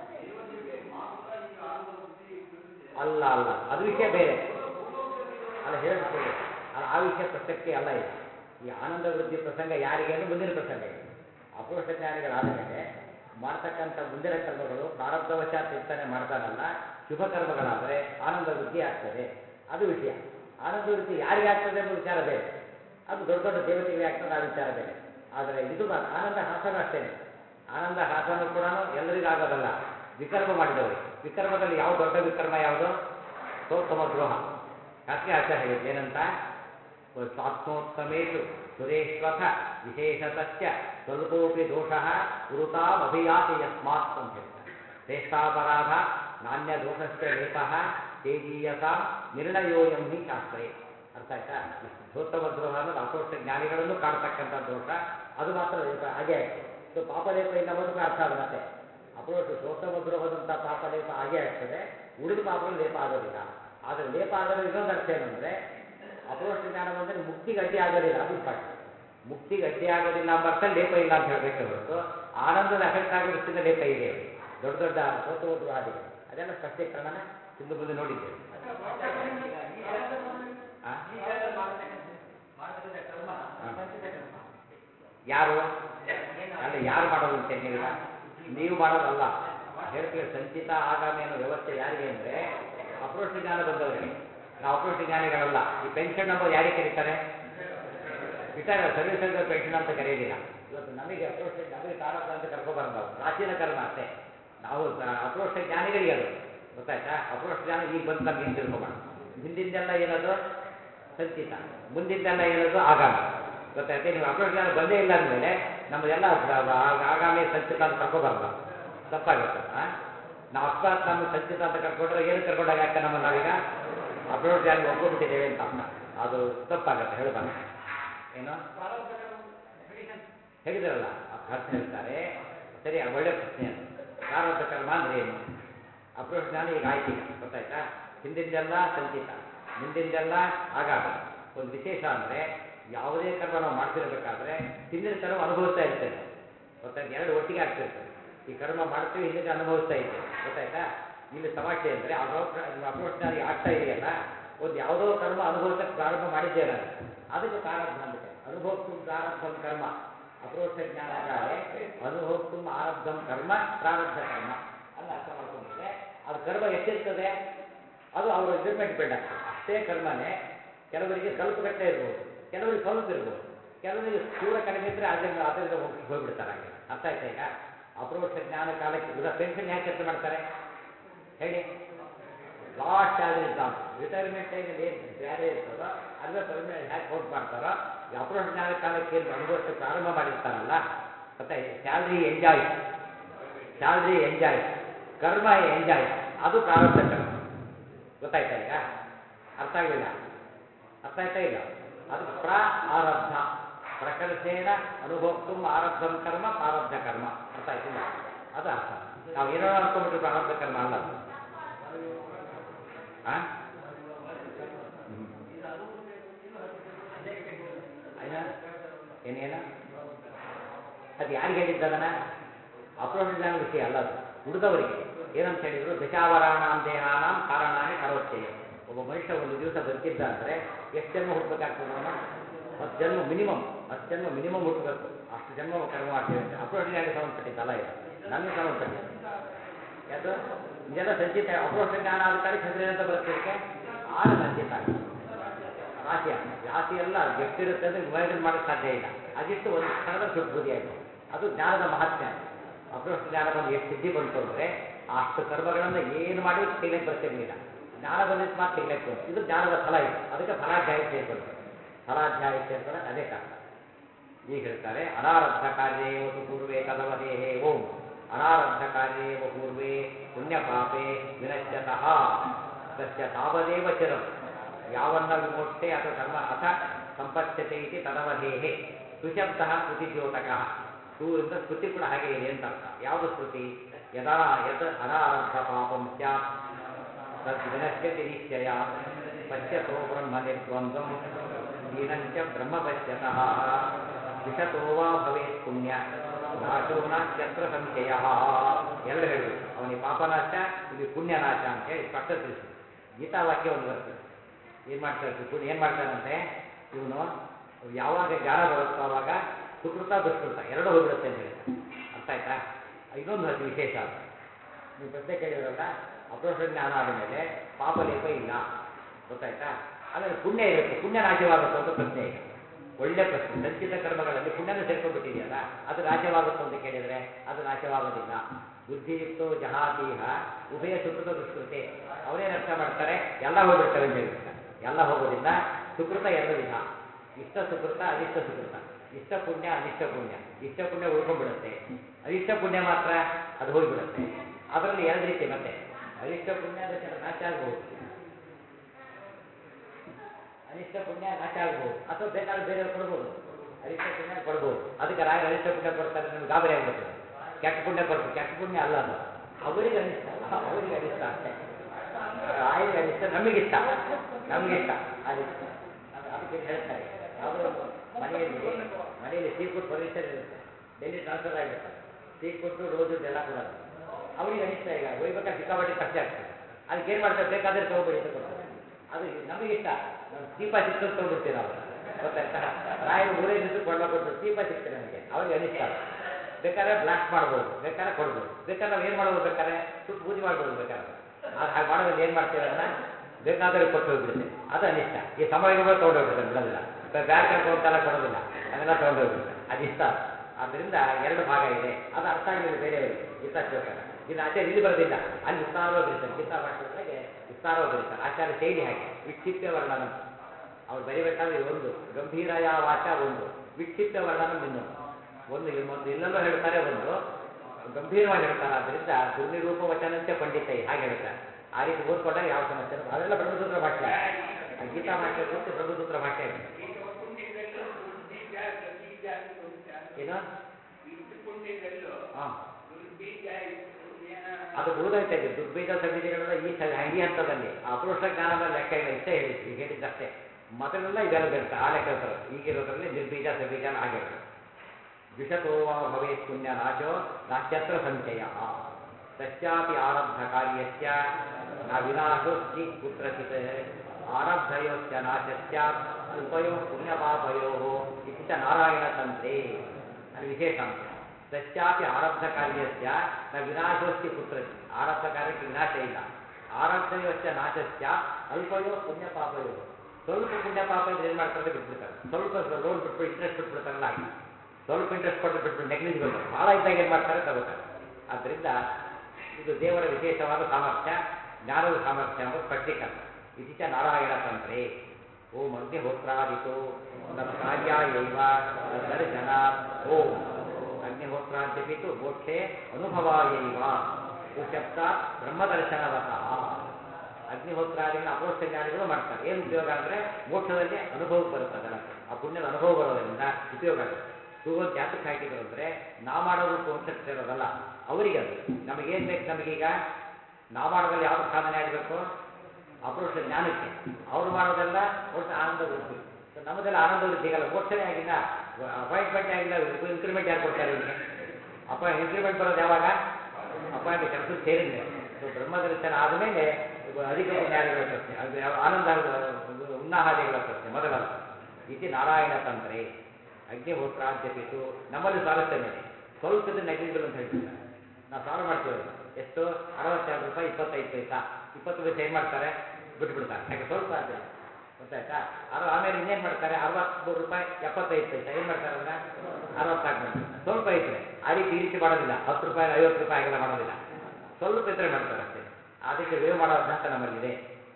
A: ಅಲ್ಲ ಅಲ್ಲ, ಅದು ವಿಷಯ ಬೇರೆ ಅಲ್ಲ. ಹೇಳೋದು ಕೇಳಿ, ಆ ವಿಷಯ ಪ್ರಸಕ್ತಿ ಅಲ್ಲ ಇದು. ಈ ಆನಂದ ವೃದ್ಧಿ ಪ್ರಸಂಗ ಯಾರಿಗೇನು ಮುಂದಿನ ಪ್ರಸಂಗ ಇದು. ಅಪ್ರೋಕ್ಷ ಜ್ಞಾನಿಗಳಾದ ಮೇಲೆ ಮಾಡ್ತಕ್ಕಂಥ ಮುಂದಿನ ಕರ್ಮಗಳು ಪ್ರಾರಬ್ಧವಶ ಚಿಂತನೆ ಮಾಡ್ತಾನಲ್ಲ, ಶುಭ ಕರ್ಮಗಳಾದರೆ ಆನಂದ ವೃದ್ಧಿ ಆಗ್ತದೆ, ಅದು ವಿಷಯ. ಆನಂದ ವೃದ್ಧಿ ಯಾರಿಗೆ ಆಗ್ತದೆ ಎಂಬ ವಿಚಾರ ಬೇರೆ. ಅದು ದೊಡ್ಡ ದೊಡ್ಡ ದೇವತೆಗಳಿಗೆ ಆಗ್ತದೆ, ಆ ವಿಚಾರ ಬೇರೆ. ಆದರೆ ಇದು ಆನಂದ ಹಾಸನ ಅಷ್ಟೇನೆ. ಆನಂದ ಹಾಸನ ಕೂಡ ಎಲ್ಲರಿಗೂ ಆಗೋದಲ್ಲ, ವಿಕರ್ಮ ಮಾಡಿದವರಿಗೆ. ವಿಕರ್ಮದಲ್ಲಿ ಯಾವ ದೊಡ್ಡ ವಿಕರ್ಮ ಯಾವುದು? ಸೋತ್ತಮ ದ್ರೋಹ. ಅದಕ್ಕೆ ಆಚಾರ್ಯ ಹೇಳಿದ್ದು ಏನಂತ? ಸ್ವಾತ್ಮೋತ್ತಮೇಶು ಸುರೇಶ್ವಥ ವಿಶೇಷತಶ್ಚ ಸ್ವಲ್ಪೋಪಿ ದೋಷಃ ಕುರುತಾಂ ಅಭಿಯಾತಿ ಯಸ್ಮಾತ್ ಅಂತ ಹೇಳ್ತಾರೆ. ಶ್ರೇಷ್ಠಾಪರಾಧ ನಾಣ್ಯ ದೋಷಶ್ಚ ಲೇಪಃ ತೇಜೀಯಸಾಂ ನಿರ್ಣಯೋಯಂ ಹಿ ಶಾಸ್ತ್ರೇ. ಅರ್ಥ ಆಯ್ತಾ? ಸೋತ್ತಮ ದ್ರೋಹ ಅನ್ನೋದು ಅಪ್ರೋಕ್ಷ ಜ್ಞಾನಿಗಳನ್ನು ಕಾಡ್ತಕ್ಕಂಥ ದೋಷ, ಅದು ಮಾತ್ರ ಲೇಪ ಹಾಗೆ ಆಗ್ತದೆ. ಇದು ಪಾಪಲೇಪ ಇಲ್ಲ ಅನ್ನೋದಕ್ಕೂ ಅರ್ಥ ಅದು. ಮತ್ತೆ ಅಪ್ರೋಕ್ಷ ಸೋತ್ತಮ ದ್ರೋಹದಂಥ ಪಾಪಲೇಪ ಹಾಗೆ ಆಗ್ತದೆ, ಉಳಿದ ಪಾಪಗಳು ಲೇಪ ಆಗೋದಿಲ್ಲ. ಆದರೆ ಲೇಪ ಆಗೋದು ಇನ್ನೊಂದು ಅರ್ಥ ಏನು ಅಂದರೆ, ಅಪ್ರೋಕ್ಷ ಜ್ಞಾನ ಬಂದರೆ ಮುಕ್ತಿಗೆ ಅಡ್ಡಿ ಆಗೋದಿಲ್ಲ, ಅದು ಇಂಪಾರ್ಟೆಂಟ್. ಮುಕ್ತಿಗೆ ಅಡ್ಡಿ ಆಗೋದಿಲ್ಲ ಎಂಬ ಅರ್ಥ ಲೇಪ ಇಲ್ಲ ಅಂತ ಹೇಳಬೇಕೆ ಹೊರತು ಆನಂದದ ಎಫೆಕ್ಟ್ ಆಗೋ ದೃಷ್ಟಿಯಿಂದ ಲೇಪ ಇದೆ ಅವರಿಗೆ. ದೊಡ್ಡ ದೊಡ್ಡ ಸೋತ್ತಮ ದ್ರೋಹಾದಿಗಳು ಅದೆಲ್ಲ ಸ್ಪಷ್ಟೀಕರಣನ ಹಿಂದೆ ಮುಂದೆ ನೋಡಿದ್ದೇವೆ. ಯಾರು ಅಲ್ಲ, ಯಾರು ಮಾಡೋದು ಅಂತ ನೀವೀಗ ನೀವು ಮಾಡೋದಲ್ಲ ಹೇಳ್ತೀವಿ. ಸಂಚಿತ ಆಗಾಮಿ ಅನ್ನೋ ವ್ಯವಸ್ಥೆ ಯಾರಿಗೆ ಅಂದರೆ ಅಪ್ರೋಕ್ಷ ಜ್ಞಾನ ಬಂದವರಿಗೆ. ನಾವು ಅಪ್ರೋಕ್ಷ ಜ್ಞಾನಿಗಳಲ್ಲ. ಈ ಪೆನ್ಷನ್ ನಂಬೋದು ಯಾರಿಗೆ ಕರೀತಾರೆ? ರಿಟೈರ್ ಸರ್ವಿಸ್ ಪೆನ್ಷನ್ ಅಂತ ಕರೆಯೋದಿಲ್ಲ. ಇವತ್ತು ನಮಗೆ ಅಪ್ರೋಕ್ಷ, ನಮಗೆ ಪ್ರಾರಬ್ಧ ಅಂತ ಕರ್ಕೊಬಾರ್ದು. ನಾವು ಪ್ರಾಚೀನ ಕರ್ಮ ಅಷ್ಟೇ. ನಾವು ಅಪ್ರೋಕ್ಷ ಜ್ಞಾನಿಗಳಿಗೆ ಅದು ಗೊತ್ತಾಯ್ತಾ? ಅಪ್ರೋಕ್ಷ ಜ್ಞಾನ ಈಗ ಬಂದು ನಮ್ಗೆ ಏನು ತಿಳ್ಕೊಬಾರ್ದು. ಹಿಂದಿಂದೆಲ್ಲ ಏನದು ಸಂಚಿತ, ಮುಂದಿಂದೆಲ್ಲ ಏನದು ಆಗಾಮಿ. ಗೊತ್ತಾಯ್ತೆ? ನೀವು ಅಪ್ರೋಕ್ಷ ಜ್ಞಾನ ಬಂದೇ ಇಲ್ಲ ಅಂದಮೇಲೆ ನಮ್ಮದೆಲ್ಲ ಆಗಾಮಿ ಸಂಚಿತ ಅಂತ ಕರ್ಕೊಬಾರ್ದು, ತಪ್ಪಾಗುತ್ತೆ. ನಾವು ಅಕಸ್ಮಾತ್ ನಮ್ಮ ಸಂಚಿತ ಅಂತ ಕರ್ಕೊಂಡ್ರೆ ಏನು ಕರ್ಕೊಂಡಾಗ ಯಾಕೆ ನಮ್ಮ ನಾವೀಗ ಅಪ್ರೋಕ್ಷ ಜ್ಞಾನಿಗೆ ಒಪ್ಕೊಂಡ್ಬಿಟ್ಟಿದ್ದೇವೆ ಅಂತ ಅರ್ಥ. ಅದು ತಪ್ಪಾಗತ್ತೆ, ಹೇಳಬಾರ್ದು. ಏನು ಹೇಳಿದ್ರಲ್ಲ ಅರ್ಥ ಹೇಳ್ತಾರೆ. ಸರಿ, ಒಳ್ಳೆ ಪ್ರಶ್ನೆ ಅದು. ಪ್ರಾರಬ್ಧ ಕರ್ಮ ಅಂದ್ರೆ ಏನು? ಅಪ್ರೋಕ್ಷ ಜ್ಞಾನ ಈಗ ಆಯ್ತು, ಈಗ ಗೊತ್ತಾಯ್ತಾ? ಹಿಂದಿಂದೆಲ್ಲ ಸಂಚಿತ, ಮುಂದಿಂದೆಲ್ಲ ಆಗಾಗ. ಒಂದು ವಿಶೇಷ ಅಂದರೆ ಯಾವುದೇ ಕರ್ಮ ನಾವು ಮಾಡ್ತಿರ್ಬೇಕಾದ್ರೆ ಹಿಂದಿನ ಕರ್ಮ ಅನುಭವಿಸ್ತಾ ಇರ್ತೇವೆ. ಗೊತ್ತಾಯ್ತು, ಎರಡು ಒಟ್ಟಿಗೆ ಆಗ್ತಿರ್ತದೆ. ಈ ಕರ್ಮ ಮಾಡ್ತೀವಿ, ಹಿಂದಿನ ಅನುಭವಿಸ್ತಾ ಇದ್ದೇವೆ. ಗೊತ್ತಾಯ್ತಾ? ಇಲ್ಲಿ ಸಮಸ್ಯೆ ಅಂದರೆ ಅಪ್ರೋಚ್ನಾಗಿ ಆಗ್ತಾ ಇದೆಯಲ್ಲ, ಒಂದು ಯಾವುದೋ ಕರ್ಮ ಅನುಭವಿಸಕ್ಕೆ ಪ್ರಾರಂಭ ಮಾಡಿದ್ದೆ ನಾನು, ಅದಕ್ಕೆ ಪ್ರಾರಬ್ಧ ಅಂತೆ. ಅನುಭೋಕ್ತು ಪ್ರಾರಬ್ಧಂ ಕರ್ಮ ಅಪ್ರೋಕ್ಷ ಜ್ಞಾನಕಾಲೆ ಅನುಭೋಕ್ತು ಆರಬ್ಧಂ ಕರ್ಮ ಪ್ರಾರಬ್ಧ ಕರ್ಮ ಅಲ್ಲ ಅರ್ಥ ಮಾಡ್ಕೊಂಡ್ರೆ ಅದು ಕರ್ಮ ಎಷ್ಟಿರ್ತದೆ ಅದು ಅವರು ಇದ್ರ ಮೇಲೆ ಡಿಪೆಂಡ್ ಆಗ್ತದೆ. ಅಷ್ಟೇ ಕರ್ಮನೇ ಕೆಲವರಿಗೆ ಕಲ್ಪಗಟ್ಟಲೆ ಇರ್ಬೋದು, ಕೆಲವರಿಗೆ ಸ್ವಲ್ಪ ಇರ್ಬೋದು, ಕೆಲವರಿಗೆ ತೀವ್ರ ಕಡಿಮೆ ಇದ್ದರೆ ಅದರಿಂದ ಹೋಗ್ಬಿಡ್ತಾರೆ. ಹಾಗೆ ಅರ್ಥ ಆಯ್ತಾ? ಈಗ ಅಪ್ರೋಕ್ಷ ಜ್ಞಾನ ಕಾಲಕ್ಕೆ ಪೆನ್ಷನ್ ಯಾಕೆ ಕೆಲಸ ಮಾಡ್ತಾರೆ ಹೇಳಿ? ಲಾಸ್ಟ್ ಸ್ಯಾಲರಿ ಜಾಬ್, ರಿಟೈರ್ಮೆಂಟ್ ಟೈಮಲ್ಲಿ ಏನು ಸ್ಯಾಲರಿ ಇರ್ತದೋ ಅದ್ರ ಪರ್ಮನೆಂಟ್ ಹ್ಯಾಕ್ ಕೌಂಟ್ ಮಾಡ್ತಾರೋ, ಈ ಅಪ್ರೋಚ್ ಜ್ಞಾನ ಕಾಲಕ್ಕೆ ಏನು ಅನುಭವಿಸಕ್ಕೆ ಪ್ರಾರಂಭ ಮಾಡಿರ್ತಾರಲ್ಲ, ಮತ್ತೆ ಸ್ಯಾಲ್ರಿ ಎಂಜಾಯ್, ಕರ್ಮ ಎಂಜಾಯ್, ಅದು ಪ್ರಾರಬ್ಧ ಕರ್ಮ. ಗೊತ್ತಾಯ್ತಾ? ಈಗ ಅರ್ಥ ಆಗಲಿಲ್ಲ? ಅರ್ಥ ಆಯ್ತಾ ಇಲ್ಲ? ಅದು ಆರಬ್ಧ ಪ್ರಕರ್ಷೇಣ ಅನುಭೋಕ್ತು ಆರಬ್ಧಂ ಕರ್ಮ ಪ್ರಾರಬ್ಧ ಕರ್ಮ. ಅರ್ಥ ಆಯ್ತಿಲ್ಲ? ಅದು ಅರ್ಥ. ನಾವು ಏನೋ ಅನ್ಕೊಂಡ್ಬಿಟ್ರೆ ಪ್ರಾರಬ್ಧ ಕರ್ಮ ಅಲ್ಲ ಅದು. ಏನೇನು ಅದು ಯಾರಿಗೆ ಹೇಳಿದ್ದದನ್ನ? ಅಪ್ರೋಚ ಜ್ಞಾನ ವಿಷಯ ಅಲ್ಲ ಅದು, ಉಳಿದವರಿಗೆ ಏನಂತ ಹೇಳಿದ್ರು? ದಶಾವರಾಣಾಂ ದೇಹಾನಾಂ ಕಾರಣಾನಿ ಕರೋಚ್ಚಯ. ಒಬ್ಬ ಮನುಷ್ಯ ಒಂದು ದಿವಸ ಬದುಕಿದ್ದ ಅಂದರೆ ಎಷ್ಟು ಜನ್ಮ ಹುಟ್ಟಬೇಕಾಗ್ತದೆ ಅವನು? 10 ಜನ್ಮ ಮಿನಿಮಮ್, 10 ಜನ್ಮ ಮಿನಿಮಮ್ ಹುಟ್ಟಬೇಕು. ಅಷ್ಟು ಜನ್ಮ ಕರ್ಮ ಮಾಡ್ತೇವೆ ಅಂತ ಅಪ್ರೋಚ ಜ್ಞಾನಕ್ಕೆ ಸಂಬಂಧಪಟ್ಟಿದ್ದಲ್ಲ ಇದು, ನಮಗೆ ಸಂಬಂಧಪಟ್ಟಿದ್ದು. ಯಾವುದು ಇದೆಲ್ಲ ಸಂಚಿತ. ಅಪ್ರೋಚ ಜ್ಞಾನ ಆದ ಕಾಲಕ್ಕೆ ಹೆಸರೇನಂತ ಬರುತ್ತೆ? ಆಗ ಸಂಚಿತ ಆಗುತ್ತೆ. ರಾಶಿ ಎಲ್ಲ ಎಷ್ಟಿರುತ್ತೆ ಅಂದರೆ ಇಮ್ಯಾಜಿನ್ ಮಾಡೋಕ್ಕೆ ಸಾಧ್ಯ ಇಲ್ಲ. ಅದಿಷ್ಟು ಒಂದು ಕ್ಷಣದ ಸುಟ್ಟು ಬುದ್ಧಿ ಆಯಿತು. ಅದು ಜ್ಞಾನದ ಮಹಾತ್ಮ್ಯ. ಅಪ್ರೋಚ ಜ್ಞಾನ ಬಂದು ಎಷ್ಟು ಸಿದ್ಧಿ ಬಂತು ಅಂದರೆ ಅಷ್ಟು ಕರ್ಮಗಳನ್ನು ಏನು ಮಾಡಿದ್ರು ತೆಗಿಲಕ್ಕೆ ಬರ್ತಿರ್ಲಿಲ್ಲ. ಜ್ಞಾನ ಬಂದಿದ್ದು ಮಾತ್ರ ತೆಗಿಲಕ್ಕೆ ಬಂತು. ಇದು ಜ್ಞಾನದ ಫಲ ಇದು. ಅದಕ್ಕೆ ಫಲಾಧ್ಯಾಯ ಸೇರ್ಕೊಂಡು ಫಲಾಧ್ಯಾಯ ಸೇರ್ಕೊಳ್ಳೋಕೆ ಅದೇ ಕಾರಣ. ಈಗ ಹೇಳ್ತಾರೆ ಅನಾರಬ್ಧ ಕಾರ್ಯೇವತು ಪೂರ್ವೇ ತದವದೇಹೇ ಓಂ ಅನಾರಬ್ಧ ಕಾರ್ಯೇವ ಪೂರ್ವೇ ಪುಣ್ಯ ಪಾಪೇ ವಿನಶ್ಯತಃ ತಸ್ಯ ತಾವದೇವ ಚಿರಂ ಯಾವನ್ನ ವಿಮೋಕ್ಷೆ ಅಥವಾ ಕರ್ಮ ಅಥ ಸಂಪತ್ಯತೆ ಇತಿ ತದವಧೇಹೆ. ಸುಶಬ್ದ ಶ್ರುತಿದ್ಯೋತಕಃ. ಇಂದ ಶ್ರುತಿ ಕೂಡ ಹಾಗೆ ಇದೆ ಅಂತ ಅರ್ಥ. ಯಾವುದು ಶ್ರುತಿ? ಯದ್ ಅನಾರಬ್ಧ ಪಾಪಂ ಸ್ಯಾತ್ ತದ್ ವಿನಶ್ಯತಿ ನಿಶ್ಚಯ ಪಶ್ಯತೋ ಬ್ರಹ್ಮ ನಿರ್ದ್ವಂದ್ವಂ ದೀನಂಚ ಬ್ರಹ್ಮ ಪಶ್ಯತಃ ವಿಶತೋ ವಾ ಭವೇತ್ ಪುಣ್ಯ ನಾಶೋ ನಾಶ್ಯತ್ರ ಸಂಶಯ. ಎರಡು ಹೇಳಬೇಕು, ಅವನಿಗೆ ಪಾಪನಾಶ, ಇಲ್ಲಿ ಪುಣ್ಯನಾಶ ಅಂತ ಹೇಳಿ ಸ್ಪಷ್ಟ ತಿಳಿಸಿ. ಗೀತಾವಾಕ್ಯ ಒಂದು ಬರ್ತದೆ. ಏನು ಮಾಡ್ತಾನಂತೆ ಇವನು? ಯಾವಾಗ ಜ್ಞಾನ ಬರುತ್ತೋ ಆವಾಗ ಸುಕೃತ ದುಷ್ಕೃತ ಎರಡೂ ಹೋಗ್ಬಿಡುತ್ತೆ ಅಂತ ಹೇಳ್ತಾರೆ. ಅರ್ಥ ಆಯ್ತಾ? ಇನ್ನೊಂದು ಅತಿ ವಿಶೇಷ ಅದು. ನೀವು ಪ್ರಶ್ನೆ ಕೇಳಿದ್ರಲ್ಲ, ಅಪ್ರೋಷ ಜ್ಞಾನ ಆದಮೇಲೆ ಪಾಪಲೇಪ ಇಲ್ಲ. ಗೊತ್ತಾಯ್ತಾ? ಆಮೇಲೆ ಪುಣ್ಯ ಇರುತ್ತೆ, ಪುಣ್ಯ ನಾಶವಾಗುತ್ತೋ ಅಂತ ಪ್ರಶ್ನೆ. ಈಗ ಒಳ್ಳೆ ಪ್ರಶ್ನೆ. ಸಂಚಿತ ಕರ್ಮಗಳಲ್ಲಿ ಪುಣ್ಯನೂ ಸೇರ್ಕೊಂಡ್ಬಿಟ್ಟಿದೆಯಲ್ಲ, ಅದು ನಾಶವಾಗುತ್ತೋ ಅಂತ ಕೇಳಿದರೆ ಅದು ನಾಶವಾಗೋದಿಲ್ಲ. ಬುದ್ಧಿಯುಕ್ತೋ ಜಹಾತೀಹ ಉಭಯ ಸುಕೃತ ದುಷ್ಕೃತೆ. ಅವರೇನು ಅರ್ಥ ಮಾಡ್ತಾರೆ? ಎಲ್ಲ ಹೋಗ್ಬಿಡ್ತವೆ ಅಂತ ಹೇಳ್ಬಿಡ್ತಾರೆ. ಎಲ್ಲ ಹೋಗೋದಿಲ್ಲ. ಸುಕೃತ ಎರಡು ವಿಧ, ಇಷ್ಟ ಸುಕೃತ, ಅನಿಷ್ಟ ಸುಕೃತ. ಇಷ್ಟ ಪುಣ್ಯ, ಅನಿಷ್ಟ ಪುಣ್ಯ. ಇಷ್ಟ ಪುಣ್ಯ ಉಳ್ಕೊಂಡ್ಬಿಡುತ್ತೆ, ಅನಿಷ್ಟ ಪುಣ್ಯ ಮಾತ್ರ ಅದು ಹೋಗಿಬಿಡುತ್ತೆ. ಅದರಲ್ಲಿ ಎರಡು ರೀತಿ. ಮತ್ತೆ ಅನಿಷ್ಟ ಪುಣ್ಯ ಬೇಕಾದ್ರೆ ನಾಶ ಆಗಬಹುದು, ಅನಿಷ್ಟ ಪುಣ್ಯ ನಾಶ ಆಗಬಹುದು, ಅಥವಾ ಬೇಕಾದ್ರೆ ಬೇರೆಯವ್ರು ಕೊಡ್ಬೋದು, ಅನಿಷ್ಟ ಪುಣ್ಯ ಕೊಡ್ಬೋದು. ಅದಕ್ಕೆ ರಾಯರು ಅನಿಷ್ಟ ಪುಣ್ಯ ಕೊಡ್ತಾರೆ, ನಮ್ಗೆ ಗಾಬರಿ ಆಗ್ಬಿಡ್ತದೆ. ಕೆಟ್ಟ ಪುಣ್ಯ ಕೊಡ್ತಾರೆ, ಕೆಟ್ಟ ಪುಣ್ಯ ಅಲ್ಲ ಅದು, ಅವರಿಗೆ ಅನಿಷ್ಟ ಅಷ್ಟೇ. ರಾಯರಿಗೆ ಅನಿಷ್ಟ, ನಮಗಿಷ್ಟ ಅನಿಷ್ಟ. ಅದಕ್ಕೆ ಹೇಳ್ತಾರೆ, ಯಾವುದೋ ಒಂದು ಮನೆಯಲ್ಲಿ ಟೀ ಕೊಟ್ಟು ಫರ್ನಿಚರ್ ಇರುತ್ತೆ, ಡೆಲ್ಲಿ ಟ್ರಾನ್ಸ್ಫರ್ ಆಗಿಬಿಡ್ತಾರೆ. ಟೀ ಕೊಟ್ಟು ರೋಜು ಎಲ್ಲ ಕೊಡೋದು, ಅವ್ರಿಗೆ ಅನಿಷ್ಟ. ಈಗ ಒಯ್ಬೇಕಾದ್ರೆ ಸಿಕ್ಕಾಪಟ್ಟೆ ಖರ್ಚು ಆಗ್ತದೆ. ಅದಕ್ಕೆ ಏನು ಮಾಡ್ತಾರೆ? ಬೇಕಾದ್ರೆ ತೊಗೊಬೇಡಿ ಅಂತ ಕೊಡ್ತಾರೆ. ಅದು ನಮಗಿಷ್ಟ, ನಾವು ದೀಪ ಸಿಕ್ತಂತ ತೊಗೊಂಡ್ಬಿಡ್ತೀವಿ ನಾವು. ಗೊತ್ತಾಯ್ತಾ? ರಾಯರು 3 ದಿವಸಕ್ಕೆ ಕೊಟ್ಟು ದೀಪ ಸಿಗ್ತದೆ ನನಗೆ, ಅವ್ರಿಗೆ ಅನಿಷ್ಟ. ಬೇಕಾದ್ರೆ ಬ್ಲಾಸ್ಟ್ ಮಾಡ್ಬೋದು, ಬೇಕಾದ್ರೆ ಕೊಡ್ಬೋದು, ಬೇಕಾದ್ರೆ ನಾವು ಏನು ಮಾಡ್ಬೋದು? ಬೇಕಾದ್ರೆ ಸುಟ್ಟು ಪೂಜೆ ಮಾಡ್ಬೋದು. ಬೇಕಾದ್ರೆ ಅದು ಹಾಗೆ ಮಾಡೋದ್ರಲ್ಲಿ ಏನು ಮಾಡ್ತೀವಿ? ಅದನ್ನ ಬೇಕಾದ್ರೆ ಕೊಟ್ಟು ಹೋಗ್ಬಿಡುತ್ತೆ, ಅದು ಅನಿಷ್ಟ. ಈ ಸಮಯಗಳು ತೊಗೊಂಡೋಗ್ಬಿಡ್ತಾರೆ, ಬಿಡೋದಿಲ್ಲ. ಬ್ಯಾಂಕ್ ಅಕೌಂಟೆಲ್ಲ ಕೊಡೋದಿಲ್ಲ, ಅದೆಲ್ಲ ತೊಗೊಂಡೋಗ್ಬಿಡ್ತಾರೆ, ಅದು ಇಷ್ಟ. ಆದ್ದರಿಂದ ಎರಡು ಭಾಗ ಇದೆ. ಅದು ಅರ್ಥ ಆಗಲಿಲ್ಲ ಬೇರೆಯವರಿಗೆ. ಗೀತಾ ಶ್ಲೋಕನ ಇದು ಆಚಾರ್ಯ ಇಲ್ಲಿ ಬರೋದಿಲ್ಲ, ಅಲ್ಲಿ ವಿಸ್ತಾರವಾಗಿ ಬರೀತಾರೆ. ಗೀತಾ ಭಾಷೆಯೊಳಗೆ ವಿಸ್ತಾರವಾಗಿ ಬರೀತಾರೆ. ಆಚಾರ್ಯ ಶೈಲಿ ಹಾಗೆ, ವಿಕ್ಷಿಪ್ಯ ವರ್ಣನಂ. ಅವ್ರು ಬರಿಬೇಕಾದ್ರೆ ಒಂದು ಗಂಭೀರಯ ವಾಚ, ಒಂದು ವಿಕ್ಷಿಪ್ಯ ವರ್ಣನಂ ಇನ್ನೊಂದು. ಒಂದು ಇಲ್ಲೆಲ್ಲೋ ಹೇಳ್ತಾರೆ, ಒಂದು ಗಂಭೀರವಾಗಿ ಹೇಳ್ತಾರೆ. ಆದ್ದರಿಂದ ದುರ್ನಿರೂಪ ವಚನಂತೆ ಪಂಡಿತೈ ಹಾಗೆ ಹೇಳ್ತಾರೆ. ಆ ರೀತಿ ಓದ್ಕೊಂಡಾಗ ಯಾವ ಸಮಸ್ಯೆ ಅದೆಲ್ಲ ಬ್ರಹ್ಮಸೂತ್ರ ಭಾಷೆ. ಆ ಗೀತಾ ಭಾಷೆ ಪೂರ್ತಿ ಬ್ರಹ್ಮಸೂತ್ರ ಭಾಷೆ ಆಗಿದೆ. ಏನು? ಹಾಂ, ಅದು ಮುಗಿದೋಯ್ತಾ ಇದೆ. ದುರ್ಬೀಜ ಸಬೀಜಗಳೆಲ್ಲ ಈ ಹಂತದಲ್ಲಿ ಆ ಅಪರೋಕ್ಷ ಜ್ಞಾನ ಮೇಲೆ ಲೆಕ್ಕ ಇಲ್ಲ, ಇಷ್ಟೇ ಹೇಳಿದ್ದು, ಈಗ ಹೇಳಿದ್ದಷ್ಟೇ. ಮೊದಲೆಲ್ಲ ಇದೆಲ್ಲ ಬರುತ್ತೆ ಆ ಲೆಕ್ಕ ಬರೋದು. ಈಗಿರೋದ್ರಲ್ಲಿ ನಿರ್ಬೀಜ ಸಬೀಜ ಎಲ್ಲ ಆಗಿರೋದು. ದ್ವಿಷತೋವಾ ಭವೇತ್ ಪುಣ್ಯ ನಾಶೋ ನಾಶ್ಯತ್ರ ಸಂಚಯ ತಸ್ಯಾಪಿ ಆರಬ್ಧ ಕಾರ್ಯಸ್ಯ ನ ವಿನಾಶೋಸ್ತಿ ಕುತ್ರಚಿತ್ ಆರಬ್ಧಯೋಶ್ಚ ನಾಶಸ್ಯ ಅಲ್ಪಯೋ ಪುಣ್ಯಪಾಪಯೋ ಇತಿ ಚ ನಾರಾಯಣ ತಂತ್ರೇ. ಅದು ವಿಶೇಷ ಅಂಶ. ತಸ್ಯಾಪಿ ಆರಬ್ಧ ಕಾರ್ಯಸ್ಯ ನ ವಿನಾಶೋಸ್ತಿ ಕುತ್ರಚಿತ್. ಆರಬ್ಧ ಕಾರ್ಯಕ್ಕೆ ವಿನಾಶ ಇಲ್ಲ. ಆರಬ್ಧಯೋಶ್ಚ ನಾಶಸ್ಯ ಅಲ್ಪಯೋ ಪುಣ್ಯಪಾಪಯೋ. ಸ್ವಲ್ಪ ಪುಣ್ಯ ಪಾಪ ಇದ್ರೆ ಏನು ಮಾಡ್ತಾರೆ, ಬಿಟ್ಬಿಡ್ತಾರೆ. ಸ್ವಲ್ಪ ಲೋನ್ ಬಿಟ್ಬಿಟ್ಟು ಇಂಟ್ರೆಸ್ಟ್ ಬಿಟ್ಬಿಡ್ತಾರಲ್ಲ ಹಾಗೆ. ಸ್ವಲ್ಪ ಇಂಟ್ರೆಸ್ಟ್ ಕೊಟ್ಟರೆ ಬಿಟ್ಬಿಟ್ಟು ನೆಗ್ಲಿಜಿಬಲ್. ಭಾಳ ಇದ್ದಾಗ ಏನು ಮಾಡ್ತಾರೆ, ತಗೋತಾರೆ. ಆದ್ದರಿಂದ ಇದು ದೇವರ ವಿಶೇಷವಾದ ಸಾಮರ್ಥ್ಯ, ಜ್ಞಾನದ ಸಾಮರ್ಥ್ಯ ಎಂಬುದು ಸ್ಪಷ್ಟೀಕರಣ. ಇತಿಚ ನಾರಾಯಣ ತಂತ್ರೇ. ಓಂ ಅಗ್ನಿಹೋತ್ರಾದಿತು ತತ್ಕಾರ್ಯಾಯೈವ ತದ್ದರ್ಶನಾತ್. ಓಂ ಅಗ್ನಿಹೋತ್ರ ಜಪಿತು ಮೋಕ್ಷೆ ಅನುಭವಾಯೈವ ಸುಶಬ್ದಾತ್ ಬ್ರಹ್ಮದರ್ಶನವತಃ. ಅಗ್ನಿಹೋತ್ರಾದಿಗಳನ್ನ ಅಪರೋಕ್ಷ ಜ್ಞಾನಿಗಳು ಮಾಡ್ತಾರೆ. ಏನು ಉಪಯೋಗ ಅಂದರೆ ಮೋಕ್ಷದಲ್ಲಿ ಅನುಭವಕ್ಕೆ ಬರುತ್ತೆ. ಅದೆಲ್ಲ ಆ ಪುಣ್ಯದ ಅನುಭವ ಬರೋದರಿಂದ ಉಪಯೋಗ ಆಗುತ್ತೆ. ತೂಗೊಂದು ಜಾತಕ್ಕೆ ಹಾಕಿದ್ರು ಅಂದರೆ ನಾ ಮಾಡೋದು ಮೋಕ್ಷಕ್ಕೆ ಸೇರೋದಲ್ಲ, ಅವರಿಗೆ ಅದು. ನಮಗೇನು ಬೇಕು, ನಮಗೀಗ ನಾ ಮಾಡೋದಲ್ಲಿ ಯಾವುದು ಸಾಧನೆ ಆಗಬೇಕು, ಅಪರೋಕ್ಷ ಜ್ಞಾನಕ್ಕೆ. ಅವರು ಮಾಡೋದೆಲ್ಲ ಮೋಕ್ಷ ಆನಂದ ವೃದ್ಧಿ. ನಮ್ಮದೆಲ್ಲ ಆನಂದ ವೃದ್ಧಿಗಲ್ಲ, ಮೋಕ್ಷನೇ ಆಗಿಲ್ಲ, ಅಪಾಯಿಂಟ್ಮೆಂಟ್ ಆಗಿಲ್ಲ. ಇನ್ಕ್ರಿಮೆಂಟ್ ಯಾರು ಕೊಡ್ತಾರೆ ಇವರಿಗೆ? ಇನ್ಕ್ರಿಮೆಂಟ್ ಬರೋದು ಯಾವಾಗ? ಅಪಾಯಿಂಟ್ ಕೆಲಸಕ್ಕೆ ಸೇರಿದ ಮೇಲೆ. ಸೊ ಬ್ರಹ್ಮದರ್ಶನ ಆದಮೇಲೆ ಅಧಿಕ ಪುಣ್ಯಾದಿಗಳ ಪ್ರಶ್ನೆ, ಅದು ಆನಂದ ಉನ್ನಾಹಾದಿಗಳ ಪ್ರಶ್ನೆ ಮೊದಲಲ್ಲ. ಇತಿ ನಾರಾಯಣ ತಂತ್ರೇ. ಅಗ್ನಿಹೋತ್ರಾದ್ಯಪಿತು. ನಮ್ಮಲ್ಲಿ ಸ್ವಾರಸ್ಯ ನೋಡಿ, ಸ್ವಲ್ಪ ಇದ್ರೆ ನೆಗ್ಲಿಜಿಬಲ್ ಅಂತ ಹೇಳ್ಬಿಡ್ತಾರೆ. ನಾವು ಸಾಲ್ವ್ ಮಾಡ್ತೀವಿ. ಎಷ್ಟು? 62 ರೂಪಾಯಿ 25 ಪೈಸಾ. 20 ಪೈಸೆ ಏನು ಮಾಡ್ತಾರೆ, ಬಿಟ್ಬಿಡ್ತಾರೆ. ಯಾಕೆ? ಸ್ವಲ್ಪ ಅಂತ ಗೊತ್ತಾಯ್ತಾ? ಆಮೇಲೆ ಇನ್ನೇನು ಮಾಡ್ತಾರೆ, 63 ರೂಪಾಯಿ 75 ಪೈಸಾ ಏನು ಮಾಡ್ತಾರೆ, ಅದನ್ನ 60 ಮಾಡ್ತಾರೆ. ಸ್ವಲ್ಪ ಇದ್ರೆ ಆ ರೀತಿ ಈ ರೀತಿ ಮಾಡೋದಿಲ್ಲ. 10 ರೂಪಾಯಿ 50 ರೂಪಾಯಿ ಆಗೆಲ್ಲ ಮಾಡೋದಿಲ್ಲ. ಸ್ವಲ್ಪ ಇದ್ರೆ ಮಾಡ್ತಾರೆ ಅಷ್ಟೇ. ಅದಕ್ಕೆ ವೇವ್ ಮಾಡೋ ಅಭ್ಯಾಸ ನಮ್ಮಲ್ಲಿದೆ.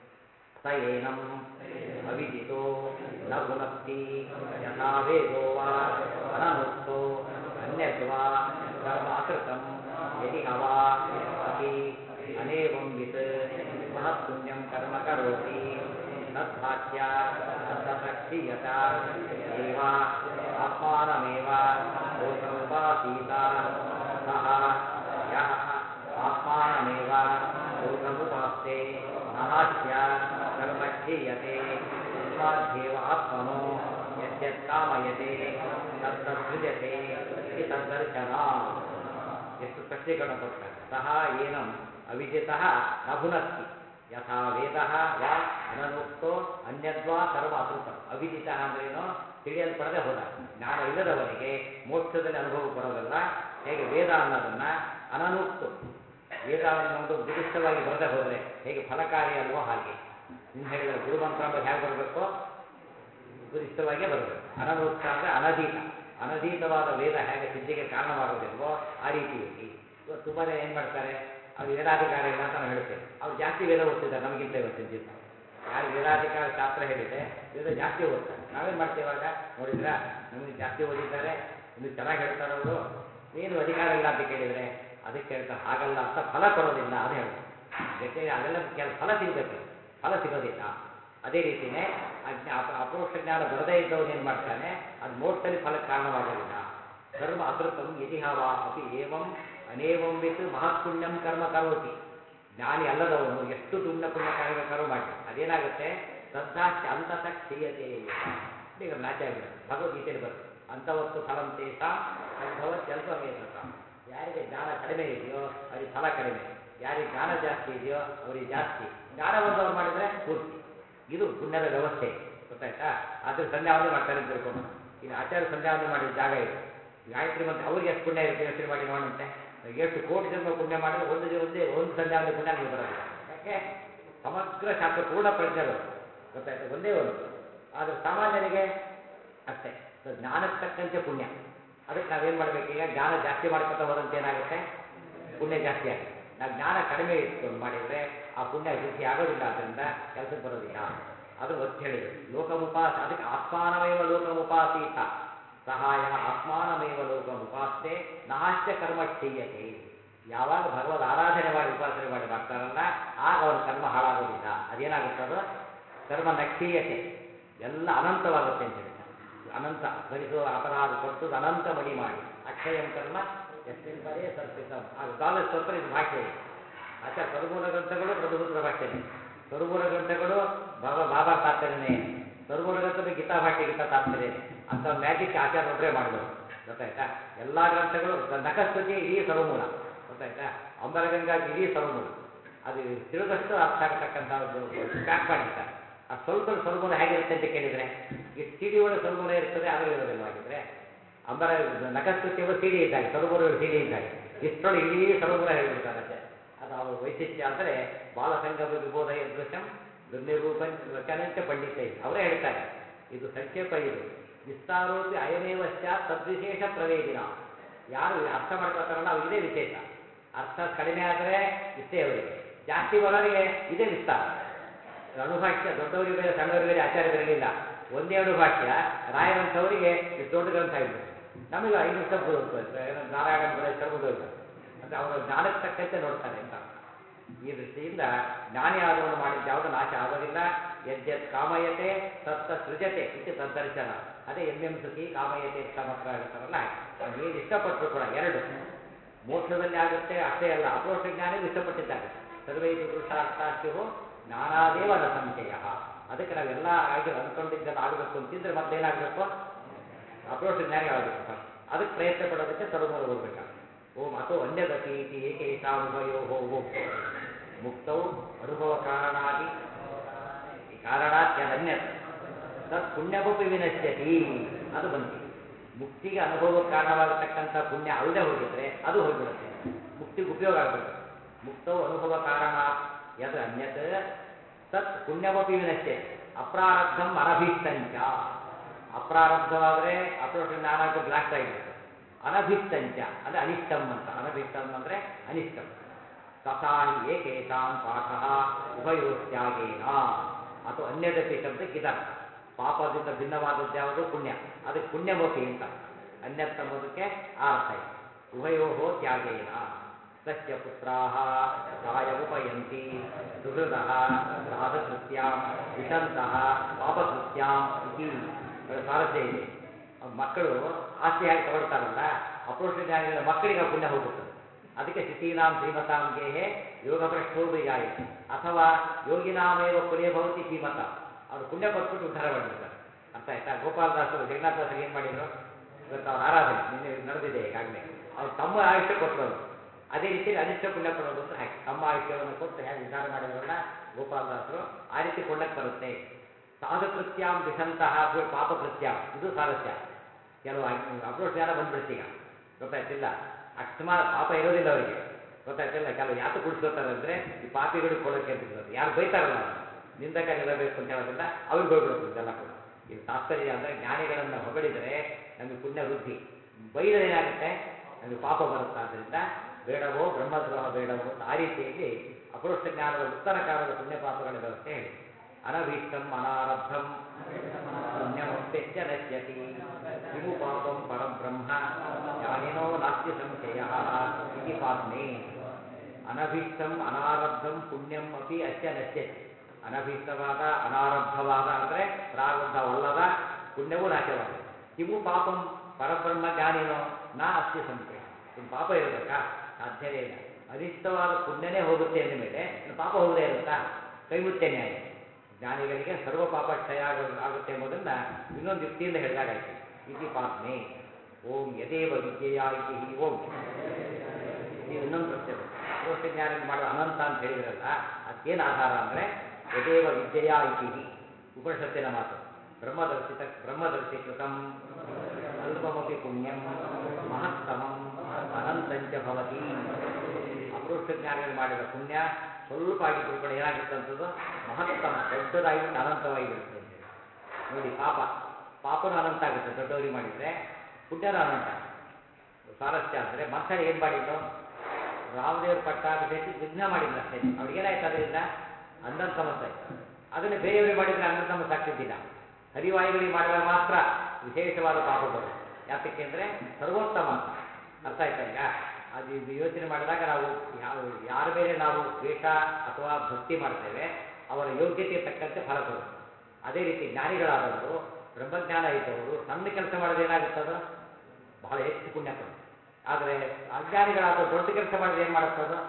A: ಸ ಏನಂ ಅವಿದಿತೋ ನ ಪುನಸ್ತಿ ಯಥಾ ವೇದೋ ವಾ ಅನನುಕ್ತೋ ಅನ್ಯದ್ವಾ ಕರ್ಮ ಅಕೃತಂ ಯದಿ ಹವಾ ಅಪಿ ಅನೇವಂ ವಿತ್ ಮಹತ್ ಪುಣ್ಯಂ ಕರ್ಮ ಕರೋತಿ ತದ್ಭಾತ್ಯ ತತ್ತಕ್ಷೀಯತ ಏವ ಆತ್ಮಾನಮೇವ ಲೋಕಮುಪಾಸೀತ ಸಹ ಯಃ ಆತ್ಮಾನಮೇವ ಲೋಕಮುಪಾಸ್ತೆ ನಹಾಸ್ಯ ಕರ್ಮ ಕ್ಷೀಯತೆ ತಸ್ಮಾದ್ದೇವ ಆತ್ಮನೋ ಯದ್ಯತ್ ಕಾಮಯತೆ ತತ್ತಸೃಜತೆ ಇತಿ ತದ್ದರ್ಶನ. ಎಷ್ಟು ಸ್ಪಷ್ಟೀಕರಣ ಕೊಡ್ತಾರೆ. ಸಹ ಏನಂ ಅವಿದಿತಃ ನ ಭುನಸ್ತಿ ಯಥಾ ವೇದಃ ವಾ ಅನನುಕ್ತೋ ಅನ್ಯದ್ವಾ ಕರ್ಮ ಅಕೃತಂ. ಅವಿದಿತಃ ಅಂದ್ರೇನು? ತಿಳಿಯಲ್ಪಡದೆ ಹೋದ. ಜ್ಞಾನ ಇಲ್ಲದವನಿಗೆ ಮೋಕ್ಷದಲ್ಲಿ ಅನುಭವ ಬರೋದಲ್ಲ. ಹೇಗೆ ವೇದ ಅನ್ನೋದನ್ನ ಅನನುಕ್ತು, ವೇದ ಅನ್ನೋದು ಗುರುಷ್ಠವಾಗಿ ಬರದೆ ಹೋದರೆ ಹೇಗೆ ಫಲಕಾರಿ ಅಲ್ವೋ ಹಾಗೆ. ಇನ್ನು ಹೇಳಿದರೆ ಗುರುಮಂತ್ರ ಅಂಬುದು ಹೇಗೆ ಬರಬೇಕು? ಗುರುಷ್ಠವಾಗಿಯೇ ಬರಬೇಕು. ಅನನುಕ್ತ ಅಂದರೆ ಅನಧೀತ. ಅನಧೀತವಾದ ವೇದ ಹೇಗೆ ಸಿದ್ಧಿಗೆ ಕಾರಣವಾಗೋದಿಲ್ವೋ ಆ ರೀತಿಯಲ್ಲಿ ಇವತ್ತು ತುಂಬಾ ಜನ ಏನು ಮಾಡ್ತಾರೆ, ಅವ್ರು ವೇದಾಧಿಕಾರ ಇಲ್ಲ ಅಂತ ನಾವು ಹೇಳ್ತೇವೆ. ಅವ್ರು ಜಾಸ್ತಿ ವೇದ ಓದ್ತಿದ್ದಾರೆ ನಮಗಿಂತ ಇವತ್ತಿನ ದಿವಸ. ಯಾರು ವೇದಾಧಿಕಾರ ಶಾಸ್ತ್ರ ಹೇಳಿದೆ ವೇದ ಜಾಸ್ತಿ ಓದ್ತಾರೆ. ನಾವೇನು ಮಾಡ್ತೇವೆ ಇವಾಗ? ನೋಡಿದ್ರಾ, ನಮಗೆ ಜಾಸ್ತಿ ಓದಿದ್ದಾರೆ, ಇನ್ನು ಚೆನ್ನಾಗಿ ಹೇಳ್ತಾರೆ ಅವರು, ಏನು ಅಧಿಕಾರ ಇಲ್ಲ ಅಂತ ಕೇಳಿದರೆ ಅದಕ್ಕೆ ಹೇಳ್ತಾರೆ ಹಾಗಲ್ಲ ಅಂತ, ಫಲ ಕೊಡೋದಿಲ್ಲ ಅದು ಹೇಳ್ತಾರೆ. ಜೊತೆಗೆ ಅದೆಲ್ಲ ಫಲ ಸಿಗಬೇಕು, ಫಲ ಸಿಗೋದಿಲ್ಲ. ಅದೇ ರೀತಿಯೇ ಅಪರೋಕ್ಷ ಜ್ಞಾನ ಬರದೇ ಇದ್ದವನು ಏನು ಮಾಡ್ತಾನೆ, ಅದು ಮೋಕ್ಷದಲ್ಲಿ ಫಲಕ್ಕೆ ಕಾರಣವಾಗೋದಿಲ್ಲ. ಕರ್ಮ ಅಕೃತಂ ಯದಿಹವ ಅಪಿ ಏವಂ ಅನೇವಂ ವಿತ್ ಮಹತ್ಪುಣ್ಯಂ ಕರ್ಮ ಕರೋತಿ. ಜ್ಞಾನಿ ಅಲ್ಲದವನು ಎಷ್ಟು ಪುಣ್ಯ ಕಾರ್ಯ ಬೇಕಾದ್ರೂ ಮಾಡಲಿ, ಅದೇನಾಗುತ್ತೆ, ಶ್ರದ್ಧಾಶ್ಚ ಅಂತತ ಕ್ಷೀಯತೆ. ಈಗ ನಾಚೆ ಆಗಿಬಿಡುತ್ತೆ. ಭಗವದ್ಗೀತೆಯಲ್ಲಿ ಬರುತ್ತೆ, ಅಂತವತ್ತು ಫಲಂ ತೇಷಾಂ ತದ್ಭವತ್ಯಲ್ಪಮೇಧಸ. ಯಾರಿಗೆ ಜ್ಞಾನ ಕಡಿಮೆ ಇದೆಯೋ ಅವ್ರಿಗೆ ಫಲ ಕಡಿಮೆ, ಯಾರಿಗೆ ಜ್ಞಾನ ಜಾಸ್ತಿ ಇದೆಯೋ ಅವ್ರಿಗೆ ಜಾಸ್ತಿ. ಜ್ಞಾನ ಬಂದವ್ರು ಮಾಡಿದರೆ ಪೂರ್ತಿ. ಇದು ಪುಣ್ಯದ ವ್ಯವಸ್ಥೆ, ಗೊತ್ತಾಯ್ತಾ? ಆದರೆ ಸಂಧ್ಯಾವಂದನೆ ಮಾಡ್ತಾರೆ ಅಂತ ತಿಳ್ಕೊಂಬೋಣ. ಇಲ್ಲಿ ಆಚಾರ್ಯ ಸಂಧ್ಯಾವಂದನೆ ಮಾಡಿದ ಜಾಗ ಇದು. ಗಾಯತ್ರಿ ಮಂತ್ರ ಅವ್ರಿಗೆ ಎಷ್ಟು ಪುಣ್ಯ ಇರುತ್ತೆ ಯೋಚನೆ ಮಾಡಿ ನೋಡಂತೆ. ಎಷ್ಟು ಕೋಟಿ ಜನ್ಮ ಪುಣ್ಯ ಮಾಡಿದ್ರೆ ಒಂದು ಸಂಧ್ಯಾವಂದನೆ ಪುಣ್ಯ ನಮಗೆ ಬರೋದಿಲ್ಲ. ಯಾಕೆ? ಸಮಗ್ರ ಶಾಸ್ತ್ರ ಪೂರ್ಣ ಪ್ರಜ್ಞರು, ಗೊತ್ತಾಯ್ತಾ? ಒಂದೇ ಒಂದು. ಆದರೆ ಸಾಮಾನ್ಯರಿಗೆ ಅಷ್ಟೇ. ಸೊ ಜ್ಞಾನಕ್ಕೆ ತಕ್ಕಂತೆ ಪುಣ್ಯ. ಅದಕ್ಕೆ ನಾವೇನು ಮಾಡಬೇಕೀಗ? ಜ್ಞಾನ ಜಾಸ್ತಿ ಮಾಡ್ಕೊತಾ ಹೋದಂತೆ ಏನಾಗುತ್ತೆ, ಪುಣ್ಯ ಜಾಸ್ತಿ ಆಗುತ್ತೆ. ನಾವು ಜ್ಞಾನ ಕಡಿಮೆ ಇಟ್ಕೊಂಡು ಮಾಡಿದರೆ ಆ ಪುಣ್ಯ ವೃದ್ಧಿ ಆಗೋದಿಲ್ಲ, ಅದರಿಂದ ಕೆಲಸಕ್ಕೆ ಬರೋದಿಲ್ಲ. ಅದನ್ನು ಒತ್ತಿ ಹೇಳಿದರು. ಲೋಕಮುಪಾಸ, ಅದಕ್ಕೆ ಆತ್ಮಾನಮೇವ ಲೋಕಮುಪಾಸೀತ ಸಹಾಯ ಆತ್ಮಾನಮೇವ ಲೋಕಮುಪಾಸ್ತೆ ನಹಾಸ್ಯ ಕರ್ಮ ಕ್ಷೀಯತೆ. ಯಾವಾಗ ಭಗವದ್ ಆರಾಧನೆ ಮಾಡಿ ಉಪಾಸನೆ ಮಾಡಿ ಮಾಡ್ತಾರಲ್ಲ ಆಗ ಅವನ ಕರ್ಮ ಹಾಳಾಗೋದಿಲ್ಲ. ಅದೇನಾಗುತ್ತದೋ ಕರ್ಮ ನಕ್ಷೀಯತೆ, ಎಲ್ಲ ಅನಂತವಾಗುತ್ತೆ ಅಂತ ಹೇಳ್ತಾರೆ. ಅನಂತ ಭರಿಸುವ ಅಪರಾಧ ಕೊಟ್ಟು ಅನಂತ ಮಡಿ ಮಾಡಿ ಅಕ್ಷಯಂ ಕರ್ಮ ಎಷ್ಟಿನ ಪರೇ ಸರ್ಪಿತಂ. ಆಗ ದ್ವಾದಶ ಸ್ತೋತ್ರ ಇದು ಭಾಷೆ. ಆಚಾರ ಸ್ವರಮೂಲ ಗ್ರಂಥಗಳು ಬ್ರಹ್ಮಸೂತ್ರ ಭಾಷೆನೇ, ಸ್ವರಮೂಲ ಗ್ರಂಥಗಳು ಬಾಬಾ ತಾತ್ಪರ್ಯನೇ, ಸ್ವರಮೂಲ ಗ್ರಂಥಗಳು ಗೀತಾ ಭಾಷೆ ಗೀತಾ ತಾತ್ಪರ್ಯನೇ. ಅಂತ ಮ್ಯಾಜಿಕ್ ಆಚಾರ ಒಬ್ಬರೇ ಮಾಡಿದವರು, ಗೊತ್ತಾಯ್ತಾ. ಎಲ್ಲ ಗ್ರಂಥಗಳು ನಖಸ್ತುತಿ ಇಡೀ ಸರ್ವಮೂಲ, ಗೊತ್ತಾಯ್ತಾ. ಅಂಬರಗಂಗಾ ಇಡೀ ಸರ್ವಮೂಲ. ಅದು ತಿಳಿದಷ್ಟು ಅರ್ಥ ಆಗತಕ್ಕಂಥ ಒಂದು ಪ್ಯಾಕ್ ಮಾಡಿರ್ತಾರೆ. ಆ ಸ್ವಲ್ಪ ಸ್ವರಮೂಲ ಹೇಗಿರುತ್ತೆ ಅಂತ ಕೇಳಿದರೆ, ಇಷ್ಟು ಸಿಡಿ ಒಳಗೆ ಸ್ವರಮೂಲ ಇರ್ತದೆ, ಅದರಲ್ಲಿ ಇರೋದಿಲ್ವಾಗಿದ್ದರೆ. ಅಂಬರ ನಖಸ್ತುತಿ ಎಂಬ ಸಿಡಿ ಇದ್ದಾಗ, ಸ್ವರಮೂಲಗಳು ಸಿಡಿ ಇದ್ದಾಗ ಇಷ್ಟರೊಳಗೆ ಇಡೀ ಸ್ವರಮೂಲ ಹೇಳಿಬಿಡ್ತಾರೆ ಅಷ್ಟೇ. ಅದು ಅವರ ವೈಶಿಷ್ಟ್ಯ. ಅಂದರೆ ಬಾಲಸಂಗಮ ವಿಬೋಧ ಯದೃಶಂ ದುರ್ನಿರೂಪಂ ವಚನಂಚ ಪಂಡಿತೈ, ಅವರೇ ಹೇಳ್ತಾರೆ. ಇದು ಸಂಕ್ಷೇಪ, ಇದು ವಿಸ್ತಾರೋಪಿ ಅಯಮೇವ ಸ್ಯಾತ್ ತದ್ವಿಶೇಷ ಪ್ರವೇದಿನ. ಯಾರು ಅರ್ಥ ಮಾಡ್ಕೊಳ್ತಾರಲ್ಲ ಅವ್ರಿಗೆ ಇದೇ ವಿಶೇಷ. ಅರ್ಥ ಕಡಿಮೆ ಆದರೆ ಇಷ್ಟೇ ಅವರಿಗೆ, ಜಾಸ್ತಿ ಬರೋರಿಗೆ ಇದೇ ವಿಸ್ತಾರ. ಅಣುಭಾಷ್ಯ ದೊಡ್ಡವರಿಗೆ ಬೇರೆ ಸಣ್ಣವರಿಗೆ ಬೇರೆ ಆಚಾರ್ಯ ಬರಲಿಲ್ಲ. ಒಂದೇ ಅಣುಭಾಷ್ಯ ರಾಯರಂಥವರಿಗೆ ಇಷ್ಟು ದೊಡ್ಡ ಗ್ರಂಥ ಆಗಿಬಿಡುತ್ತೆ. ನಮಗೆ 5 ನಿಮಿಷ ನಾರಾಯಣ ಗುಣೇಶ್ವರ ಮುಗಿದೋಗ್ಬಿಡುತ್ತೆ. ಅಂದರೆ ಅವರ ಜ್ಞಾನಕ್ಕೆ ತಕ್ಕಂತೆ ನೋಡ್ತಾರೆ ಅಂತ. ಈ ದೃಷ್ಟಿಯಿಂದ ಜ್ಞಾನಿ ಆದವನು ಮಾಡಿದ ಯಾವುದು ನಾಶ ಆಗೋದಿಲ್ಲ. ಯದ್ಯತ್ ಕಾಮಯತೆ ತತ್ತ ಸೃಜತೆ ಇದು ತದ್ದರ್ಶನ. ಅದೇ ಸುಖಿ ಕಾಮಯತೆ ಸಮತ್ರ ಹೇಳ್ತಾರಲ್ಲ ಹಾಗೆ. ಅವನು ಏನು ಇಷ್ಟಪಟ್ಟರು ಕೂಡ ಎರಡು ಮೋಕ್ಷದಲ್ಲಿ ಆಗುತ್ತೆ ಅಷ್ಟೇ ಅಲ್ಲ, ಅಪ್ರೋಕ್ಷ ಜ್ಞಾನಿಗೂ ಇಷ್ಟಪಟ್ಟಿದ್ದಾಗುತ್ತೆ. ಸರ್ವೈದು ಪುರುಷಾರ್ಥಾಸ್ಯು ಜ್ಞಾನಾದೇವ ನ ಸಂಶಯ. ಅದಕ್ಕೆ ನಾವೆಲ್ಲ ಅಂದ್ಕೊಂಡಿದ್ದೆಲ್ಲ ಆಗಬೇಕು ಅಂತಿದ್ರೆ ಮೊದಲೇನಾಗಬೇಕು, ಅಪ್ರೋಕ್ಷ ಜ್ಞಾನಿಗಳಾಗಬೇಕು ಫಸ್ಟ್. ಅದಕ್ಕೆ ಪ್ರಯತ್ನ ಪಡೋದಕ್ಕೆ ಸರ್ವಮೂಲ ಓದಬೇಕಾಗುತ್ತೆ. ಓಂ ಅಥೋ ಅನ್ಯದಪೀತಿ ಏಕೇಶಾನುಭಯೋ ಓಂ ಮುಕ್ತೌ ಅನುಭವ ಕಾರಣಾದಿ ಕಾರಣಾತ್ಯನ್ಯತ್ ತತ್ ಪುಣ್ಯಪಿ ವಿನಶ್ಯತಿ. ಅದು ಬಂತು. ಮುಕ್ತಿಗೆ ಅನುಭವಕ್ಕೆ ಕಾರಣವಾಗತಕ್ಕಂಥ ಪುಣ್ಯ ಅಲ್ಲದೆ ಹೋಗಿದ್ರೆ ಅದು ಹೋಗಿಬಿಡುತ್ತೆ, ಮುಕ್ತಿಗೆ ಉಪಯೋಗ ಆಗ್ಬಿಡುತ್ತೆ. ಮುಕ್ತವು ಅನುಭವ ಕಾರಣ ಯದ್ ಅನ್ಯತ್ ತತ್ ಪುಣ್ಯಪಿ ವಿನಶ್ಯತಿ. ಅಪ್ರಾರಬ್ಧಂ ಅನಭೀಷ್ಟಂಚ. ಅಪ್ರಾರಬ್ಧವಾದರೆ ಅಪ್ರೋಕ್ಷ ಜ್ಞಾನ ಬ್ಲಾಸ್ಟ್ ಆಗಿಬಿಡುತ್ತೆ. ಅನಭೀಷ್ಟಂಚ ಅಂದರೆ ಅನಿಷ್ಟಂ ಅಂತ. ಅನಭೀಷ್ಟಂ ಅಂದರೆ ಅನಿಷ್ಟಂ. ತಥಾ ಹಿ ಏಕೇಷಾಂ ಪಾಠ ಉಭಯೋತ್ಯಾಗೇನ. ಅಥವಾ ಅನ್ಯದಪಿ ಶಬ್ದಕ್ಕೆ ಇದರ್ಥ. ಪಾಪದಿಂದ ಭಿನ್ನವಾದದ್ದು ಯಾವುದು ಪುಣ್ಯ, ಅದಕ್ಕೆ ಪುಣ್ಯಮಪಿ ಅಂತ. ಅನ್ಯತ್ ಎಂಬುದಕ್ಕೆ ಆ ಅರ್ಥ ಇದೆ. ಉಭಯೋ ತ್ಯಾಗೇನ ತಸ್ಯ ಪುತ್ರಾಃ ಪ್ರಾಯವುಪಯಂತಿ ಸುಹೃದಃ ಸಾಧಕೃತ್ಯಾಂ ವಿಶಂತಃ ಪಾಪಕೃತ್ಯಾಂ ಇತಿ. ಸ್ವಾರಸ್ಯ ಇದೆ. ಮಕ್ಕಳು ಆಸ್ತಿ ಹಾಗೆ ತಗೊಳ್ತಾರಲ್ಲ, ಅಪ್ರೋಕ್ಷ ಜ್ಞಾನಿಗಳ ಮಕ್ಕಳಿಗೆ ಆ ಪುಣ್ಯ ಹೋಗುತ್ತದೆ. ಅದಕ್ಕೆ ಶಿಶೀನಾಂ ಶ್ರೀಮತಾಂ ಗೇಹೆ ಯೋಗ ಭ್ರಷ್ಟೋಭಿಜಾಯತೆ ಅಥವಾ ಯೋಗಿನಾಮೇವ ಕುಲೇ ಭವತಿ ಧೀಮತ. ಅವರು ಪುಣ್ಯ ಕೊಟ್ಬಿಟ್ಟು ಉದ್ಧಾರ ಮಾಡಿಬಿಡ್ತಾರೆ. ಅರ್ಥ ಆಯ್ತಾ. ಗೋಪಾಲದಾಸರು ಜಗನ್ನಾಥದಾಸರಿಗೆ ಏನು ಮಾಡಿದರು ಇವತ್ತು ಅವ್ರ ಆರಾಧನೆ ನಿನ್ನೆ ನಡೆದಿದೆ. ಈಗಾಗಲೇ ಅವ್ರು ತಮ್ಮ ಆಯುಷ್ಯ ಕೊಟ್ಟರು ಅವರು. ಅದೇ ರೀತಿಯಲ್ಲಿ ಅನಿಷ್ಟ ಪುಣ್ಯ ಕೊಡೋದು ಅಂದ್ರೆ ಹಾಗೆ ತಮ್ಮ ಆಯುಷ್ಯವನ್ನು ಕೊಟ್ಟು ಹೇಗೆ ಉದ್ಧಾರ ಮಾಡಿದ್ರಲ್ಲ ಗೋಪಾಲದಾಸರು, ಆ ರೀತಿ ಕೊಳ್ಳಕ್ಕೆ ಬರುತ್ತೆ. ಸಾಧುಕೃತ್ಯಾಂ ದಿಶಂತಹ ಪಾಪಕೃತ್ಯಾಂ, ಇದು ಸ್ವಾರಸ್ಯ. ಕೆಲವು ಅಪ್ರೋಚ್ ಜ್ಞಾನ ಬಂದ್ಬಿಡ್ತೀಗ, ಗೊತ್ತಾಯ್ತಿಲ್ಲ. ಅಕಸ್ಮಾತ್ ಪಾಪ ಇರೋದಿಲ್ಲ ಅವರಿಗೆ, ಗೊತ್ತಾಯ್ತಿಲ್ಲ. ಕೆಲವು ಯಾತು ಕುಡಿಸ್ಕೋತಾರೆ ಅಂದರೆ ಈ ಪಾಪಿಗಳಿಗೆ ಕೊಡೋಕ್ಕೆ ಅಂತ ಇರ್ತದೆ. ಯಾರು ಬೈತಾರಲ್ಲ ಅವರು ನಿಂದಕರಿರಬೇಕು ಅಂತ ಹೇಳೋದ್ರಿಂದ ಅವ್ರಿಗೆ ಹೋಗ್ಬಿಡುತ್ತೆ ಇದೆಲ್ಲ ಕೂಡ. ಇದು ತಾತ್ಪರ್ಯ ಅಂದರೆ ಜ್ಞಾನಿಗಳನ್ನು ಹೊಗಳಿದರೆ ನಮಗೆ ಪುಣ್ಯ ವೃದ್ಧಿ, ಬೈದರೆ ಏನಾಗುತ್ತೆ ನಮಗೆ ಪಾಪ ಬರುತ್ತೆ. ಆದ್ದರಿಂದ ಬೇಡವೋ ಬ್ರಹ್ಮದ್ರೋಹ ಬೇಡವೋ ಅಂತ ಆ ರೀತಿಯಲ್ಲಿ ಅಪ್ರೋಕ್ಷ ಜ್ಞಾನದ ಉತ್ತರ ಕಾಲದ ಪುಣ್ಯ ಪಾಪಗಳ ವ್ಯವಸ್ಥೆ ಹೇಳಿ. ಅನಭೀಷ್ಟಂ ಅನಾರಬ್ಧಂ ಪುಣ್ಯಮಪ್ಯಸ್ಯ ನಶ್ಯತಿ ಕಿಮು ಪಾಪಂ ಪರಬ್ರಹ್ಮ ಜ್ಞಾನಿನೋ ನಾಸ್ತಿ ಸಂಶಯ ಇತಿ ಪಾತ್ಮೇ. ಅನಭೀಷ್ಟಂ ಅನಾರಬ್ಧಂ ಪುಣ್ಯಂ ಅಪಿ ಅಸ್ಯ ನಶ್ಯತಿ. ಅನಭೀಷ್ಟವಾದ ಅನಾರಬ್ಧವಾದ ಅಂದರೆ ಪ್ರಾರಬ್ಧವಲ್ಲದ ಪುಣ್ಯವೂ ನಾಶವಾಗುತ್ತೆ. ಕಿಮು ಪಾಪಂ ಪರಬ್ರಹ್ಮ ಜ್ಞಾನಿನೋ ನಾ ಅಸ್ತಿ ಸಂಶಯ. ಇನ್ನು ಪಾಪ ಇರಬೇಕಾ? ಸಾಧ್ಯವೇ ಇಲ್ಲ. ಅನಿಷ್ಟವಾದ ಪುಣ್ಯನೇ ಹೋಗುತ್ತೆ ಅಂದ ಮೇಲೆ ಇನ್ನು ಪಾಪ ಹೋಗದೇ ಇರುತ್ತಾ? ಕೈಮುತ್ಯ ನ್ಯಾಯ. ಜ್ಞಾನಿಗಳಿಗೆ ಸರ್ವ ಪಾಪ ಕ್ಷಯ ಆಗುತ್ತೆ ಎಂಬುದನ್ನು ಇನ್ನೊಂದು ಯುಕ್ತಿಯಿಂದ ಹೇಳಿದಾಗಾಯ್ತು. ಇತಿ ಪಾತ್ಮೆ. ಓಂ ಯದೇವ ವಿದ್ಯೆಯ ಇತಿ ಹಿ ಓಂ. ನೀವು ಇನ್ನೊಂದು ಪ್ರಶ್ನೆ ಅಪ್ರೋಕ್ಷ ಜ್ಞಾನ ಮಾಡೋದು ಅನಂತ ಅಂತ ಹೇಳಿದ್ರಲ್ಲ, ಅದಕ್ಕೇನು ಆಧಾರ ಅಂದರೆ ಯದೇವ ವಿದ್ಯೆಯ ಇತಿ ಹಿ ಉಪನಿಷತ್ತಿನ ಮಾತು. ಬ್ರಹ್ಮದರ್ಶಿಕೃತಂ ಅಲ್ಪಮಪಿ ಪುಣ್ಯಂ ಮಹತ್ತಮಂ ಅನಂತಂಚ ಭವತಿ. ಅಪ್ರೋಕ್ಷ ಜ್ಞಾನಿಗಳು ಮಾಡಿದ ಪುಣ್ಯ ಸ್ವಲ್ಪ ಆಗಿದ್ರು ಕೂಡ ಏನಾಗುತ್ತಂಥದ್ದು ಮಹತ್ತಮ, ದೊಡ್ಡದಾಗಿಬಿಟ್ಟು ಅನಂತವಾಗಿ ಬಿಡುತ್ತೆ ಅಂತೇಳಿ. ನೋಡಿ, ಪಾಪನೂ ಅನಂತ ಆಗುತ್ತೆ ದೊಡ್ಡವರಿಗೆ ಮಾಡಿದರೆ, ಪುಣ್ಯನೂ ಅನಂತ. ಸ್ವಾರಸ್ಯ ಅಂದರೆ ಮಂಥನ ಏನು ಮಾಡಿದ್ದು, ರಾಮದೇವ್ರ ಪಟ್ಟಾಭಿಷೇಕಕ್ಕೆ ವಿಘ್ನ ಮಾಡಿದ್ರು ಅಷ್ಟೇ. ಅವ್ರಿಗೇನಾಯ್ತು ಅದರಿಂದ ಅಂಧನ್ ಸಮಸ್ಸಾಯ್ತು. ಅದನ್ನು ಬೇರೆಯವರಿಗೆ ಮಾಡಿದರೆ ಅಂಧನ್ ಸಮಸ್ಯೆ ಆಗ್ತಿದ್ದಿಲ್ಲ. ಹರಿವಾಯುಗಳಿಗೆ ಮಾಡಿದಾಗ ಮಾತ್ರ ವಿಶೇಷವಾದ ಪಾಪ ಬರೋದು. ಯಾತಕ್ಕೆ ಅಂದರೆ ಸರ್ವೋತ್ತಮ. ಅರ್ಥ ಆಯ್ತಾ ಈಗ? ಅದು ಯೋಚನೆ ಮಾಡಿದಾಗ ನಾವು ಯಾರ ಮೇಲೆ ನಾವು ದ್ವೇಷ ಅಥವಾ ಭಕ್ತಿ ಮಾಡ್ತೇವೆ ಅವರ ಯೋಗ್ಯತೆಗೆ ತಕ್ಕಂತೆ ಫಲ ಕೊಡುತ್ತೆ. ಅದೇ ರೀತಿ ಜ್ಞಾನಿಗಳಾದವರು, ಬ್ರಹ್ಮಜ್ಞಾನ ಇದ್ದವರು ಸಣ್ಣ ಕೆಲಸ ಮಾಡಿದ್ರೆ ಏನಾಗುತ್ತದೋ ಬಹಳ ಹೆಚ್ಚು ಪುಣ್ಯ ಕೊಡುತ್ತೆ. ಆದರೆ ಅಜ್ಞಾನಿಗಳಾದವರು ದೊಡ್ಡ ಕೆಲಸ ಮಾಡಿದ್ರೆ ಏನು ಮಾಡುತ್ತದೋ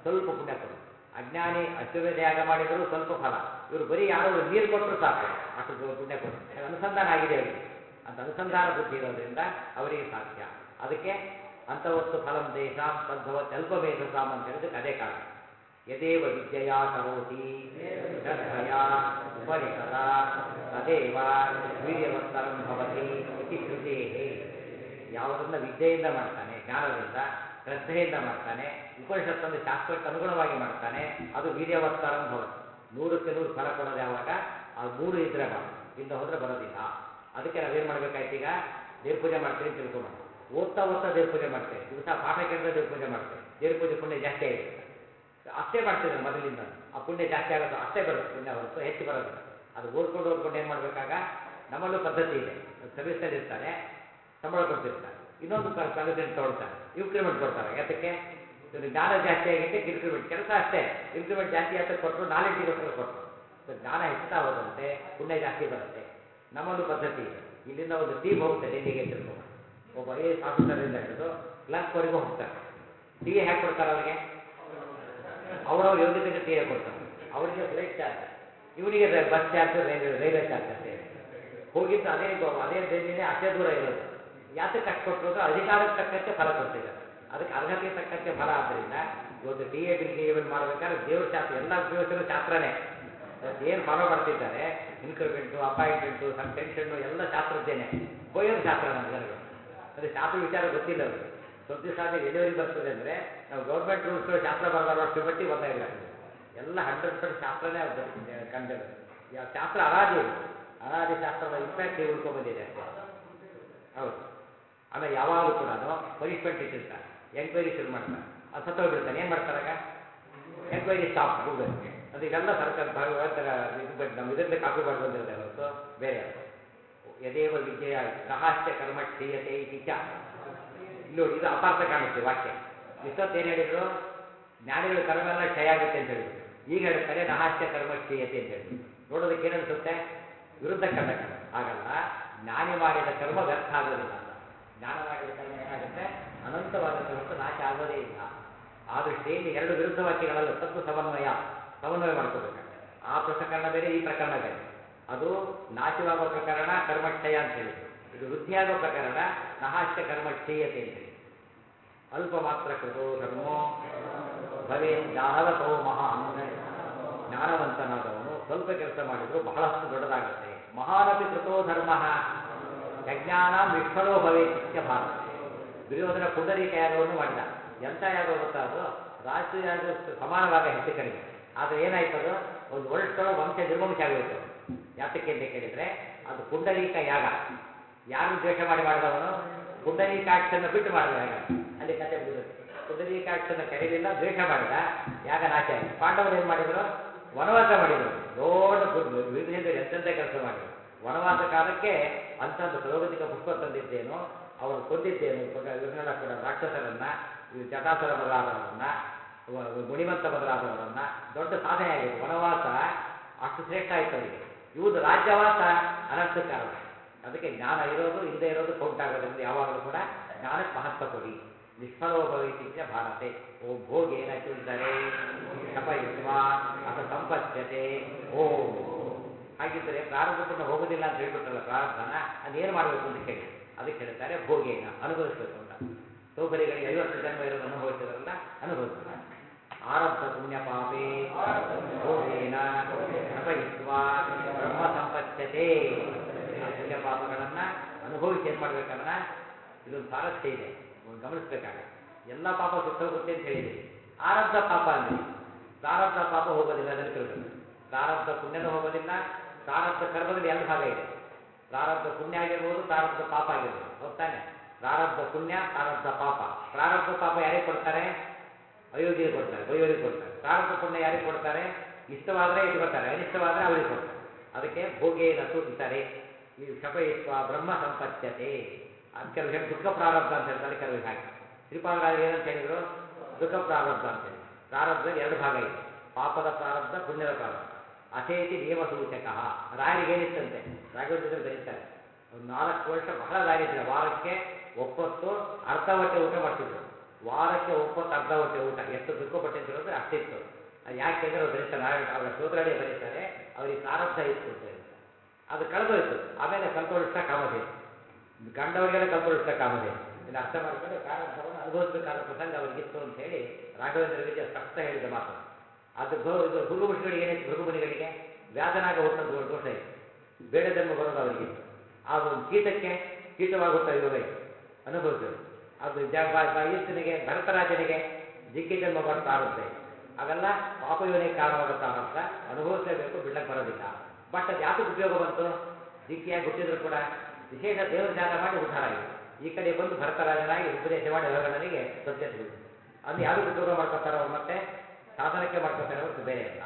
A: ಸ್ವಲ್ಪ ಪುಣ್ಯ ಕೊಡುತ್ತೆ. ಅಜ್ಞಾನಿ ಅಶ್ವಮೇಧ ಯಾಗ ಮಾಡಿದರೂ ಸ್ವಲ್ಪ ಫಲ, ಇವರು ಬರೀ ಯಾರೋ ನೀರು ಕೊಟ್ಟರು ಸಾಕು ಅಷ್ಟು ಪುಣ್ಯ ಕೊಡುತ್ತೆ. ಯಾಕೆ ಅನುಸಂಧಾನ ಆಗಿದೆ ಅವರಿಗೆ, ಅಂತ ಅನುಸಂಧಾನ ಬುದ್ಧಿ ಇರೋದ್ರಿಂದ ಅವರಿಗೆ ಸಾಧ್ಯ. ಅದಕ್ಕೆ ಅಂತವತ್ತು ಫಲಂ ದೇಶಾಂ ತದ್ಭವತ್ ಅಲ್ಪಮೇಧಸಾಂ ಅಂತ ಹೇಳಿದಕ್ಕೆ ಅದೇ ಕಾರಣ. ಯದೇವ ವಿದ್ಯೆಯ ಕರೋತಿ ಶ್ರದ್ಧಯ ಉಪನಿಷದ ತದೇವ ವೀರ್ಯವತ್ತರಂ ಭವತಿ ಇತಿ ಶ್ರುತೇಹೇ. ಯಾವುದನ್ನು ವಿದ್ಯೆಯಿಂದ ಮಾಡ್ತಾನೆ, ಜ್ಞಾನದಿಂದ ಶ್ರದ್ಧೆಯಿಂದ ಮಾಡ್ತಾನೆ, ಉಪನಿಷತ್ತನ್ನು ಶಾಸ್ತ್ರಕ್ಕೆ ಅನುಗುಣವಾಗಿ ಮಾಡ್ತಾನೆ, ಅದು ವೀರ್ಯವತ್ತರಂ ಭವತಿ. 100ಕ್ಕೆ 100 ಫಲ ಕೊಡೋದು ಯಾವಾಗ ಆ 3 ಇದ್ರೆ ಬರೋದು, ಇಲ್ಲ ಹೋದರೆ ಬರೋದಿಲ್ಲ. ಅದಕ್ಕೆ ನಾವೇನು ಮಾಡಬೇಕಾಯ್ತು, ಈಗ ದೇವ್ರ ಪೂಜೆ ಮಾಡ್ತೀವಿ ಅಂತ ತಿಳ್ಕೊಂಬೋಣ. ಓದ್ತಾ ಓದ್ತಾ ದೇವ್ರ ಪೂಜೆ ಮಾಡ್ತೇವೆ, ದಿವಸ ಪಾಠ ಕೇಳಿದ್ರೆ ದೇವ್ರ ಪೂಜೆ ಮಾಡ್ತೇವೆ, ದೇವ್ರ ಪೂಜೆ ಪುಣ್ಯ ಜಾಸ್ತಿ ಆಗಿಬಿಡುತ್ತೆ. ಅಷ್ಟೇ ಮಾಡ್ತಿದ್ದಾರೆ ಮೊದಲಿಂದ, ಆ ಪುಣ್ಯ ಜಾಸ್ತಿ ಆಗೋದು ಅಷ್ಟೇ ಬರುತ್ತೆ, ಪುಣ್ಯ ಹೊರತು ಹೆಚ್ಚು ಬರೋದಿಲ್ಲ. ಅದು ಓದ್ಕೊಂಡು ಏನು ಮಾಡಬೇಕಾಗ, ನಮ್ಮಲ್ಲೂ ಪದ್ಧತಿ ಇದೆ. ಸರ್ವಿಸ್ನಲ್ಲಿ ಇರ್ತಾನೆ, ಸಂಬಳ ಕೊಡ್ತಿರ್ತಾರೆ, ಇನ್ನೊಂದು ಪರ್ಸೆಂಟ್ ತೊಗೊಳ್ತಾರೆ, ಇನ್ಕ್ರಿಮೆಂಟ್ ಕೊಡ್ತಾರೆ. ಯಾತಕ್ಕೆ? ಇವನು ಜ್ಞಾನ ಜಾಸ್ತಿ ಆಗಿತ್ತೆ, ಇನ್ಕ್ರಿಮೆಂಟ್. ಕೆಲಸ ಅಷ್ಟೇ, ಇನ್ಕ್ರಿಮೆಂಟ್ ಜಾಸ್ತಿ ಯಾತಕ್ಕೆ ಕೊಟ್ಟರು? ನಾಲೆಡ್ಜಿಗೋಸ್ಕರ ಕೊಟ್ಟರು. ಜ್ಞಾನ ಹೆಚ್ಚುತ್ತಾ ಹೋದಂತೆ ಪುಣ್ಯ ಜಾಸ್ತಿ ಬರುತ್ತೆ. ನಮ್ಮಲ್ಲೂ ಪದ್ಧತಿ ಇದೆ. ಇಲ್ಲಿಂದ ಒಂದು ಟೀಮ್ ಹೋಗುತ್ತೆ ಡೆಲ್ಲಿಗೆ ಅಂತ ತಿಳ್ಕೊಂಬ, ಒಬ್ಬ IAS ಆಫೀಸರಿಂದ ಹಿಡಿದು ಕ್ಲರ್ಕ್ವರೆಗೂ ಹೋಗ್ತಾರೆ. ಟೀ ಹ್ಯಾಕ್ ಕೊಡ್ತಾರೆ ಅವರಿಗೆ? ಅವರವ್ರ ಯೋಗ್ಯತೆಗೆ ಟೀ ಕೊಡ್ತಾರೆ. ಅವರಿಗೆ ಫ್ಲೈಟ್ ಚಾರ್ಜ್, ಇವನಿಗೆ ಬಸ್ ಚಾರ್ಜ್, ರೈಲ್ವೆ ಚಾರ್ಜ್ ಅಷ್ಟೇ. ಹೋಗಿದ್ದು ಅದೇ ದೆಹಲಿನೇ, ಅಷ್ಟೇ ದೂರ ಇರೋದು. ಯಾತಕ್ಕೆ ಕಷ್ಟ ಕೊಟ್ಟರು ಅಂದ್ರೆ ಅಧಿಕಾರಕ್ಕೆ ತಕ್ಕಂತೆ ಫಲ ಕೊಡ್ತಿದ್ದಾರೆ, ಅದಕ್ಕೆ ಅರ್ಹತೆ ತಕ್ಕಂತೆ ಫಲ. ಆದ್ದರಿಂದ ಇವತ್ತು ಟಿ ಎ ಬಿಲ್ ಮಾಡಬೇಕಾದ್ರೆ ದೇವ್ರ ಶಾಸ್ತ್ರ, ಎಲ್ಲ ಉಪಯೋಗಿಸಲು ಶಾಸ್ತ್ರನೇ. ಏನು ಫಾಲೋ ಮಾಡ್ತಿದ್ದಾರೆ, ಇನ್ಕ್ರಿಮೆಂಟು, ಅಪಾಯಿಂಟ್ಮೆಂಟು, ಪೆನ್ಷನ್ನು ಎಲ್ಲ ಶಾಸ್ತ್ರದ್ದೇನೆ. ಬೈಯೋದು ಶಾಸ್ತ್ರ ನಮ್ಮ ಜನಗಳು. ಅಂದರೆ ಶಾಸ್ತ್ರ ವಿಚಾರ ಗೊತ್ತಿಲ್ಲ ಅವರಿಗೆ. ಸ್ವಲ್ಪ ದಿವಸ ಆದಮೇಲೆ ಎಲ್ಲಿವರೆಗೆ ಬರ್ತದೆ ಅಂದರೆ, ನಾವು ಗೌರ್ಮೆಂಟ್ ರೂಲ್ಸ್ಗಳು ಶಾಸ್ತ್ರ ಬರೆದಷ್ಟು ಮಟ್ಟಿಗೆ ಬಂದಾಗಿಬಿಡ್ತದೆ. ಎಲ್ಲ 100% ಶಾಸ್ತ್ರನೇ ಕಂಡಿರೋದು. ಶಾಸ್ತ್ರ ಅನಾದಿ, ಅನಾದಿ ಶಾಸ್ತ್ರದ ಇಂಪ್ಯಾಕ್ಟ್ ಉಳ್ಕೊಂಡ್ಬಂದಿದೆ ಅಷ್ಟೇ. ಹೌದು. ಆಮೇಲೆ ಯಾವಾಗಲೂ ಕೂಡ ಪನಿಷ್ಮೆಂಟ್ ಇಟ್ಟಿರ್ತಾರೆ, ಎಂಕ್ವೈರಿ ಶುರು ಮಾಡ್ತಾರೆ, ಅದು ಸತ್ತೋಗ್ಬಿಡ್ತಾನೆ. ಏನು ಮಾಡ್ತಾರಾಗ? Enquiry stop, Google. ಅದು ಇವೆಲ್ಲ ಸರ್ಕಾರ ಭಗವಂತರ ಇದು ನಮ್ಮ ಇದರಲ್ಲಿ ಕಾಪಿ ಮಾಡಿ ಬಂದಿರೋದೆ ಹೊರತು ಬೇರೆ ಅಲ್ಲ. ಯದೇವ ವಿದ್ಯೆಯ ಸಹಾಸ್ಯ ಕರ್ಮ ಕ್ಷೀಯತೆ ಇತಿ ಚ. ನೋಡಿ, ಇದು ಅಪಾರ್ಥ ಕಾಣುತ್ತೆ ವಾಕ್ಯ. ಇಷ್ಟೊತ್ತೇನು ಹೇಳಿದ್ರು? ಜ್ಞಾನಿಗಳ ಕರ್ಮ ಎಲ್ಲ ಕ್ಷಯ ಆಗುತ್ತೆ ಅಂತ ಹೇಳಿಬಿಟ್ಟು, ಈಗ ಹೇಳ್ತಾರೆ ನಹಾಸ್ಯ ಕರ್ಮ ಕ್ಷೀಯತೆ ಅಂತ ಹೇಳಿಬಿಟ್ಟು. ನೋಡೋದಕ್ಕೆ ಏನನ್ಸುತ್ತೆ? ವಿರುದ್ಧ ಕಂಡಕ್ಕ. ಹಾಗಲ್ಲ, ಜ್ಞಾನಿ ಮಾಡಿದ ಕರ್ಮ ವ್ಯರ್ಥ ಆಗೋದಿಲ್ಲ ಅಂತ. ಜ್ಞಾನ ಮಾಡಿದ ಕರ್ಮ ಏನಾಗುತ್ತೆ? ಅನಂತವಾಗುತ್ತೆ ಹೊರತು ನಾಶ ಆಗೋದೇ ಇಲ್ಲ. ಆ ದೃಷ್ಟಿಯಲ್ಲಿ ಎರಡು ವಿರುದ್ಧ ವಾಕ್ಯಗಳಲ್ಲ, ತತ್ವ ಸಮನ್ವಯ ಮಾಡ್ಕೋಬೇಕಾಗ್ತದೆ. ಆ ಪ್ರಕರಣ ಬೇರೆ, ಈ ಪ್ರಕರಣ ಬೇರೆ. ಅದು ನಾಶವಾಗೋ ಪ್ರಕರಣ ಕರ್ಮಕ್ಷಯ ಅಂತ ಹೇಳಿದ್ರು, ಇದು ವೃದ್ಧಿಯಾಗೋ ಪ್ರಕರಣ ನಹಾಸ್ಯ ಕರ್ಮ ಕ್ಷೀಯತೆ ಅಂತ ಹೇಳಿ. ಅಲ್ಪ ಮಾತ್ರ ಕೃತೋ ಧರ್ಮೋ ಭವೇತ್ ಜ್ಞಾನವತೋ ಮಹಾನ್. ಜ್ಞಾನವಂತನಾದವನು ಸ್ವಲ್ಪ ಕೆಲಸ ಮಾಡಿದ್ರು ಬಹಳಷ್ಟು ದೊಡ್ಡದಾಗುತ್ತೆ. ಮಹಾನಪಿ ಕೃತೋ ಧರ್ಮ ಯಜ್ಞಾನಾಂ ವಿಫಲೋ ಭವೇತ್ ಇತ್ಯ ಭಾರತ. ದುರ್ಯೋಧನ ಪುಂಡರೀಕ ಯಾಗವನ್ನು ಮಾಡಿದ. ಎಂಥ ಯಾಗ ಗೊತ್ತಾ ಅದು? ರಾಜು ಯಾಗ ಸಮಾನವಾಗ ಹೆಚ್ಚು ಕಡಿಮೆ. ಆದರೆ ಏನಾಯ್ತದು? ಒಂದು ವರ್ಷದೊಳಗೆ ವಂಶ ನಿರ್ವಂಶ ಆಗೋಯ್ತು. ಯಾತಕ್ಕೆ ಅಂತ ಕೇಳಿದರೆ, ಅದು ಪುಂಡರೀಕ ಯಾಗ. ಯಾರನ್ನು ದ್ವೇಷ ಮಾಡಿದವನು? ಪುಂಡರೀಕಾಕ್ಷನ್ನು ಬಿಟ್ಟು ಮಾಡಿದ ಯಾಗ. ಅಲ್ಲಿ ಕತೆ ಮುಗಿದದ್ದು. ಪುಂಡರೀಕಾಕ್ಷನ್ನು ಕರೀಲಿಲ್ಲ, ದ್ವೇಷ ಮಾಡಿದ, ಯಾಗ ನಾಶ ಆಯಿತು. ಪಾಂಡವರು ಏನು ಮಾಡಿದರು? ವನವಾಸ ಮಾಡಿದರು. ದೊಡ್ಡ ವಿರುದ್ಧದಲ್ಲಿ ಎಂತೆಂಥ ಕೆಲಸ ಮಾಡಿದರು. ವನವಾಸ ಕಾಲಕ್ಕೆ ಅಂತಂದು ಪ್ರಯೋಗತಿಕ ಪುಷ್ಪ ತಂದಿದ್ದೇನು, ಅವರು ಕೊಂದಿದ್ದೇನು, ಇವರನ್ನೆಲ್ಲ ಕೂಡ ರಾಕ್ಷಸರನ್ನ, ಜಟಾಸುರ ಮೊದಲಾದವರನ್ನ, ಮುನಿವಂತ ಮೊದಲಾದವರನ್ನ, ದೊಡ್ಡ ಸಾಧನೆ ಆಗಿತ್ತು. ವನವಾಸ ಅಷ್ಟು ಶ್ರೇಷ್ಠ ಆಯಿತು ಅವರಿಗೆ. ಇವುದು ರಾಜ್ಯವಾಸ ಅನರ್ಥ ಕಾರಣ. ಅದಕ್ಕೆ ಜ್ಞಾನ ಇರೋದು ಇಲ್ಲದೆ ಇರೋದು ಕೌಂಟ್ ಆಗೋದ್ರಿಂದ ಯಾವಾಗಲೂ ಕೂಡ ಜ್ಞಾನಕ್ಕೆ ಮಹತ್ವ ಕೊಡಿ. ನಿಷ್ಫಲೋ ಭವೇತಿತ್ಯ ಭಾರತೆ. ಓಂ ಭೋಗೇನ ಚೂಡಿದರೆ ಶಪಯಿತ್ವ ಅಥ ಸಂಪತ್ಯತೆ ಓಂ. ಹಾಗಿದ್ದರೆ ಪ್ರಾರಬ್ಧ ಪುಣ್ಯ ಹೋಗೋದಿಲ್ಲ ಅಂತ ಹೇಳ್ಬಿಟ್ರಲ್ಲ, ಪ್ರಾರಬ್ಧನ ಅದೇನು ಮಾಡಬೇಕು ಅಂತ ಕೇಳಿ, ಅದಕ್ಕೆ ಹೇಳ್ತಾರೆ ಭೋಗೇನ, ಅನುಭವಿಸಬೇಕು ಅಂತ. ಸೋಬರಿಗಳಿಗೆ 50 ಜನ್ಮ ಇರೋದು ಅನುಭವಿಸಿದ್ರಲ್ಲ, ಅನುಭವಿಸ್ತಾರೆ. ಆರಬ್ಧ ಪುಣ್ಯ ಪಾಪೇ ಭೋಗೇನ ಶಪಯಿತ್ವ ಬ್ರಹ್ಮ ಸಂಪತ್ಯತೆ. ಆ ಪುಣ್ಯ ಪಾಪಗಳನ್ನು ಅನುಭವಿಸಿ ಏನು ಮಾಡ್ಬೇಕನ್ನ, ಇದೊಂದು ಸಾರಥ್ಯ ಇದೆ, ಗಮನಿಸ್ಬೇಕಾಗ. ಎಲ್ಲ ಪಾಪ ಸುಟ್ಟೋಗುತ್ತೆ ಅಂತ ಹೇಳಿದ್ರಿ, ಆರಬ್ಧ ಪಾಪ ಅಂದ್ರಿ. ಪ್ರಾರಬ್ಧ ಪಾಪ ಹೋಗೋದಿಲ್ಲ, ಅದನ್ನು ತಿಳ್ಕೊಂಡು. ಪ್ರಾರಬ್ಧ ಪುಣ್ಯನೂ ಹೋಗೋದಿಲ್ಲ. ಪ್ರಾರಬ್ಧ ಕರ್ಮದಲ್ಲಿ 2 ಭಾಗ ಇದೆ. ಪ್ರಾರಬ್ಧ ಪುಣ್ಯ ಆಗಿರ್ಬೋದು, ಪ್ರಾರಬ್ಧ ಪಾಪ ಆಗಿರ್ಬೋದು. ಹೋಗ್ತಾನೆ. ಪ್ರಾರಬ್ಧ ಪುಣ್ಯ, ಪ್ರಾರಬ್ಧ ಪಾಪ. ಪ್ರಾರಬ್ಧ ಪಾಪ ಯಾರಿಗೆ ಕೊಡ್ತಾರೆ? ಅಯೋಗ್ಯರಿಗೆ ಕೊಡ್ತಾರೆ, ಬೈಯೋರಿಗೆ ಕೊಡ್ತಾರೆ. ಪ್ರಾರಬ್ಧ ಪುಣ್ಯ ಯಾರಿಗೆ ಕೊಡ್ತಾರೆ? ಇಷ್ಟವಾದರೆ ಇಟ್ಕೊತಾರೆ, ಅನಿಷ್ಟವಾದರೆ ಅವರಿಗೆ ಕೊಡ್ತಾರೆ. ಅದಕ್ಕೆ ಭೋಗೇನತು ಇತರೆ ಈ ಶಪಯಿತ್ವ ಬ್ರಹ್ಮ ಸಂಪತ್ಯತೆ. ಅದು ಕೆಲವು ಹೇಳಿ ದುಃಖ ಪ್ರಾರಬ್ಧ ಅಂತ ಹೇಳ್ತಾರೆ, ಕೆಲವು ಹಾಗೆ. ಶ್ರೀಪಾದರಾಜರು ಏನಂತ ಹೇಳಿದರು? ದುಃಖ ಪ್ರಾರಬ್ಧ ಅಂತ ಹೇಳಿ. ಪ್ರಾರಬ್ಧದಲ್ಲಿ 2 ಭಾಗ ಇದೆ, ಪಾಪದ ಪ್ರಾರಬ್ಧ, ಪುಣ್ಯದ ಪ್ರಾರಬ್ಧ. ಅಥೇತಿ ನಿಯಮ ಸೂಚಕ. ರಾಯರಿಗೆ ಏನಿತ್ತಂತೆ? ರಾಘವೇಂದ್ರದಲ್ಲಿ ಬರೀತಾರೆ, ಒಂದು 4 ವರ್ಷ ಬಹಳ ದಾರಿದ್ರ್ಯ, ವಾರಕ್ಕೆ ಒಪ್ಪತ್ತು ಅರ್ಧ ಹೊಟ್ಟೆ ಊಟ ಮಾಡ್ತಿದ್ರು. ವಾರಕ್ಕೆ ಒಪ್ಪತ್ತು ಅರ್ಧ ಹೊಟ್ಟೆ ಊಟ ಎಷ್ಟು ದುಃಖ ಪಟ್ಟಿದ್ರು ಅಂದರೆ ಅಷ್ಟಿತ್ತು. ಅದು ಯಾಕೆಂದರೆ ಅವ್ರು ಬರೀತಾರೆ ನಾರಾಯಣ ಅವರ ಶ್ರೋತ್ರಾಡಿಯ ಬರೀತಾರೆ ಅವ್ರಿಗೆ ಪ್ರಾರಬ್ಧ ಇತ್ತು ಅಂತ ಹೇಳ್ತಾರೆ. ಅದು ಕಳೆದೋಯ್ತು. ಆಮೇಲೆ ಕಲ್ಪವೃಷ್ಟ ಕಾಮಧೇನು, ಗಂಡವರಿಗೆಲ್ಲ ಕಲ್ಪವೃಷ್ಟ ಕಾಮಧೇನು. ಇದನ್ನು ಅರ್ಥ ಮಾಡಿಕೊಂಡು ಪ್ರಾರಬ್ಧವನ್ನು ಅನುಭವಿಸಬೇಕಾದ ಪ್ರಸಂಗ ಅವರಿಗಿತ್ತು ಅಂತ ಹೇಳಿ ರಾಘವೇಂದ್ರ ವಿಜಯ ಸ್ಪಷ್ಟ ಹೇಳಿದ ಮಾತು. ಅದು ಇದು ಭೃಗುಮುನಿಗಳಿಗೆ ಏನಿತ್ತು, ಭೃಗುಮುನಿಗಳಿಗೆ ವ್ಯಾಧನಾಗ ಹುಟ್ಟೋದು ದೋಷ ಇತ್ತು, ಬೇಡ ಜನ್ಮ ಬರೋದು ಅವರಿಗಿತ್ತು. ಆ ಒಂದು ಕೀಟವಾಗಿ ಹುಟ್ಟೋ ಯೋಗ ಇತ್ತು, ಅನುಭವಿಸೋದು. ಅದು ಈತನಿಗೆ ಭರತರಾಜನಿಗೆ ಜಿಂಕೆ ಜನ್ಮ ಬರೋ ಪ್ರಾರಬ್ಧ ಇದೆ. ಅವೆಲ್ಲ ಪಾಪಯೋನಿಗೆ ಕಾರಣವಾದ ಪ್ರಾರಬ್ಧ, ಅನುಭವಿಸಲೇಬೇಕು, ಬಿಡ್ಲಕ್ಕೆ ಬರೋದಿಲ್ಲ. ಬಟ್ ಅದು ಯಾತಕ್ಕೆ ಉಪಯೋಗ ಬಂತು? ಜಿಂಕೆಯಾಗಿ ಹುಟ್ಟಿದ್ರು ಕೂಡ ವಿಶೇಷ ದೇವರ ಧ್ಯಾನ ಮಾಡಿ ಉದ್ಧಾರ ಆಗಿದೆ. ಈ ಕಡೆ ಬಂದು ಭರತರಾಜನಾಗಿ ಉಪದೇಶ ಮಾಡಿ ರಘುಣ್ಣನಿಗೆ ಸತ್ಯತೆ ಹೋಗಿದೆ. ಅದನ್ನು ಯಾವುದಕ್ಕೆ ಉಪಯೋಗ ಮಾಡ್ಕೋತಾರೆ ಅವ್ರು? ಮತ್ತೆ ಸಾಧನಕ್ಕೆ ಮಾಡ್ಕೋತಾರೆ ಹೊರತು ಬೇರೆ ಅಲ್ಲ.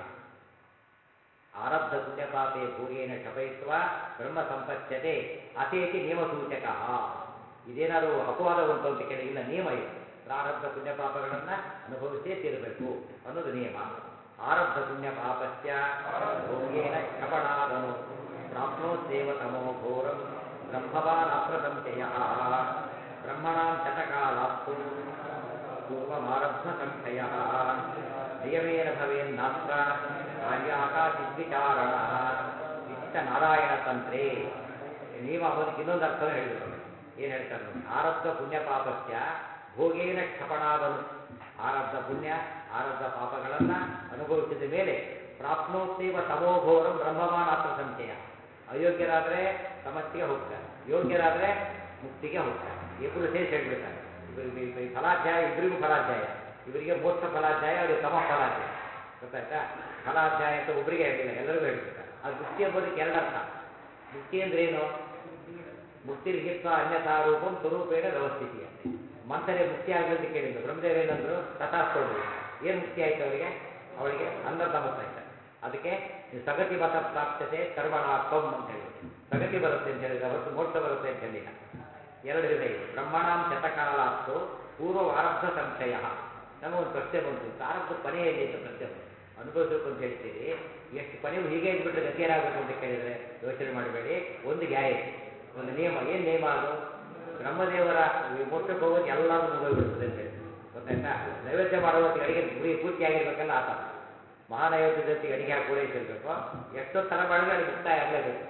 A: ಆರಬ್ಧ ಪುಣ್ಯಪಾಪೇ ಭೋಗೇನ ಕ್ಷಪಯಿತ್ವ ಬ್ರಹ್ಮ ಸಂಪತ್ಯತೆ ಅತೇತಿ ನಿಯಮಸೂಚಕ. ಇದೇನಾದ್ರು ಅಪವಾದ ಉಂಟು ಅಂತ ಕೇಳಿ ಇಲ್ಲ, ನಿಯಮ ಇದು. ಪ್ರಾರಬ್ಧ ಪುಣ್ಯಪಾಪಗಳನ್ನು ಅನುಭವಿಸೇ ತೀರಬೇಕು ಅನ್ನೋದು ನಿಯಮ. ಆರಬ್ಧ ಪುಣ್ಯಪಾಪಸ್ಯ ಭೋಗೇನ ಕ್ಷಪಣಾದನು ಪ್ರಾಪ್ನೋತ್ಸೇವ ತಮೋ ಘೋರಂ ಬ್ರಹ್ಮವಾನಾತ್ರ ಸಂಶಯ. ಬ್ರಹ್ಮಣಾಂ ಶತಕಾಲಾಪ್ತು ಪೂರ್ವಮಾರಬ್ಧ ಸಂಶಯ ನಿಯಮೇನ ಭವೇನ್ನಾತ್ರ ಕಾರ್ಯಾಕಾಚಿದ್ವಿಚಾರಣ ಇಷ್ಟ ನಾರಾಯಣ ತಂತ್ರೇ. ನಿಯಮ ಅನ್ನೋದಕ್ಕೆ ಇನ್ನೊಂದು ಅರ್ಥವನ್ನು ಹೇಳಿದರು. ಏನು ಹೇಳ್ತಾರೆ ನೋಡಿ, ಆರಬ್ಧ ಪುಣ್ಯಪಾಪಸ್ಯ ಭೋಗೇನ ಕ್ಷಪಣಾದನು. ಆರಬ್ಧ ಪುಣ್ಯ ಆರಬ್ಧ ಪಾಪಗಳನ್ನು ಅನುಭವಿಸಿದ ಮೇಲೆ ಪ್ರಾಪ್ನೋತ್ಸೇವ ತಮೋಘೋರಂ ಬ್ರಹ್ಮವಾನಾತ್ರ ಸಂಶಯ. ಅಯೋಗ್ಯರಾದರೆ ತಮಸ್ಸಿಗೆ ಹೋಗ್ತಾರೆ, ಯೋಗ್ಯರಾದರೆ ಮುಕ್ತಿಗೆ ಹೋಗ್ತಾರೆ. ಇಬ್ಬರು ಸೇರಿಸಿ ಹೇಳ್ಬಿಡ್ತಾರೆ. ಇವರಿಗೆ ಫಲಾಧ್ಯಾಯ, ಇಬ್ಬರಿಗೂ ಫಲಾಧ್ಯಾಯ. ಇವರಿಗೆ ಮೋಕ್ಷ ಫಲಾಧ್ಯಾಯ, ಅವರಿಗೆ ತಮ ಫಲಾಧ್ಯಾಯ. ಗೊತ್ತಾಯ್ತಾ? ಫಲಾಧ್ಯಾಯ ಅಂತ ಒಬ್ಬರಿಗೆ ಹೇಳಿಲ್ಲ, ಎಲ್ಲರಿಗೂ ಹೇಳ್ಬಿಡ್ತಾರೆ. ಅದು ಮುಕ್ತಿ ಎಂಬುದಕ್ಕೆ ಎರಡರ್ಥ. ಮುಕ್ತಿ ಅಂದ್ರೇನು? ಮುಕ್ತಿರ್ಹಿತ್ವ ಅನ್ಯಥಾ ರೂಪಂ ಸ್ವರೂಪೇಣ ವ್ಯವಸ್ಥಿತಿ ಅಂತೆ. ಮಂಥರೆ ಮುಕ್ತಿ ಆಗಲಿ ಅಂತ ಕೇಳಿದ್ರು. ಬ್ರಹ್ಮದೇವರು ಏನಂದ್ರು? ತಥಾಸ್ತೋದ್ರು. ಏನು ಮುಕ್ತಿ ಆಯ್ತು ಅವಳಿಗೆ ಅನ್ನರ್ಧಮತ್ತ ಆಯ್ತು. ಅದಕ್ಕೆ ಸಗತಿ ಮತ ಪ್ರಾಪ್ತತೆ ಕರ್ಮಣಾತ್ವಂ ಅಂತ ಹೇಳಿದ್ರು. ಸಗತಿ ಬರುತ್ತೆ ಅಂತ ಹೇಳಿದ್ರೆ ಹೊರತು ಮೋಕ್ಷ ಬರುತ್ತೆ ಅಂತ ಹೇಳಿಲ್ಲ. ಎರಡು ವಿಧ ಇದೆ. ಬ್ರಹ್ಮಣಾಂ ಶತಕಾಲಾಪ್ತು ಪೂರ್ವ ಆರಬ್ಧ ಸಂಶಯ. ನಮಗೊಂದು ಪ್ರಶ್ನೆ ಬಂತು, ಪ್ರಾರಬ್ಧ ಕೊನೆಯಲ್ಲಿ ಅಂತ ಪ್ರಶ್ನೆ ಬಂತು. ಅನುಭವಿಸಬೇಕು ಅಂತ ಹೇಳ್ತೀರಿ, ಎಷ್ಟು ಕೊನೆಗೂ ಹೀಗೆ ಇದ್ಬಿಟ್ರೆ ಗತಿ ಏನಾಗಬೇಕು ಅಂತ ಕೇಳಿದರೆ ಯೋಚನೆ ಮಾಡಬೇಡಿ. ಒಂದು ಗ್ಯಾರಂಟಿ, ಒಂದು ನಿಯಮ. ಏನು ನಿಯಮ ಅದು? ಬ್ರಹ್ಮದೇವರ ಮೋಕ್ಷಕ್ಕೆ ಹೋಗೋದು ಎಲ್ಲರದ್ದು ಮುಗಿದೋಗ್ಬಿಡ್ತದೆ ಅಂತ ಹೇಳಿ. ಗೊತ್ತಾಯ್ತಾ? ನೈವೇದ್ಯ ಮಾಡೋ ಹೊತ್ತಿಗೆ ಅಡಿಗೆ ಪೂರ್ತಿ ಆಗಿರ್ಬೇಕಲ್ಲ ಆ ಥರ. ಮಹಾನೈವೇದ್ಯ ಜೊತೆಗೆ ಅಡಿಗೆ ಹಾಕಿ ಪೂರೈಸಿರ್ಬೇಕು. ಎಷ್ಟೋ ಥರ ಮಾಡಿದ್ರೆ ಅಲ್ಲಿ ಮುಕ್ತಾಯ ಆಗಲೇಬೇಕು.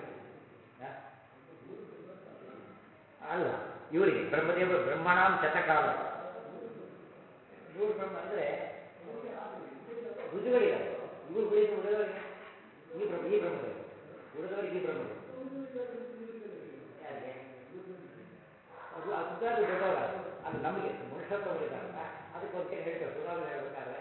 A: ಅಲ್ಲ, ಇವರಿಗೆ ಬ್ರಹ್ಮಣಾಂ ಶತಕಾಲ. ಇವರು ಬ್ರಹ್ಮ ಅಂದರೆ ರುಜುಗಳಿಲ್ಲ. ಇವರು ಉಳಿದವರಿಗೆ ಈ ಬ್ರಹ್ಮದೇವರು, ಉಳಿದವರಿಗೆ ಈ ಬ್ರಹ್ಮದೇವರು. ಯಾರಿಗೆ ಅದು ಅಜ್ಞಾನ ದೊಡ್ಡವರ ಅದು ನಮಗೆ ಮನುಷ್ಯತ್ವ ಉಳಿದಾರಲ್ಲ, ಅದಕ್ಕೆ ಒಂದು ಕಡೆ ಹೇಳ್ಬೇಕು. ಉದಾಹರಣೆ ಹೇಳ್ಬೇಕಾದ್ರೆ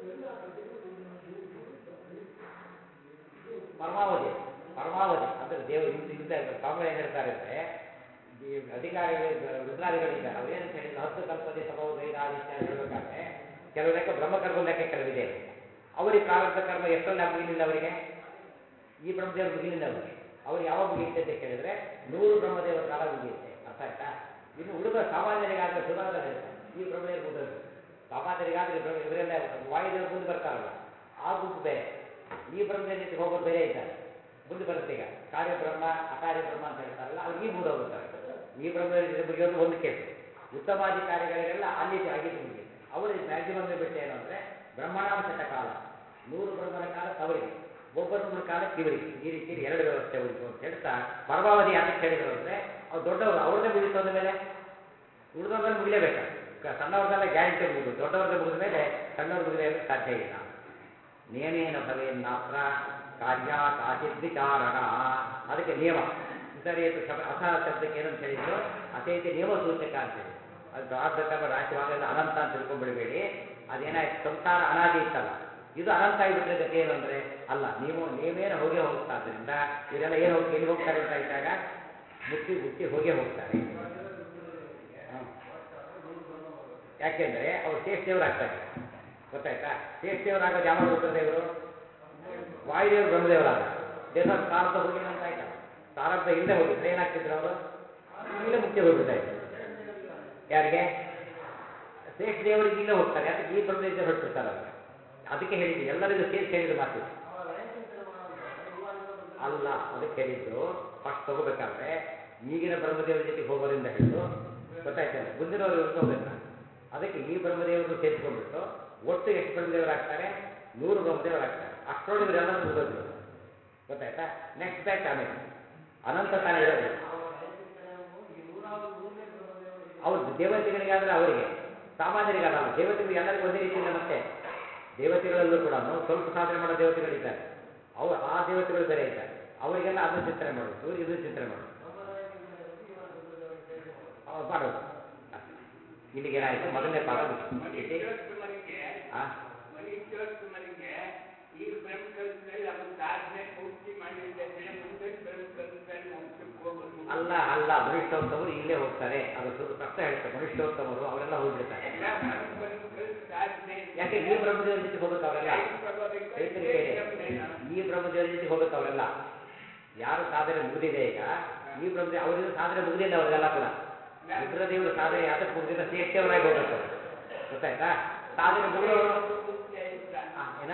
A: ಪರಮಾವಧಿ ಅಂದರೆ ದೇವರು ಇಂದ ಸ್ವಾಮಿಗಳು ಏನು ಹೇಳ್ತಾರೆ ಅಂದರೆ, ಅಧಿಕಾರಿಗಳು ರುದ್ರಾದಿಗಳಿದ್ದಾರೆ. ಅವ್ರೇನಂತ ಹೇಳಿದ್ರು, 10 ಕಲ್ಪದೆ ಸಮೌ ವೈರಾದಿತ್ಯ ಹೇಳಬೇಕಾದ್ರೆ ಕೆಲವು ಲೆಕ್ಕ ಬ್ರಹ್ಮಕರ್ಮ ಲೆಕ್ಕ ಕೆಲವಿದೆ. ಅವರಿಗೆ ಪ್ರಾರಬ್ಧ ಕರ್ಮ ಎಷ್ಟೆಲ್ಲ ಮುಗಿಲಿಲ್ಲ ಅವರಿಗೆ. ಈ ಬ್ರಹ್ಮದೇವರು ಮುಗಿಲಿಲ್ಲ ಅವರಿಗೆ. ಅವ್ರು ಯಾವಾಗ ಮುಗಿಯುತ್ತೆ ಅಂತ ಕೇಳಿದ್ರೆ 100 ಬ್ರಹ್ಮದೇವರ ಕಾಲ ಮುಗಿಯುತ್ತೆ. ಅರ್ಥ ಆಯ್ತಾ? ಇನ್ನು ಉಳಿದ ಸಾಮಾನ್ಯರಿಗಾದರೆ ಸುಧಾರಣೆ ಹೇಳ್ತಾರೆ, ಈ ಬ್ರಹ್ಮದೇವರು ಮುಗಿದ್ರು. ಸಾಮಾನ್ಯರಿಗಾದರೆ ಇವರೆಲ್ಲ ವಾಯುದೇವರು ಮುಂದೆ ಬರ್ತಾರಲ್ಲ, ಆ ಗುಂಪು ಬೇರೆ. ಈ ಬ್ರಹ್ಮದೇವರ ಜೊತೆಗೆ ಹೋಗೋರು ಬೇರೆ ಇದ್ದಾರೆ. ಮುಂದೆ ಬರುತ್ತೆ. ಈಗ ಕಾರ್ಯಬ್ರಹ್ಮ ಅಕಾರ್ಯಬ್ರಹ್ಮ ಅಂತ ಹೇಳ್ತಾರಲ್ಲ, ಅವ್ರಿಗೆ ಈ ಮುಗಿದೋಗುತ್ತಾರೆ. ಈ ಬ್ರಹ್ಮದೇವರ ಜೊತೆ ಮುಗಿಯೋದು ಒಂದು ಕೇಸು. ಉತ್ತಮಾಧಿಕಾರಿಗಳಿಗೆಲ್ಲ ಅಲ್ಲಿ ಆಗಿದ್ದು ಮುಗಿಯುತ್ತೆ. ಅವರು ಮ್ಯಾಕ್ಸಿಮಮ್ ಬಿಟ್ಟು ಏನು ಅಂದರೆ ಬ್ರಹ್ಮಣಾಂಶದ ಕಾಲ, 100 ಬ್ರಹ್ಮನ ಕಾಲ ಅವರಿಗೆ, ಒಬ್ಬರೊಬ್ಬರ ಕಾಲಕ್ಕೆ ಇವರಿಗೆ. ಈ ರೀತಿ 2 ವ್ಯವಸ್ಥೆ ಉಂಟು ಅಂತ ಹೇಳ್ತಾ ಪರಮಾವಧಿ ಯಾತಕ್ಕೆ ಹೇಳಿದ್ರು ಅಂದರೆ, ಅವ್ರು ದೊಡ್ಡವರು, ಅವ್ರದ್ದೇ ಮುಗಿತು ಅಂದ ಮೇಲೆ ಉಳಿದವ್ರದ್ದು ಮುಗಿಲೇಬೇಕು. ಸಣ್ಣವ್ರದ್ದೆಲ್ಲ ಗ್ಯಾರಂಟಿ ಮುಗಿದು, ದೊಡ್ಡವ್ರದ್ದೇ ಮುಗಿದ ಮೇಲೆ ಸಣ್ಣವ್ರು ಮುಗಿದೇ ಇರೋಕ್ಕೆ ಸಾಧ್ಯ ಇಲ್ಲ. ನಿಯಮೇನ ಭವೇನ್ನಾತ್ರ ಕಾರ್ಯ ಕಾಚಿದ್ವಿಚಾರಣ. ಅದಕ್ಕೆ ನಿಯಮ. ಸರಿ, ಅಥ ಶಬ್ದಕ್ಕೆ ಏನಂತ ಹೇಳಿದ್ರು? ಅತೈತಿ ನಿಯಮ ಸೂಚಕ ಅಂತ ಹೇಳಿ. ಅದು ಪ್ರಾರಬ್ಧ ರಾಶಿವಾಗಲಿಲ್ಲ ಅನಂತ ಅಂತ ತಿಳ್ಕೊಂಡ್ಬಿಡಬೇಡಿ. ಅದೇನಾಯ್ತು, ಸಂಸಾರ ಅನಾದಿ ಇತ್ತಲ್ಲ, ಇದು ಅನಂತ ಆಗಿಬಿಟ್ರೆ ಗತಿ ಏನು ಅಂದರೆ ಅಲ್ಲ. ನಿಯಮೇನ ಹೋಗೇ ಹೋಗುತ್ತೆ. ಆದ್ದರಿಂದ ಇವರೆಲ್ಲ ಏನು ಎಲ್ಲಿ ಹೋಗ್ತಾರೆ ಅಂತ ಇದ್ದಾಗ ಮುಕ್ತಿ ಹೋಗೇ ಹೋಗ್ತಾರೆ. ಯಾಕೆಂದರೆ ಅವರು ಶೇಷದೇವರಾಗ್ತಾರೆ. ಗೊತ್ತಾಯ್ತಾ? ಶೇಷದೇವರಾಗೋದು ಯಾವಾಗ ರುದ್ರದೇವರು? ವಾಯುದೇವರು ಬ್ರಹ್ಮದೇವರಾದ ದೇವರ ಪ್ರಾರಬ್ಧ ಹೋಗೇನಂತ ಆಯ್ತಲ್ಲ. ಪ್ರಾರಬ್ಧ ಇಲ್ಲದೆ ಹೋಗಿದ್ರೆ ಏನಾಗ್ತಿದ್ರು ಅವರು? ಇಲ್ಲೇ ಮುಕ್ತಿ ಹೋಗ್ಬಿಡ್ತಾ ಇದ್ರು. ಯಾರಿಗೆ? ಶೇಷದೇವರಿಗೆ ಇಲ್ಲೇ ಹೋಗ್ತಾರೆ. ಅದಕ್ಕೆ ಈ ಬ್ರಹ್ಮದೇವರು ಹೊರಟ್ಬಿಡ್ತಾರೆ ಅವರು. ಅದಕ್ಕೆ ಹೇಳಿದ್ದು, ಎಲ್ಲರಿಗೂ ಸೇರಿಸಿ ಹೇಳಿದ ಮಾತಿದೆ ಅಲ್ಲ. ಅದಕ್ಕೆ ಹೇಳಿದ್ದು ಫಸ್ಟ್ ತಗೋಬೇಕಾದ್ರೆ ಈಗಿನ ಬ್ರಹ್ಮದೇವರ ಜೊತೆಗೆ ಹೋಗೋರಿಂದ ಹಿಡಿದು, ಗೊತ್ತಾಯ್ತಲ್ಲ, ಮುಂದಿನವ್ರ ಇವ್ರಿಗೆ ಹೋಗ್ಬೇಕು. ಅದಕ್ಕೆ ಈ ಬ್ರಹ್ಮದೇವರು ಸೇರಿಸ್ಕೊಂಡ್ಬಿಟ್ಟು ಒಟ್ಟು ಎಷ್ಟು ಬ್ರಹ್ಮದೇವರಾಗ್ತಾರೆ? 100 ಬ್ರಹ್ಮದೇವರಾಗ್ತಾರೆ. ಅಷ್ಟರೊಳಗೆ ಇವರೆಲ್ಲರೂ ಮುಗಿದೋದ್ರು. ಗೊತ್ತಾಯ್ತಾ? ನೆಕ್ಸ್ಟ್ ಬ್ಯಾಚ್ ಆಮೇಲೆ ಅನಂತ ತಾನೇ ಇರೋದು. ಅವ್ರು ದೇವತೆಗಳಿಗಾದ್ರೆ ಅವರಿಗೆ, ಸಾಮಾನ್ಯರಿಗಾದಲ್ಲ. ದೇವತೆಗಳು ಎಲ್ಲರಿಗೂ ಒಂದೇ ರೀತಿಯಿಂದ ಮತ್ತೆ ದೇವತೆಗಳಲ್ಲೂ ಕೂಡ ಸ್ವಲ್ಪ ಸಾಧನೆ ಮಾಡೋ ದೇವತೆಗಳಿದ್ದಾರೆ. ಆ ದೇವತೆಗಳು ಬೇರೆ ಇದ್ದಾರೆ. ಅವರಿಗೆಲ್ಲ ಅದನ್ನು ಚಿಂತನೆ ಮಾಡೋದು, ಇವ್ರಿಗೆ ಇದನ್ನು ಚಿಂತನೆ ಮಾಡೋದು ಮಾಡೋದು ಅಷ್ಟೇ. ಇಲ್ಲಿಗೆ ಏನಾಯಿತು? ಮೊದಲನೇ ಪಾಠ
B: ಈ ಬ್ರಹ್ಮಕಲ್ಪದಲ್ಲಿ ಅವರು ಸಾಧನೆ ಪೂರ್ತಿ ಮಾಡಿದ್ರೆ ಮುಂದೆ ಬ್ರಹ್ಮಕಲ್ಪದಲ್ಲಿ ಮೋಕ್ಷಕ್ಕೆ ಹೋಗೋದು
A: ಅಲ್ಲ. ಮನುಷ್ಯೋತ್ತಮರು ಇಲ್ಲೇ ಹೋಗ್ತಾರೆ. ಅದು ಪ್ರಶ್ನೆ ಹೇಳ್ತಾರೆ. ಮನುಷ್ಯೋತ್ತಮರು ಅವರೆಲ್ಲ ಹೋಗ್ಬಿಡ್ತಾರೆ. ಯಾಕೆ ಈ ಬ್ರಹ್ಮದೇವರ ಜೊತೆಗೆ ಹೋಗ್ಬೇಕು ಅವರೆಲ್ಲ? ಈ ಬ್ರಹ್ಮದೇವರ ಜೊತೆಗೆ ಹೋಗ್ಬೇಕು ಅವರೆಲ್ಲ. ಯಾರು ಸಾಧನೆ ಮುಗಿದಿದೆ ಈಗ, ಈ ಬ್ರಹ್ಮದೇವ ಅವರಿಂದ ಸಾಧನೆ ಮುಗಿದಿಲ್ಲ. ಅವರೆಲ್ಲ ಕೂಡ ರುದ್ರದೇವರು ಸಾಧನೆ ಯಾತಕ್ಕೆ ಮುಗಿದಿಲ್ಲ? ಶ್ರೇಷ್ಠವರಾಗಿ ಹೋಗ್ಬೇಕು. ಗೊತ್ತಾಯ್ತಾ? ಸಾಧನೆ ಮುಗಿದವರು ಏನ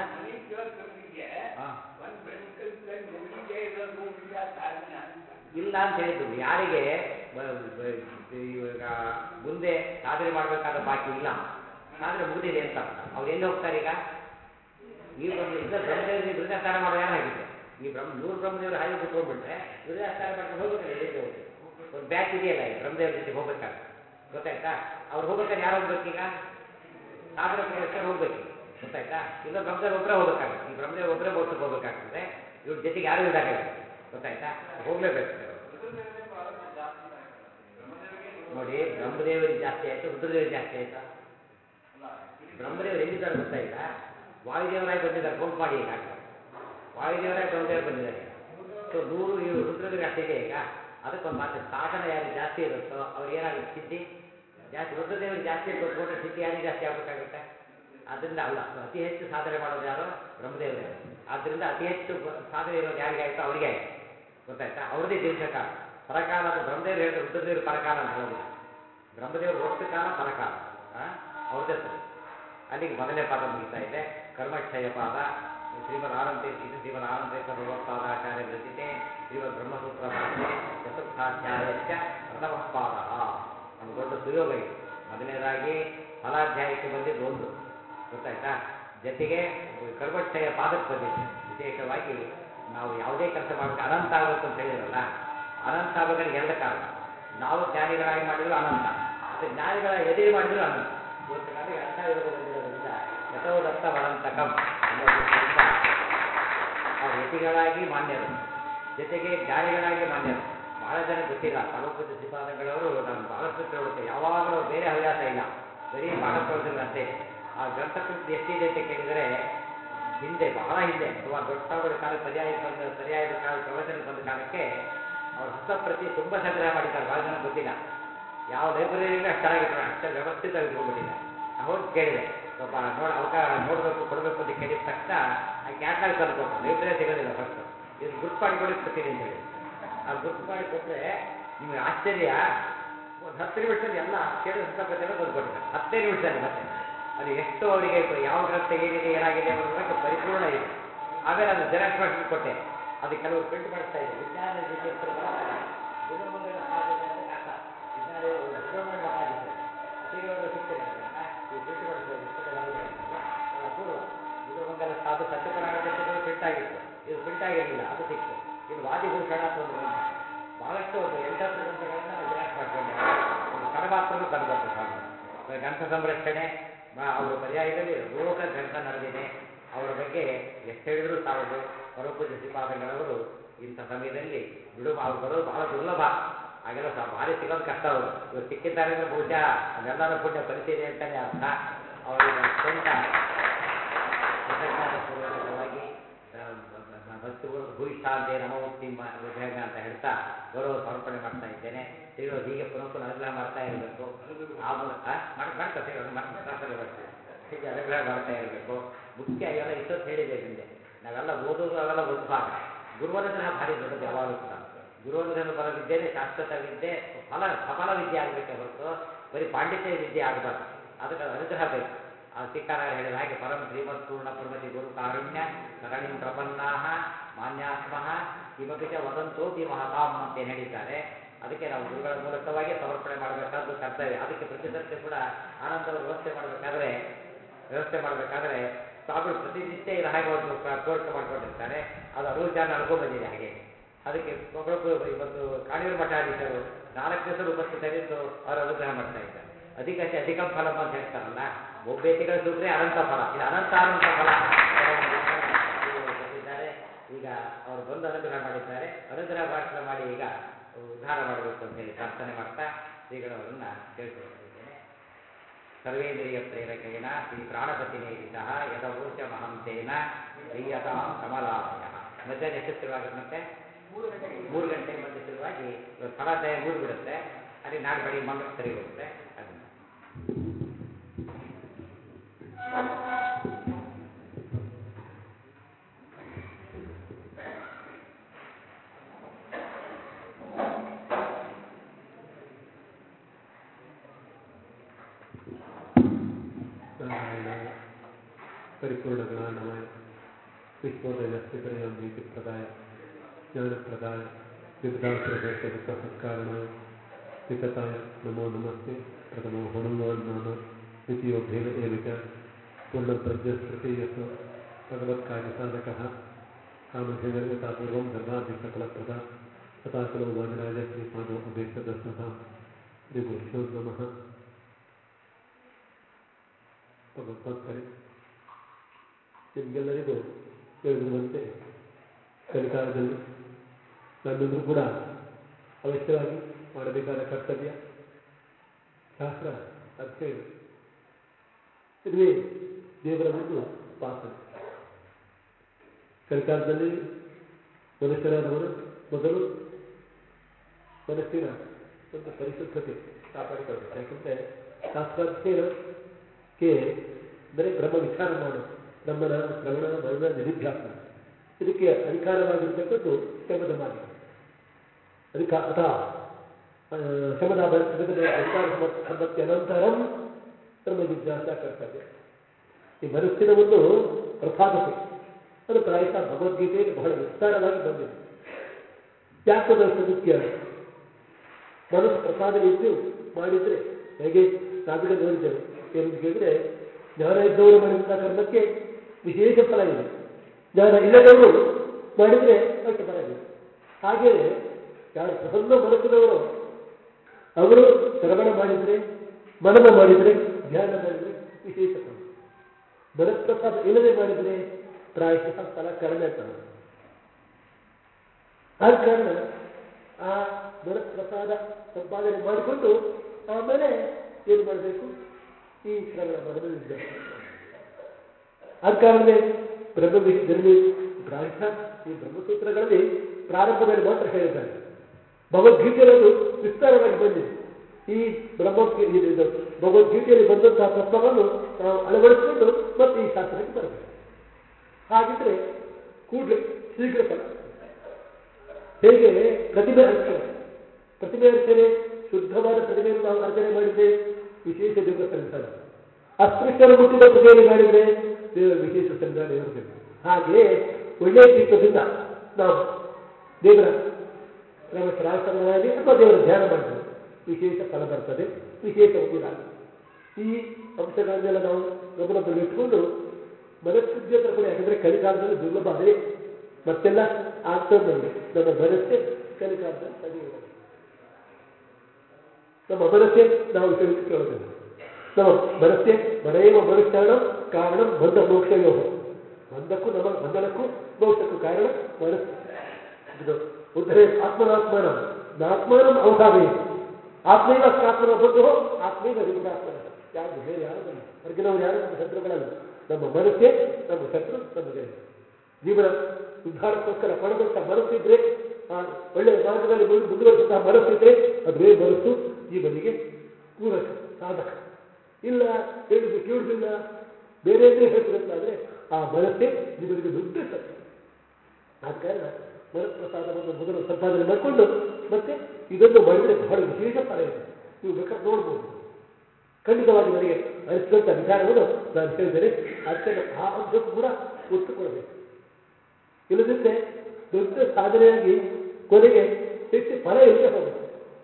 A: ಇಲ್ಲ ಅಂತ ಹೇಳಿದ್ರು. ಯಾರಿಗೆ ಇವಾಗ ಮುಂದೆ ಸಾಧನೆ ಮಾಡಬೇಕಾದ ಬಾಕಿ ಇಲ್ಲ, ಸಾಧನೆ ಮುಗಿದಿದೆ ಅಂತ ಅರ್ಥ. ಅವ್ರು ಎಲ್ಲಿ ಹೋಗ್ತಾರೆ ಈಗ? ಈ ಬ್ರಹ್ಮದೇವರಿಗೆ ವೃದ್ಧಾಸ್ಥಾನ ಮಾಡೋದು ಯಾರು ಹಾಗಿದ್ರೆ? ಈ 100 ಬ್ರಹ್ಮದೇವರು ಹಾಗೆ ಕುತ್ಕೊಂಡ್ಬಿಟ್ರೆ ವೃದ್ಧಾಸ್ಥಾನ ಮಾಡ್ಕೊಂಡು ಹೋಗ್ಬೇಕಲ್ಲ. ಎಲ್ಲಿಗೆ ಹೋಗಿ ಒಂದು ಬ್ಯಾಚ್ ಇದೆಯಲ್ಲ ಈ ಬ್ರಹ್ಮದೇವ್ರ ಜೊತೆಗೆ ಹೋಗ್ಬೇಕಾದ್ರೆ. ಗೊತ್ತಾಯ್ತಾ? ಅವ್ರು ಹೋಗ್ಬೇಕಾದ್ರೆ ಯಾರು ಹೋಗ್ಬೇಕೀಗ? ಸಾಧನೆ ಪುರುಷರು ಹೋಗ್ಬೇಕು. ಗೊತ್ತಾಯ್ತಾ? ಇಲ್ಲ ಬ್ರಹ್ಮದೇವ್ರ ಒಬ್ಬರೇ ಹೋಗ್ಬೇಕಾಗುತ್ತೆ. ಈ ಬ್ರಹ್ಮದೇವ್ರ ಒಬ್ಬರೇ ಮೋಕ್ಷಕ್ಕೆ ಹೋಗ್ಬೇಕಾಗ್ತದೆ. ಇವ್ರ ಜೊತೆಗೆ ಯಾರು ಇಲ್ದಾಗಲ್ಲ. ಗೊತ್ತಾಯ್ತಾ? ಹೋಗ್ಲೇಬೇಕು ನೋಡಿ. ಬ್ರಹ್ಮದೇವರಿಗೆ ಜಾಸ್ತಿ ಆಯಿತು, ರುದ್ರದೇವರಿಗೆ ಜಾಸ್ತಿ ಆಯಿತಾ? ಬ್ರಹ್ಮದೇವರು ಎಲ್ಲಿದ್ದಾರೆ ಗೊತ್ತಾ? ಈಗ ವಾಯುದೇವರಾಗಿ ಬಂದಿದ್ದಾರೆ. ಕೌಂಟ್ ಮಾಡಿ ಈಗಾಗಲೇ ವಾಯುದೇವರಾಗಿ ಬ್ರಹ್ಮದೇವರು ಬಂದಿದ್ದಾರೆ. ಸೊ 100 ಇವರು ರುದ್ರದೇವರಿಗೆ ಅಷ್ಟಿದೆ. ಈಗ ಅದಕ್ಕೊಂದು ಮಾತು, ಸಾಧನ ಯಾರಿಗೆ ಜಾಸ್ತಿ ಇರುತ್ತೋ ಅವ್ರಿಗೆ ಏನಾಗುತ್ತೆ? ಸಿದ್ಧಿ ಜಾಸ್ತಿ. ರುದ್ರದೇವರಿಗೆ ಜಾಸ್ತಿ ಕೊಟ್ಕೊಂಡ್ರೆ ಸಿದ್ಧಿ ಯಾರಿಗೆ ಜಾಸ್ತಿ ಆಗಬೇಕಾಗುತ್ತೆ? ಆದ್ದರಿಂದ ಅಲ್ಲ. ಸೊ ಅತಿ ಹೆಚ್ಚು ಸಾಧನೆ ಮಾಡೋದು ಯಾರು? ಬ್ರಹ್ಮದೇವರೇ. ಆದ್ದರಿಂದ ಅತಿ ಹೆಚ್ಚು ಸಾಧನೆ ಇರೋದು ಯಾರಿಗಾಯಿತು? ಅವರಿಗೆ ಆಯಿತು. ಗೊತ್ತಾಯ್ತಾ? ಅವ್ರದ್ದೇ ದೀರ್ಘಕಾಲ ಪರಕಾಲ. ಅದು ಬ್ರಹ್ಮದೇವರು ಹೇಳಿದ್ರೆ ರುದ್ರದೇವರು ಪರಕಾಲ ಅಂತ ಹೇಳೋದಿಲ್ಲ. ಬ್ರಹ್ಮದೇವರು ಒಟ್ಟು ಕಾಲ ಪರಕಾಲ ಅವ್ರದ್ದೇ ಸರಿ. ಅಲ್ಲಿಗೆ ಮೊದಲನೇ ಪಾಠ ಮುಗಿತಾ ಇದೆ. ಕರ್ಮಕ್ಷಯ ಪಾದ. ಶ್ರೀಮದ್ ಆನಂದತೀರ್ಥ ಭಗವತ್ಪಾದಾಚಾರ್ಯ ರಚಿತೆ ಶ್ರೀಮದ್ ಬ್ರಹ್ಮಸೂತ್ರ ಭಾಷೆ ಚತುರ್ಥಾಧ್ಯಾಯಸ್ಯ ಪ್ರಥಮ ಪಾದ. ನಮ್ಮ ದೊಡ್ಡ ಸುಯೋಗ ಇದು. ಮೊದಲನೇದಾಗಿ ಫಲಾಧ್ಯಾಯಕ್ಕೆ ಬಂದಿದ್ದು ಒಂದು. ಗೊತ್ತಾಯ್ತಾ? ಜೊತೆಗೆ ಕರ್ಮಕ್ಷಯ ಪಾದಕ್ಕೆ ಬಂದಿದೆ. ವಿಶೇಷವಾಗಿ ನಾವು ಯಾವುದೇ ಕೆಲಸ ಮಾಡಬೇಕು ಅನಂತ ಆಗಬೇಕು ಅಂತ ಹೇಳಿದ್ರಲ್ಲ. ಅನಂತ ಆಗಬೇಕಾದ್ರೆ 2 ಕಾರಣ. ನಾವು ಜ್ಞಾನಿಗಳಾಗಿ ಮಾಡಿದ್ರು ಅನಂತ, ಮತ್ತು ಜ್ಞಾನಿಗಳ ಎದುರು ಮಾಡಿದ್ರು ಅನಂತ. ಇವತ್ತು ಕಾಲಿಗೆ ಅರ್ಥಯೋಗ ಬಂದಿರೋದ್ರಿಂದ ಯಥೋದತ್ತ ವರಂತಕಂ ಅನ್ನೋ ದೃಷ್ಟಿಯಿಂದ ಅವ್ರು ಯತಿಗಳಾಗಿ ಮಾನ್ಯರು, ಜೊತೆಗೆ ಜ್ಞಾನಿಗಳಾಗಿ ಮಾನ್ಯರು. ಬಹಳ ಜನ ಗೊತ್ತಿಲ್ಲ. ಪರಮಪೂಜ್ಯ ಶ್ರೀಪಾದಂಗಳವರು ನಾನು ಬಹಳಷ್ಟು ತಿಳುವಳಿಕೆ, ಯಾವಾಗಲೂ ಬೇರೆ ಹವ್ಯಾಸ ಇಲ್ಲ, ಬರೀ ಪಾಠ ಪ್ರವಚನಗಳು ಅಷ್ಟೇ. ಆ ಗ್ರಂಥಕೃತಿ ಎಷ್ಟಿದೆ ಅಂತ ಕೇಳಿದರೆ ಹಿಂದೆ, ಬಹಳ ಹಿಂದೆ, ಸುಮಾರು ದೊಡ್ಡ ಸಾವುಗಳ ಕಾಲ ಪರ್ಯಾಯದ ಕಾಲ ಪ್ರವಚನಕ್ಕೆ ಬಂದ ಕಾಲಕ್ಕೆ ಅವ್ರ ಹಸ್ತಪ್ರತಿ ತುಂಬ ಸಂಗ್ರಹ ಮಾಡಿದ್ದಾರೆ. ಭಾಳ ಜನ ಗೊತ್ತಿಲ್ಲ. ಯಾವ ಲೈಬ್ರರಿಯಲ್ಲಿ ಅಷ್ಟು ಚೆನ್ನಾಗಿದ್ದಾರೆ, ಅಷ್ಟು ವ್ಯವಸ್ಥಿತವಾಗಿ ಇಟ್ಕೊಂಡ್ಬಿಟ್ಟಿದ್ದಾರೆ. ಹೋಗಿ ಕೇಳಿದೆ, ಸ್ವಲ್ಪ ನೋಡಬೇಕು ಕೊಡಬೇಕು ಅಂತ ಕೇಳಿದ ತಕ್ಷಣ ಆ ಕ್ಯಾಟ್ಲಾಗ್ ತಂದು ಕೊಟ್ಟರು. ಲೈಬ್ರರಿ ಸಿಗೋದಿಲ್ಲ ಫಸ್ಟು. ಇದು ಗುರ್ತು ಮಾಡಿ ಕೊಡ್ತೀನಿ ಅಂತ ಹೇಳಿ ಅದು ಗುರ್ತು ಮಾಡಿ ಕೊಟ್ಟರೆ ನಿಮಗೆ ಆಶ್ಚರ್ಯ. ಒಂದು 10 ನಿಮಿಷದಲ್ಲಿ ಎಲ್ಲ ಕೇಳಿದ ಹಸ್ತಪ್ರತಿಯೆಲ್ಲ ತಂದು ಕೊಟ್ಟಿದ್ದಾರೆ. 10 ನಿಮಿಷದಲ್ಲಿ. ಮತ್ತೆ ಅದು ಎಷ್ಟು ಅವರಿಗೆ ಯಾವ ಗ್ರಂಥ ಏನಿದೆ ಏನಾಗಿದೆ ಅನ್ನೋದ್ರ ಬಗ್ಗೆ ಪರಿಪೂರ್ಣ ಇದೆ. ಆಮೇಲೆ ಅದು ಜೆರಾಕ್ಸ್ ಮಾಡಿ ಕೊಟ್ಟೆ. ಅದು ಕೆಲವರು ಪ್ರಿಂಟ್ ಮಾಡಿಸ್ತಾ ಇದೆ. ವಿಜ್ಞಾನ ಗುಣಮಂಗಲ ಸಾಧನೆ ಅಂತ ಕಾಟ ವಿಜ್ಞಾನ ಗುಣಮಂಗಲ ಮಠಾಧೀಶರು ಸಿಗೋದು ಸಿಗ್ತದೆ. ಈ ಪ್ರಿಂಟ್ ಮಾಡಿಸ್ತಾರೆ ಅಪೂರ್ವ. ಗುಣಮಂಗಲ ಸಾಧು ಸತ್ಯಪುರಾಣ ಜೊತೆಗಳು ಪ್ರಿಂಟ್ ಆಗಿತ್ತು. ಇದು ಪ್ರಿಂಟ್ ಆಗಿರಲಿಲ್ಲ, ಅದು ಸಿಕ್ತು. ಇದು ವಾದಿಭೂಷಣ ಅಂತ ಒಂದು ಗ್ರಂಥ. ಬಹಳಷ್ಟು ಒಂದು 8-10 ಗ್ರಂಥಗಳನ್ನು ನಾವು ಜೆರಾಕ್ಸ್ ಮಾಡಿಕೊಂಡೆ. ಕಡಮಾತ್ರನೂ ತಂದುಕೊಟ್ಟು ಸ್ವಾಮಿ. ಗ್ರಂಥ ಸಂರಕ್ಷಣೆ ಅವರ ಪರ್ಯಾಯದಲ್ಲಿ ರೋಗ ಗ್ರಂಥ ನಡೆದಿದೆ. ಅವರ ಬಗ್ಗೆ ಎಷ್ಟು ಹೇಳಿದರೂ ಸಾಲದು. ಪರಮಪೂಜ್ಯ ಶ್ರೀಪಾದಂಗಳವರು ಇಂಥ ಸಮಯದಲ್ಲಿ ಅವ್ರು ಬರೋದು ಬಹಳ ದುರ್ಲಭ. ಹಾಗೆಲ್ಲ ಭಾರಿ ಸಿಗೋದು ಕಷ್ಟ ಅವರು. ಇವರು ಸಿಕ್ಕಿದ್ದಾರೆ ಅಂದರೆ ಬಹುಶಃ ಅದೆಲ್ಲರ ಪುಣ್ಯ ಫಲಿಸಿದೆ ಅಂತಲೇ ಅರ್ಥ. ಅವರಿಗೆ ಅತ್ಯಂತ ಕೃತಜ್ಞತಾಪೂರ್ವಕವಾಗಿ ಭಕ್ತಿಪೂರ್ವಕ ಭೂಯಿಷ್ಠಾಂತೆ ನಮೋಕ್ತಿ ವಿಭಂಗ ಅಂತ ಹೇಳ್ತಾ ಗೌರವ ಸಮರ್ಪಣೆ ಮಾಡ್ತಾ ಇದ್ದೇನೆ. ಶ್ರೀಗಳು ಹೀಗೆ ಪುನಃ ಅನುಗ್ರಹ ಮಾಡ್ತಾ ಇರಬೇಕು. ಆ ಮೂಲಕ ಮಾಡ್ತಾರೆ ಹೀಗೆ ಅನುಗ್ರಹ ಮಾಡ್ತಾ ಇರಬೇಕು. ಮುಖ್ಯ ಇವೆಲ್ಲ ಇಷ್ಟೊತ್ತು ಹೇಳಿದೆ ಹಿಂದೆ. ನಾವೆಲ್ಲ ಓದೋದು ಅವೆಲ್ಲ ಒಂದು ಭಾಗ. ಗುರುವನುಗ್ರಹ ಭಾರಿ ದೊಡ್ಡದು. ಯಾವಾಗಲೂ ಕೂಡ ಗುರುವನುಗ್ರಹ ಬರೋ ವಿದ್ಯೆನೇ ಶಾಶ್ವತ ವಿದ್ಯೆ, ಸಫಲ ವಿದ್ಯೆ ಆಗಬೇಕೆ ಹೊರತು ಬರೀ ಪಾಂಡಿತ್ಯ ವಿದ್ಯೆ ಆಗಬಾರ್ದು. ಅದಕ್ಕೆ ಅದು ಅನುಗ್ರಹ ಬೇಕು. ಆ ಟೀಕಾರಾಯರು ಹೇಳಿದ ಹಾಗೆ ಪರಮ ಶ್ರೀಮತ್ ಪೂರ್ಣ ಪ್ರಮತಿ ಗುರು ಕಾರುಣ್ಯ ಸರಣಿಂ ಪ್ರಪನ್ನಾ ಮಾನ್ಯಾತ್ಮಃ ಕಿಮಪಿ ಚ ವದಂತೋಪಿ ಮಹತಾಂ ಅಂತೇನು ಹೇಳಿದ್ದಾರೆ. ಅದಕ್ಕೆ ನಾವು ಗುರುಗಳ ಮೂಲಕವಾಗಿ ಸಮರ್ಪಣೆ ಮಾಡಬೇಕಾದ್ದು ಕರ್ತವ್ಯ. ಅದಕ್ಕೆ ಪ್ರತಿ ಸರ್ತಿ ಕೂಡ ಆನಂದವರು ವ್ಯವಸ್ಥೆ ಮಾಡಬೇಕಾದ್ರೆ ಸ್ವಾಮಿಗಳು ಪ್ರತಿನಿತ್ಯ ಇದು ಹಾಗೆ ಒಂದು ಕೋರಿಕೆ ಮಾಡ್ಕೊಂಡಿರ್ತಾರೆ. ಅದು 60 ಜನ ನಡ್ಕೊಂಡು ಬಂದಿದೆ ಹಾಗೆ. ಅದಕ್ಕೆ ಒಬ್ಬರೊಬ್ಬರು ಇವತ್ತು ಕಾಣಿಯೂರು ಮಠಾಧೀಶರು 4 ದಿವಸ ಉಪಸ್ಥಿತರಿದ್ದು ಅವರು ಅನುಗ್ರಹ ಮಾಡ್ತಾ ಇದ್ದಾರೆ. ಅಧಿಕಂ ಫಲಂ ಅಂತ ಹೇಳ್ತಾರಲ್ಲ, ಒಬ್ಬೆತಿಗಳ ಸೂತ್ರೆ ಅನಂತ ಫಲ, ಇದು ಅನಂತ ಫಲ ಕೊಟ್ಟಿದ್ದಾರೆ. ಈಗ ಅವರು ಬಂದು ಅನುಗ್ರಹ ಮಾಡಿದ್ದಾರೆ. ಅನುಗ್ರಹ ಭಾಷಣ ಮಾಡಿ ಈಗ ಉದ್ಧಾರ ಮಾಡಬೇಕು ಅಂತ ಹೇಳಿ ಪ್ರಾರ್ಥನೆ ಮಾಡ್ತಾ ಶ್ರೀಗಳವರನ್ನ ಕೇಳಿಸಿಕೊಂಡಿದ್ದೇನೆ. ಸರ್ವೇಂದ್ರಿಯ ಪ್ರೇರಕೇಣ ಶ್ರೀ ಪ್ರಾಣಪತಿನೇರಿತಃ ಯದವೋಚ ಮಹಂತೇನ ಪ್ರೀಯತಾಂ ಕಮಲಾಲಯ. ಮಧ್ಯಾಹ್ನ ಎಷ್ಟು ಶುರುವಾಗುತ್ತೆ ಮತ್ತೆ 3 ಗಂಟೆ ಮಧ್ಯೆ ಶುರುವಾಗಿ ಫಲಾಧ್ಯಾಯ ಮುಗಿದ್ಬಿಡುತ್ತೆ. ಅಲ್ಲಿ ನಾಳೆ ಬೆಳಿಗ್ಗೆ ಮಂಗಳ ಸರಿ ಹೋಗುತ್ತೆ. ಅದನ್ನು
C: ನಾರಾಯಣಾಯ ಪರಿಪೂರ್ಣ ಜ್ಞಾನಮಯ ವಿಶ್ವೋದಯ ಸ್ಥಿತರಯ ನೀತಿಪ್ರದಾಯ ಜ್ಞಾನಪ್ರದಾಯ ವಿಬುಧಾಸುರದರ್ಶಕಸತ್ಕಾರಣಾಯ ವಿಕತಾಯ ನಮೋ ನಮಸ್ತೆ. ಪ್ರಥಮೋ ಹನುಮಾನ್ ನಾಮ ದ್ವಿತೀಯೋ ಭೇದ ಏವ ಚ ಪೂರ್ಣಪ್ರಜ್ಞಸ್ತೃತೀಯಸ್ತು ಭಗವತ್ಕಾರ್ಯಸಾಧಕಃ ಕಾಮಧೇನರ್ಯತಾ ಪೂರ್ವಂ ಧರ್ಮಾಧಿಸಕಲಪ್ರದ ತಥಾ ಖಲು ವಾದಿರಾಜ ಶ್ರೀಪಾದೋ ಅಭೀಷ್ಟದಸ್ತಥಾ ಶ್ರೀಗುರುಭ್ಯೋ ನಮಃ. ಭಗವದ್ಭಕ್ತರೇ, ನಿಮಗೆಲ್ಲರಿಗೂ ತಿಳಿದಿರುವಂತೆ ಕಲಿಕಾಲದಲ್ಲಿ ನಮ್ಮೆಲ್ಲರೂ ಕೂಡ ಅವಶ್ಯವಾಗಿ ಮಾಡಬೇಕಾದ ಕರ್ತವ್ಯ ಶಾಸ್ತ್ರ ಅಧ್ಯಯನ, ಇದುವೇ ದೇವರ ಒಂದು ಉಪಾಸನೆ. ಕಲಿಕಾಲದಲ್ಲಿ ಮನುಷ್ಯರಾದವರು ಮೊದಲು ಮನಸ್ಸಿನ ಒಂದು ಪರಿಶುದ್ಧತೆ ಕಾಪಾಡಿಕೊಳ್ಬೇಕು. ಯಾಕಂದರೆ ಶಾಸ್ತ್ರಾಧ್ಯಯನಕ್ಕೆ ಅಂದರೆ ಬ್ರಹ್ಮ ವಿಚಾರ ಮಾಡು, ಬ್ರಹ್ಮನ ಶ್ರವಣ ಮರಣ ನಿಧಿಧ್ಯಾಸನ, ಇದಕ್ಕೆ ಅಧಿಕಾರವಾಗಿರ್ತಕ್ಕದ್ದು ಶಮದ ಮಾರ್ಗ. ಅಥವಾ ಶಮದ ಅಧಿಕಾರ ಸಂಪತ್ತಿ ಅನಂತರಂ ಬ್ರಹ್ಮ ಜಿಜ್ಞಾಸ ಕರ್ತವ್ಯ. ಈ ಮನಸ್ಸಿನ ಒಂದು ಪ್ರಸಾದತೆ ಅದು ಪ್ರಾಯಶಃ ಭಗವದ್ಗೀತೆಯಲ್ಲಿ ಬಹಳ ವಿಸ್ತಾರವಾಗಿ ಬಂದಿದೆ. ಯಾಕೋದಷ್ಟು ಮುಖ್ಯ ಮನಸ್ಸು ಪ್ರಸಾದ ಇದ್ದು ಮಾಡಿದರೆ ಹೇಗೆ ನಾವೀಗ ನೋಡಿದ್ದೇವೆ. ಏನು ಕೇಳಿದ್ರೆ, ಜ್ಞಾನ ಇದ್ದವರು ಮಾಡಿದಂಥ ಕರ್ಮಕ್ಕೆ ವಿಶೇಷ ಫಲ ಇದೆ, ಜ್ಞಾನ ಇಲ್ಲದವರು ಮಾಡಿದರೆ ಅಷ್ಟು ಫಲ ಇದೆ. ಹಾಗೆಯೇ ಯಾರು ಪ್ರಸನ್ನ ಮನಸ್ಸಿನವರು ಅವರು ಶ್ರವಣ ಮಾಡಿದರೆ, ಮನನ ಮಾಡಿದರೆ, ಧ್ಯಾನ ಮಾಡಿದರೆ ವಿಶೇಷ ಫಲ. ಮನಃಪ್ರಸಾದ ಇಲ್ಲದೆ ಮಾಡಿದರೆ ಪ್ರಾಯಶಃ ಫಲ ಕಡಿಮೆ ಆಗ್ತದೆ. ಆದ ಕಾರಣ ಆ ಮನಃಪ್ರಸಾದ ಸಂಪಾದನೆ ಮಾಡಿಕೊಂಡು ಆಮೇಲೆ ಏನು ಮಾಡಬೇಕು, ಈ ಶ್ರವಣ ಮನನ ವಿದ್ಯಾಸ. ಆದ ಕಾರಣವೇ ಬ್ರಹ್ಮವಿದ್ಯರಲ್ಲಿ ಪ್ರಾಯಶಃ ಈ ಬ್ರಹ್ಮಸೂತ್ರಗಳಲ್ಲಿ ಪ್ರಾರಂಭದಲ್ಲಿ ಮಾತ್ರ ಹೇಳಿದ್ದಾರೆ. ಭಗವದ್ಗೀತೆಯಲ್ಲಿ ವಿಸ್ತಾರವಾಗಿ ಬಂದಿದೆ. ಈ ಭಗವದ್ಗೀತೆಯಲ್ಲಿ ಬಂದಂತಹ ತತ್ವವನ್ನು ನಾವು ಅಳವಡಿಸಿಕೊಂಡು ಮತ್ತೆ ಈ ಶಾಸ್ತ್ರಕ್ಕೆ ಬರಬೇಕು. ಹಾಗಿದ್ರೆ ಕೂಡಲೇ ಶೀಘ್ರ ಫಲ. ಹೇಗೆ ಪ್ರತಿಮೆ ಅರ್ಚನೆ ಶುದ್ಧವಾದ ಪ್ರತಿಮೆಯನ್ನು ನಾವು ಅರ್ಚನೆ ಮಾಡಿದರೆ ವಿಶೇಷ ದೇವರ ಸನ್ನಿಧಾನ, ಅಸ್ಪೃಶ್ಯರು ಮುಟ್ಟಿದ ಪ್ರತಿಮೆಯನ್ನು ಮಾಡಿದರೆ ದೇವರ ವಿಶೇಷ ಸನ್ನಿಧಾನ ಇರುತ್ತದೆ. ಹಾಗೆಯೇ ಒಳ್ಳೆಯ ಚಿತ್ತದಿಂದ ನಾವು ದೇವರ ಶ್ರಾವಣಿ ಅಥವಾ ದೇವರ ಧ್ಯಾನ ಮಾಡಿದರೆ ವಿಶೇಷ ಫಲ ಬರ್ತದೆ, ವಿಶೇಷ ಇದಾಗುತ್ತೆ. ಈ ಅಂಶಗಳನ್ನೆಲ್ಲ ನಾವು ಗಮನದಲ್ಲಿ ಇಟ್ಟುಕೊಂಡು ಮನಃಶುದ್ಧಿ ಹತ್ರ ಕೂಡ, ಯಾಕಂದರೆ ಕಲಿಕಾಲದಲ್ಲಿ ದುರ್ಲಭ ಅದೇ, ಮತ್ತೆಲ್ಲ ಆಗ್ತದೆ. ನಮ್ಮ ಮನಸ್ಸೇ ಕಲಿಕಾಲದಲ್ಲಿ ತಡೆಯುವುದು. ನಮ್ಮ ಮನಸ್ಸೇ ನಾವು ತಿಳಿದುಕೊಳ್ಳೋದಿಲ್ಲ. ನಮ್ಮ ಮನಸ್ಸೇ ಮನೆಯವ ಮನುಷ್ಯಾಣ ಕಾರಣ ಬಂಧ ಮೋಕ್ಷಯೋ, ಬಂಧನಕ್ಕೂ ಮೋಕ್ಷಕ್ಕೂ ಕಾರಣ ಮನಸ್ಸು. ಉದ್ಧರೇ ಆತ್ಮನಾತ್ಮನ ನಾತ್ಮಾನಂ ಅವಸಾದೇ ಆತ್ಮೈವ ಆತ್ಮನ ಬಂಧು ಆತ್ಮೈವ ರಿಪುರಾತ್ಮನ. ಯಾರು ಬೇರೆ ಯಾರದಲ್ಲ, ಹೊರಗಿನವರು ಯಾರು ನಮ್ಮ ಶತ್ರುಗಳಲ್ಲ. ನಮ್ಮ ಮನಸ್ಸೇ ನಮ್ಮ ಶತ್ರು, ನಮ್ಮ ಗೆಳೆಯ. ಜೀವನ ಉದ್ಧಾರಕ್ಕೋಸ್ಕರ ಪಣದಂತಹ ಮನಸ್ಸಿದ್ರೆ, ಒಳ್ಳೆಯ ಮಾರ್ಗದಲ್ಲಿ ಮುಂದುವರಿಸಿದಂತಹ ಮನಸ್ಸಿದ್ರೆ ಅದುವೇ ಮನಸ್ಸು ಜೀವನಿಗೆ ಪೂರಕ ಸಾಧಕ. ಇಲ್ಲ ಕೇಳುವುದಿಲ್ಲ ಬೇರೆಯೇ ಹೇಳ್ತಿರಂತಾದ್ರೆ ಆ ಮನಸ್ಸೇ ಜೀವನಿಗೆ ದೊಡ್ಡ ಸತ್ಯ. ಆದ ಕಾರಣ ಮನಃಪ್ರಸಾದವನ್ನು ಮೊದಲು ಸಂಪಾದನೆ ಮಾಡಿಕೊಂಡು ಮತ್ತೆ ಇದನ್ನು ಮಾಡಿದರೆ ಬಹಳ ವಿಶೇಷ ಫಲ ಇದೆ. ನೀವು ಬೇಕಾದ್ರೆ ನೋಡ್ಬೋದು. ಖಂಡಿತವಾಗಿ ನನಗೆ ಅನಿಸಿದಂಥ ವಿಚಾರವನ್ನು ನಾನು ಹೇಳಿದ್ದೇನೆ. ಅದಕ್ಕೆ ಆ ಅಂಶಕ್ಕೂ ಕೂಡ ಒತ್ತು ಕೊಡಬೇಕು. ಇಲ್ಲದಿದ್ದರೆ ದೊಡ್ಡ ಸಾಧನೆಯಾಗಿ ಕೊನೆಗೆ ಹೆಚ್ಚು ಫಲ ಇಲ್ಲದೆ ಹೋಗುತ್ತೆ.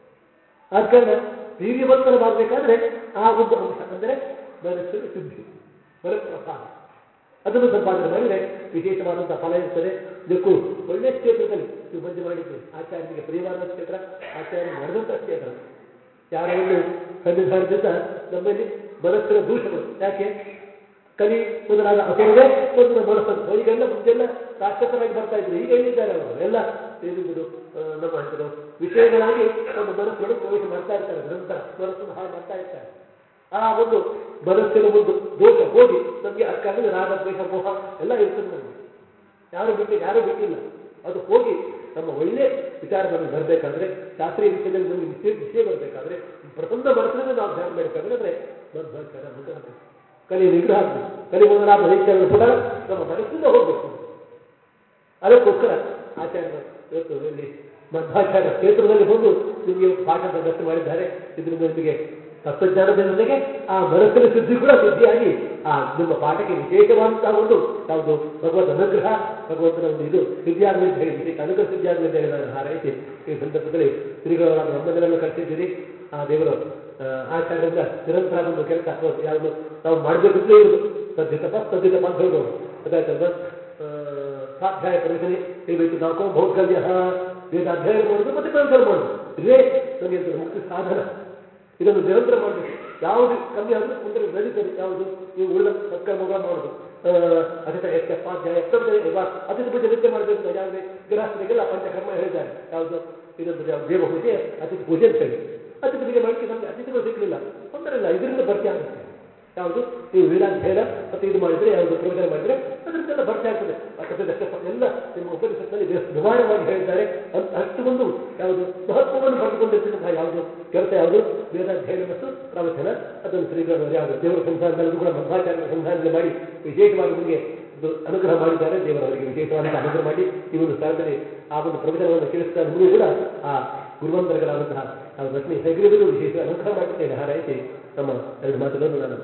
C: ಆದ ಕಾರಣ ವೀರ್ಯವಂತನ ಮಾಡಬೇಕಾದ್ರೆ ಆ ಒಂದು ಅಂಶ ಅಂದರೆ ಮನಸ್ಸಿನ ಶುದ್ಧಿ, ಮನಃಪ್ರಸಾದ, ಅದನ್ನು ಸಂಪಾದನೆ ಮಾಡಿದರೆ ವಿಶೇಷವಾದಂತಹ ಫಲ ಇರ್ತದೆ. ಇದಕ್ಕೂ ಒಳ್ಳೆಯ ಕ್ಷೇತ್ರದಲ್ಲಿ ನೀವು ಬಂದು ಮಾಡಿದ್ದೀರಿ. ಆಚಾರ್ಯರಿಗೆ ಪ್ರಿಯವಾದ ಕ್ಷೇತ್ರ, ಆಚಾರ್ಯ ನಡೆದಂತಹ ಕ್ಷೇತ್ರ. ಯಾರ ಒಂದು ಸನ್ನಿಧಾನದಿಂದ ನಮ್ಮಲ್ಲಿ ಮನಸ್ಸಿನ ದೋಷಗಳು ಯಾಕೆ ಕಲಿ ಮೊದಲಾದ ಅಸುರವೇ ಒಂದು ಮನಸ್ಸನ್ನು ಈಗೆಲ್ಲ ಮುಂದೆಲ್ಲ ರಾಕ್ಷಸರಾಗಿ ಬರ್ತಾ ಇದ್ರು, ಈಗ ಎಲ್ಲಿದ್ದಾರೆ ಅವರು ಎಲ್ಲ ಏನಿದ್ರು ನಮ್ಮ ಅಂದರು ವಿಷಯಗಳಾಗಿ ನಮ್ಮ ಮನಸ್ಸುಗಳು ಪ್ರವೇಶ ಮಾಡ್ತಾ ಇರ್ತಾರೆ, ನಿರಂತರ ಮನಸ್ಸನ್ನು ಹಾಳು ಮಾಡ್ತಾ ಇರ್ತಾರೆ. ಆ ಒಂದು ಮನಸ್ಸಿನ ಒಂದು ದೋಷ ಹೋಗಿ ನಮಗೆ ಆ ಕಾರಣದ ರಾಗ ದ್ವೇಷ ಮೋಹ ಎಲ್ಲ ಇರ್ತದೆ. ನಮಗೆ ಯಾರು ಬಿಟ್ಟಿಲ್ಲ. ಅದು ಹೋಗಿ ನಮ್ಮ ಒಳ್ಳೆ ವಿಚಾರ ನಮಗೆ ಬರಬೇಕಾದ್ರೆ, ಶಾಸ್ತ್ರೀಯ ವಿಷಯದಲ್ಲಿ ನಮಗೆ ವಿಷಯ ಬರಬೇಕಾದ್ರೆ, ಪ್ರಸನ್ನ ಮನಸ್ಸಿನಿಂದ ನಾವು ಧ್ಯಾನ ಮಾಡಬೇಕಾದ್ರೆ ಮಧ್ವಾಚಾರ್ಯ ಅನುಗ್ರಹ ಬೇಕು, ಕಲಿ ನಿಗ್ರಹ ಆಗಬೇಕು, ಕಲಿ ಮೊದಲಾದ ದೈತ್ಯಗಳ ಪುಟ ನಮ್ಮ ಮನಸ್ಸಿಂದ ಹೋಗಬೇಕು. ಅದಕ್ಕೋಸ್ಕರ ಆಚಾರ್ಯರು ಇವತ್ತು ಇಲ್ಲಿ ಮಧ್ವಾಚಾರ್ಯ ಕ್ಷೇತ್ರದಲ್ಲಿ ಬಂದು ನಿಮಗೆ ಪಾಠದ ವ್ಯವಸ್ಥೆ ಮಾಡಿದ್ದಾರೆ. ಇದರಿಂದ ನಿಮಗೆ ತತ್ವಜ್ಞಾನದ ಜೊತೆಗೆ ಆ ಮನಸ್ಸಿನ ಶುದ್ಧಿ ಕೂಡ ಸಿದ್ಧಿಯಾಗಿ ಆ ನಿಮ್ಮ ಪಾಠಕ್ಕೆ ವಿಶೇಷವಾದಂತಹ ಒಂದು ಯಾವುದು ಭಗವದ್ ಅನುಗ್ರಹ, ಭಗವಂತನ ಒಂದು ಇದು ಸಿದ್ಧಿಯಾಗಲಿ ಅಂತ ಹೇಳಿ, ವಿಶೇಷ ಅನುಗ್ರಹ ಸಿದ್ಧಿಯಾಗಲಿ ಅಂತ ಹೇಳಿ ನಾನು ಹಾರೈಸಿ ಈ ಸಂದರ್ಭದಲ್ಲಿ ಶ್ರೀಗಳವರ ನಮ್ಮನ್ನೆಲ್ಲ ಕಳಿಸಿದ್ದೀರಿ. ಆ ದೇವರು ಆಚಾರ್ಯರಿಂದ ನಿರಂತರ ಒಂದು ಕೆಲಸ ಯಾವುದು ನಾವು ಮಾಡಬೇಕಂತಲೇ ಇರುವುದು ಸದ್ಯತಪ ಅಂತ ಹೇಳೋರು. ಅದಾಯ್ತಲ್ವ, ಸ್ವಾಧ್ಯಾಯ ಪ್ರವಚನೆ ಹೇಗಾಯ್ತು ನಾಲ್ಕೋ ಭೌತ್ಕಲ್ಯ ವೇದಾಧ್ಯಾಯ ಮಾಡೋದು ಮತ್ತೆ ಪ್ರವಚನ ಮಾಡೋದು, ಇದೇ ನಮಗೆ ಮುಕ್ತಿ ಸಾಧನ. ಇದನ್ನು ನಿರಂತರ ಮಾಡಬೇಕು. ಯಾವುದು ಕಮ್ಮಿ ಆದರೂ ಮುಂದೆ ಬೆಳೀತದೆ. ಯಾವುದು ನೀವು ಉಳಿದ ಸತ್ಕರ್ಮಗಳ ಮಾಡೋದು, ಅತಿಥ ಸ್ವಾಧ್ಯಾಯ ಪ್ರವಚನ ಅತಿಥಿ ಪೂಜೆ ನಿತ್ಯ ಮಾಡಬೇಕು. ಯಾವುದೇ ಗೃಹಸ್ಥರಿಗೆಲ್ಲ ಪಂಚಕರ್ಮ ಹೇಳಿದ್ದಾರೆ. ಯಾವುದು ಇದೊಂದು ಯಾವ್ದು ದೇವಪೂಜೆ ಅತಿಥಿ ಪೂಜೆ ಅಂತ ಹೇಳಿ ಅತಿಥಿ ಪೂಜೆ ಮಾಡಲಿಕ್ಕೆ ನಮಗೆ ಅತಿಥಿಗಳು ಸಿಕ್ಕಲಿಲ್ಲ, ತೊಂದರೆ ಇಲ್ಲ, ಇದರಿಂದ ಭರ್ತಿ ಆಗುತ್ತೆ. ಯಾವುದು ನೀವು ವೇದಾಧ್ಯಯನ ಮತ್ತು ಇದು ಮಾಡಿದರೆ, ಯಾವುದು ಪ್ರವಚನ ಮಾಡಿದರೆ ಅದರಿಂದೆಲ್ಲ ಭರ್ತಿ ಆಗ್ತದೆ. ಎಲ್ಲ ನಿಮ್ಮ ಉಪನಿಷತ್ನಲ್ಲಿ ವಿವರವಾಗಿ ಹೇಳಿದ್ದಾರೆ. ಅಷ್ಟು ಒಂದು ಯಾವುದು ಮಹತ್ವವನ್ನು ಪಡೆದುಕೊಂಡಿರ್ತಕ್ಕಂತಹ ಯಾವುದು ಕೆಲಸ ಯಾವುದು ವೇದಾಧ್ಯಯನ ಮತ್ತು ಪ್ರವಚನ. ಅದನ್ನು ಶ್ರೀಗಳು ಯಾವುದು ದೇವರ ಸಂಧಾನದಲ್ಲೂ ಕೂಡ ಮಧ್ವಾಚಾರ್ಯರ ಸಂಧಾನದಲ್ಲಿ ಮಾಡಿ ವಿಶೇಷವಾಗಿ ನಿಮಗೆ ಅನುಗ್ರಹ ಮಾಡಿದ್ದಾರೆ. ದೇವರವರಿಗೆ ವಿಶೇಷವಾದಂತಹ ಅನುಗ್ರಹ ಮಾಡಿ ಈ ಒಂದು ಸ್ಥಳದಲ್ಲಿ ಆ ಒಂದು ಪ್ರವಚನವನ್ನು ಕೇಳಿಸ್ತಾ ನಿಮಗೂ ಕೂಡ ಆ ಗುರುವಂತರಗಳಾದಂತಹ ಲಕ್ಷ್ಮೀ ಹೆಗರಿಗೂ ವಿಶೇಷ ಅನುಗ್ರಹ ಮಾಡಿದ್ದೇನೆ ಹಾರೈಸಿ ನಮ್ಮ ಎರಡು ಮಾತುಗಳನ್ನು ನಾನು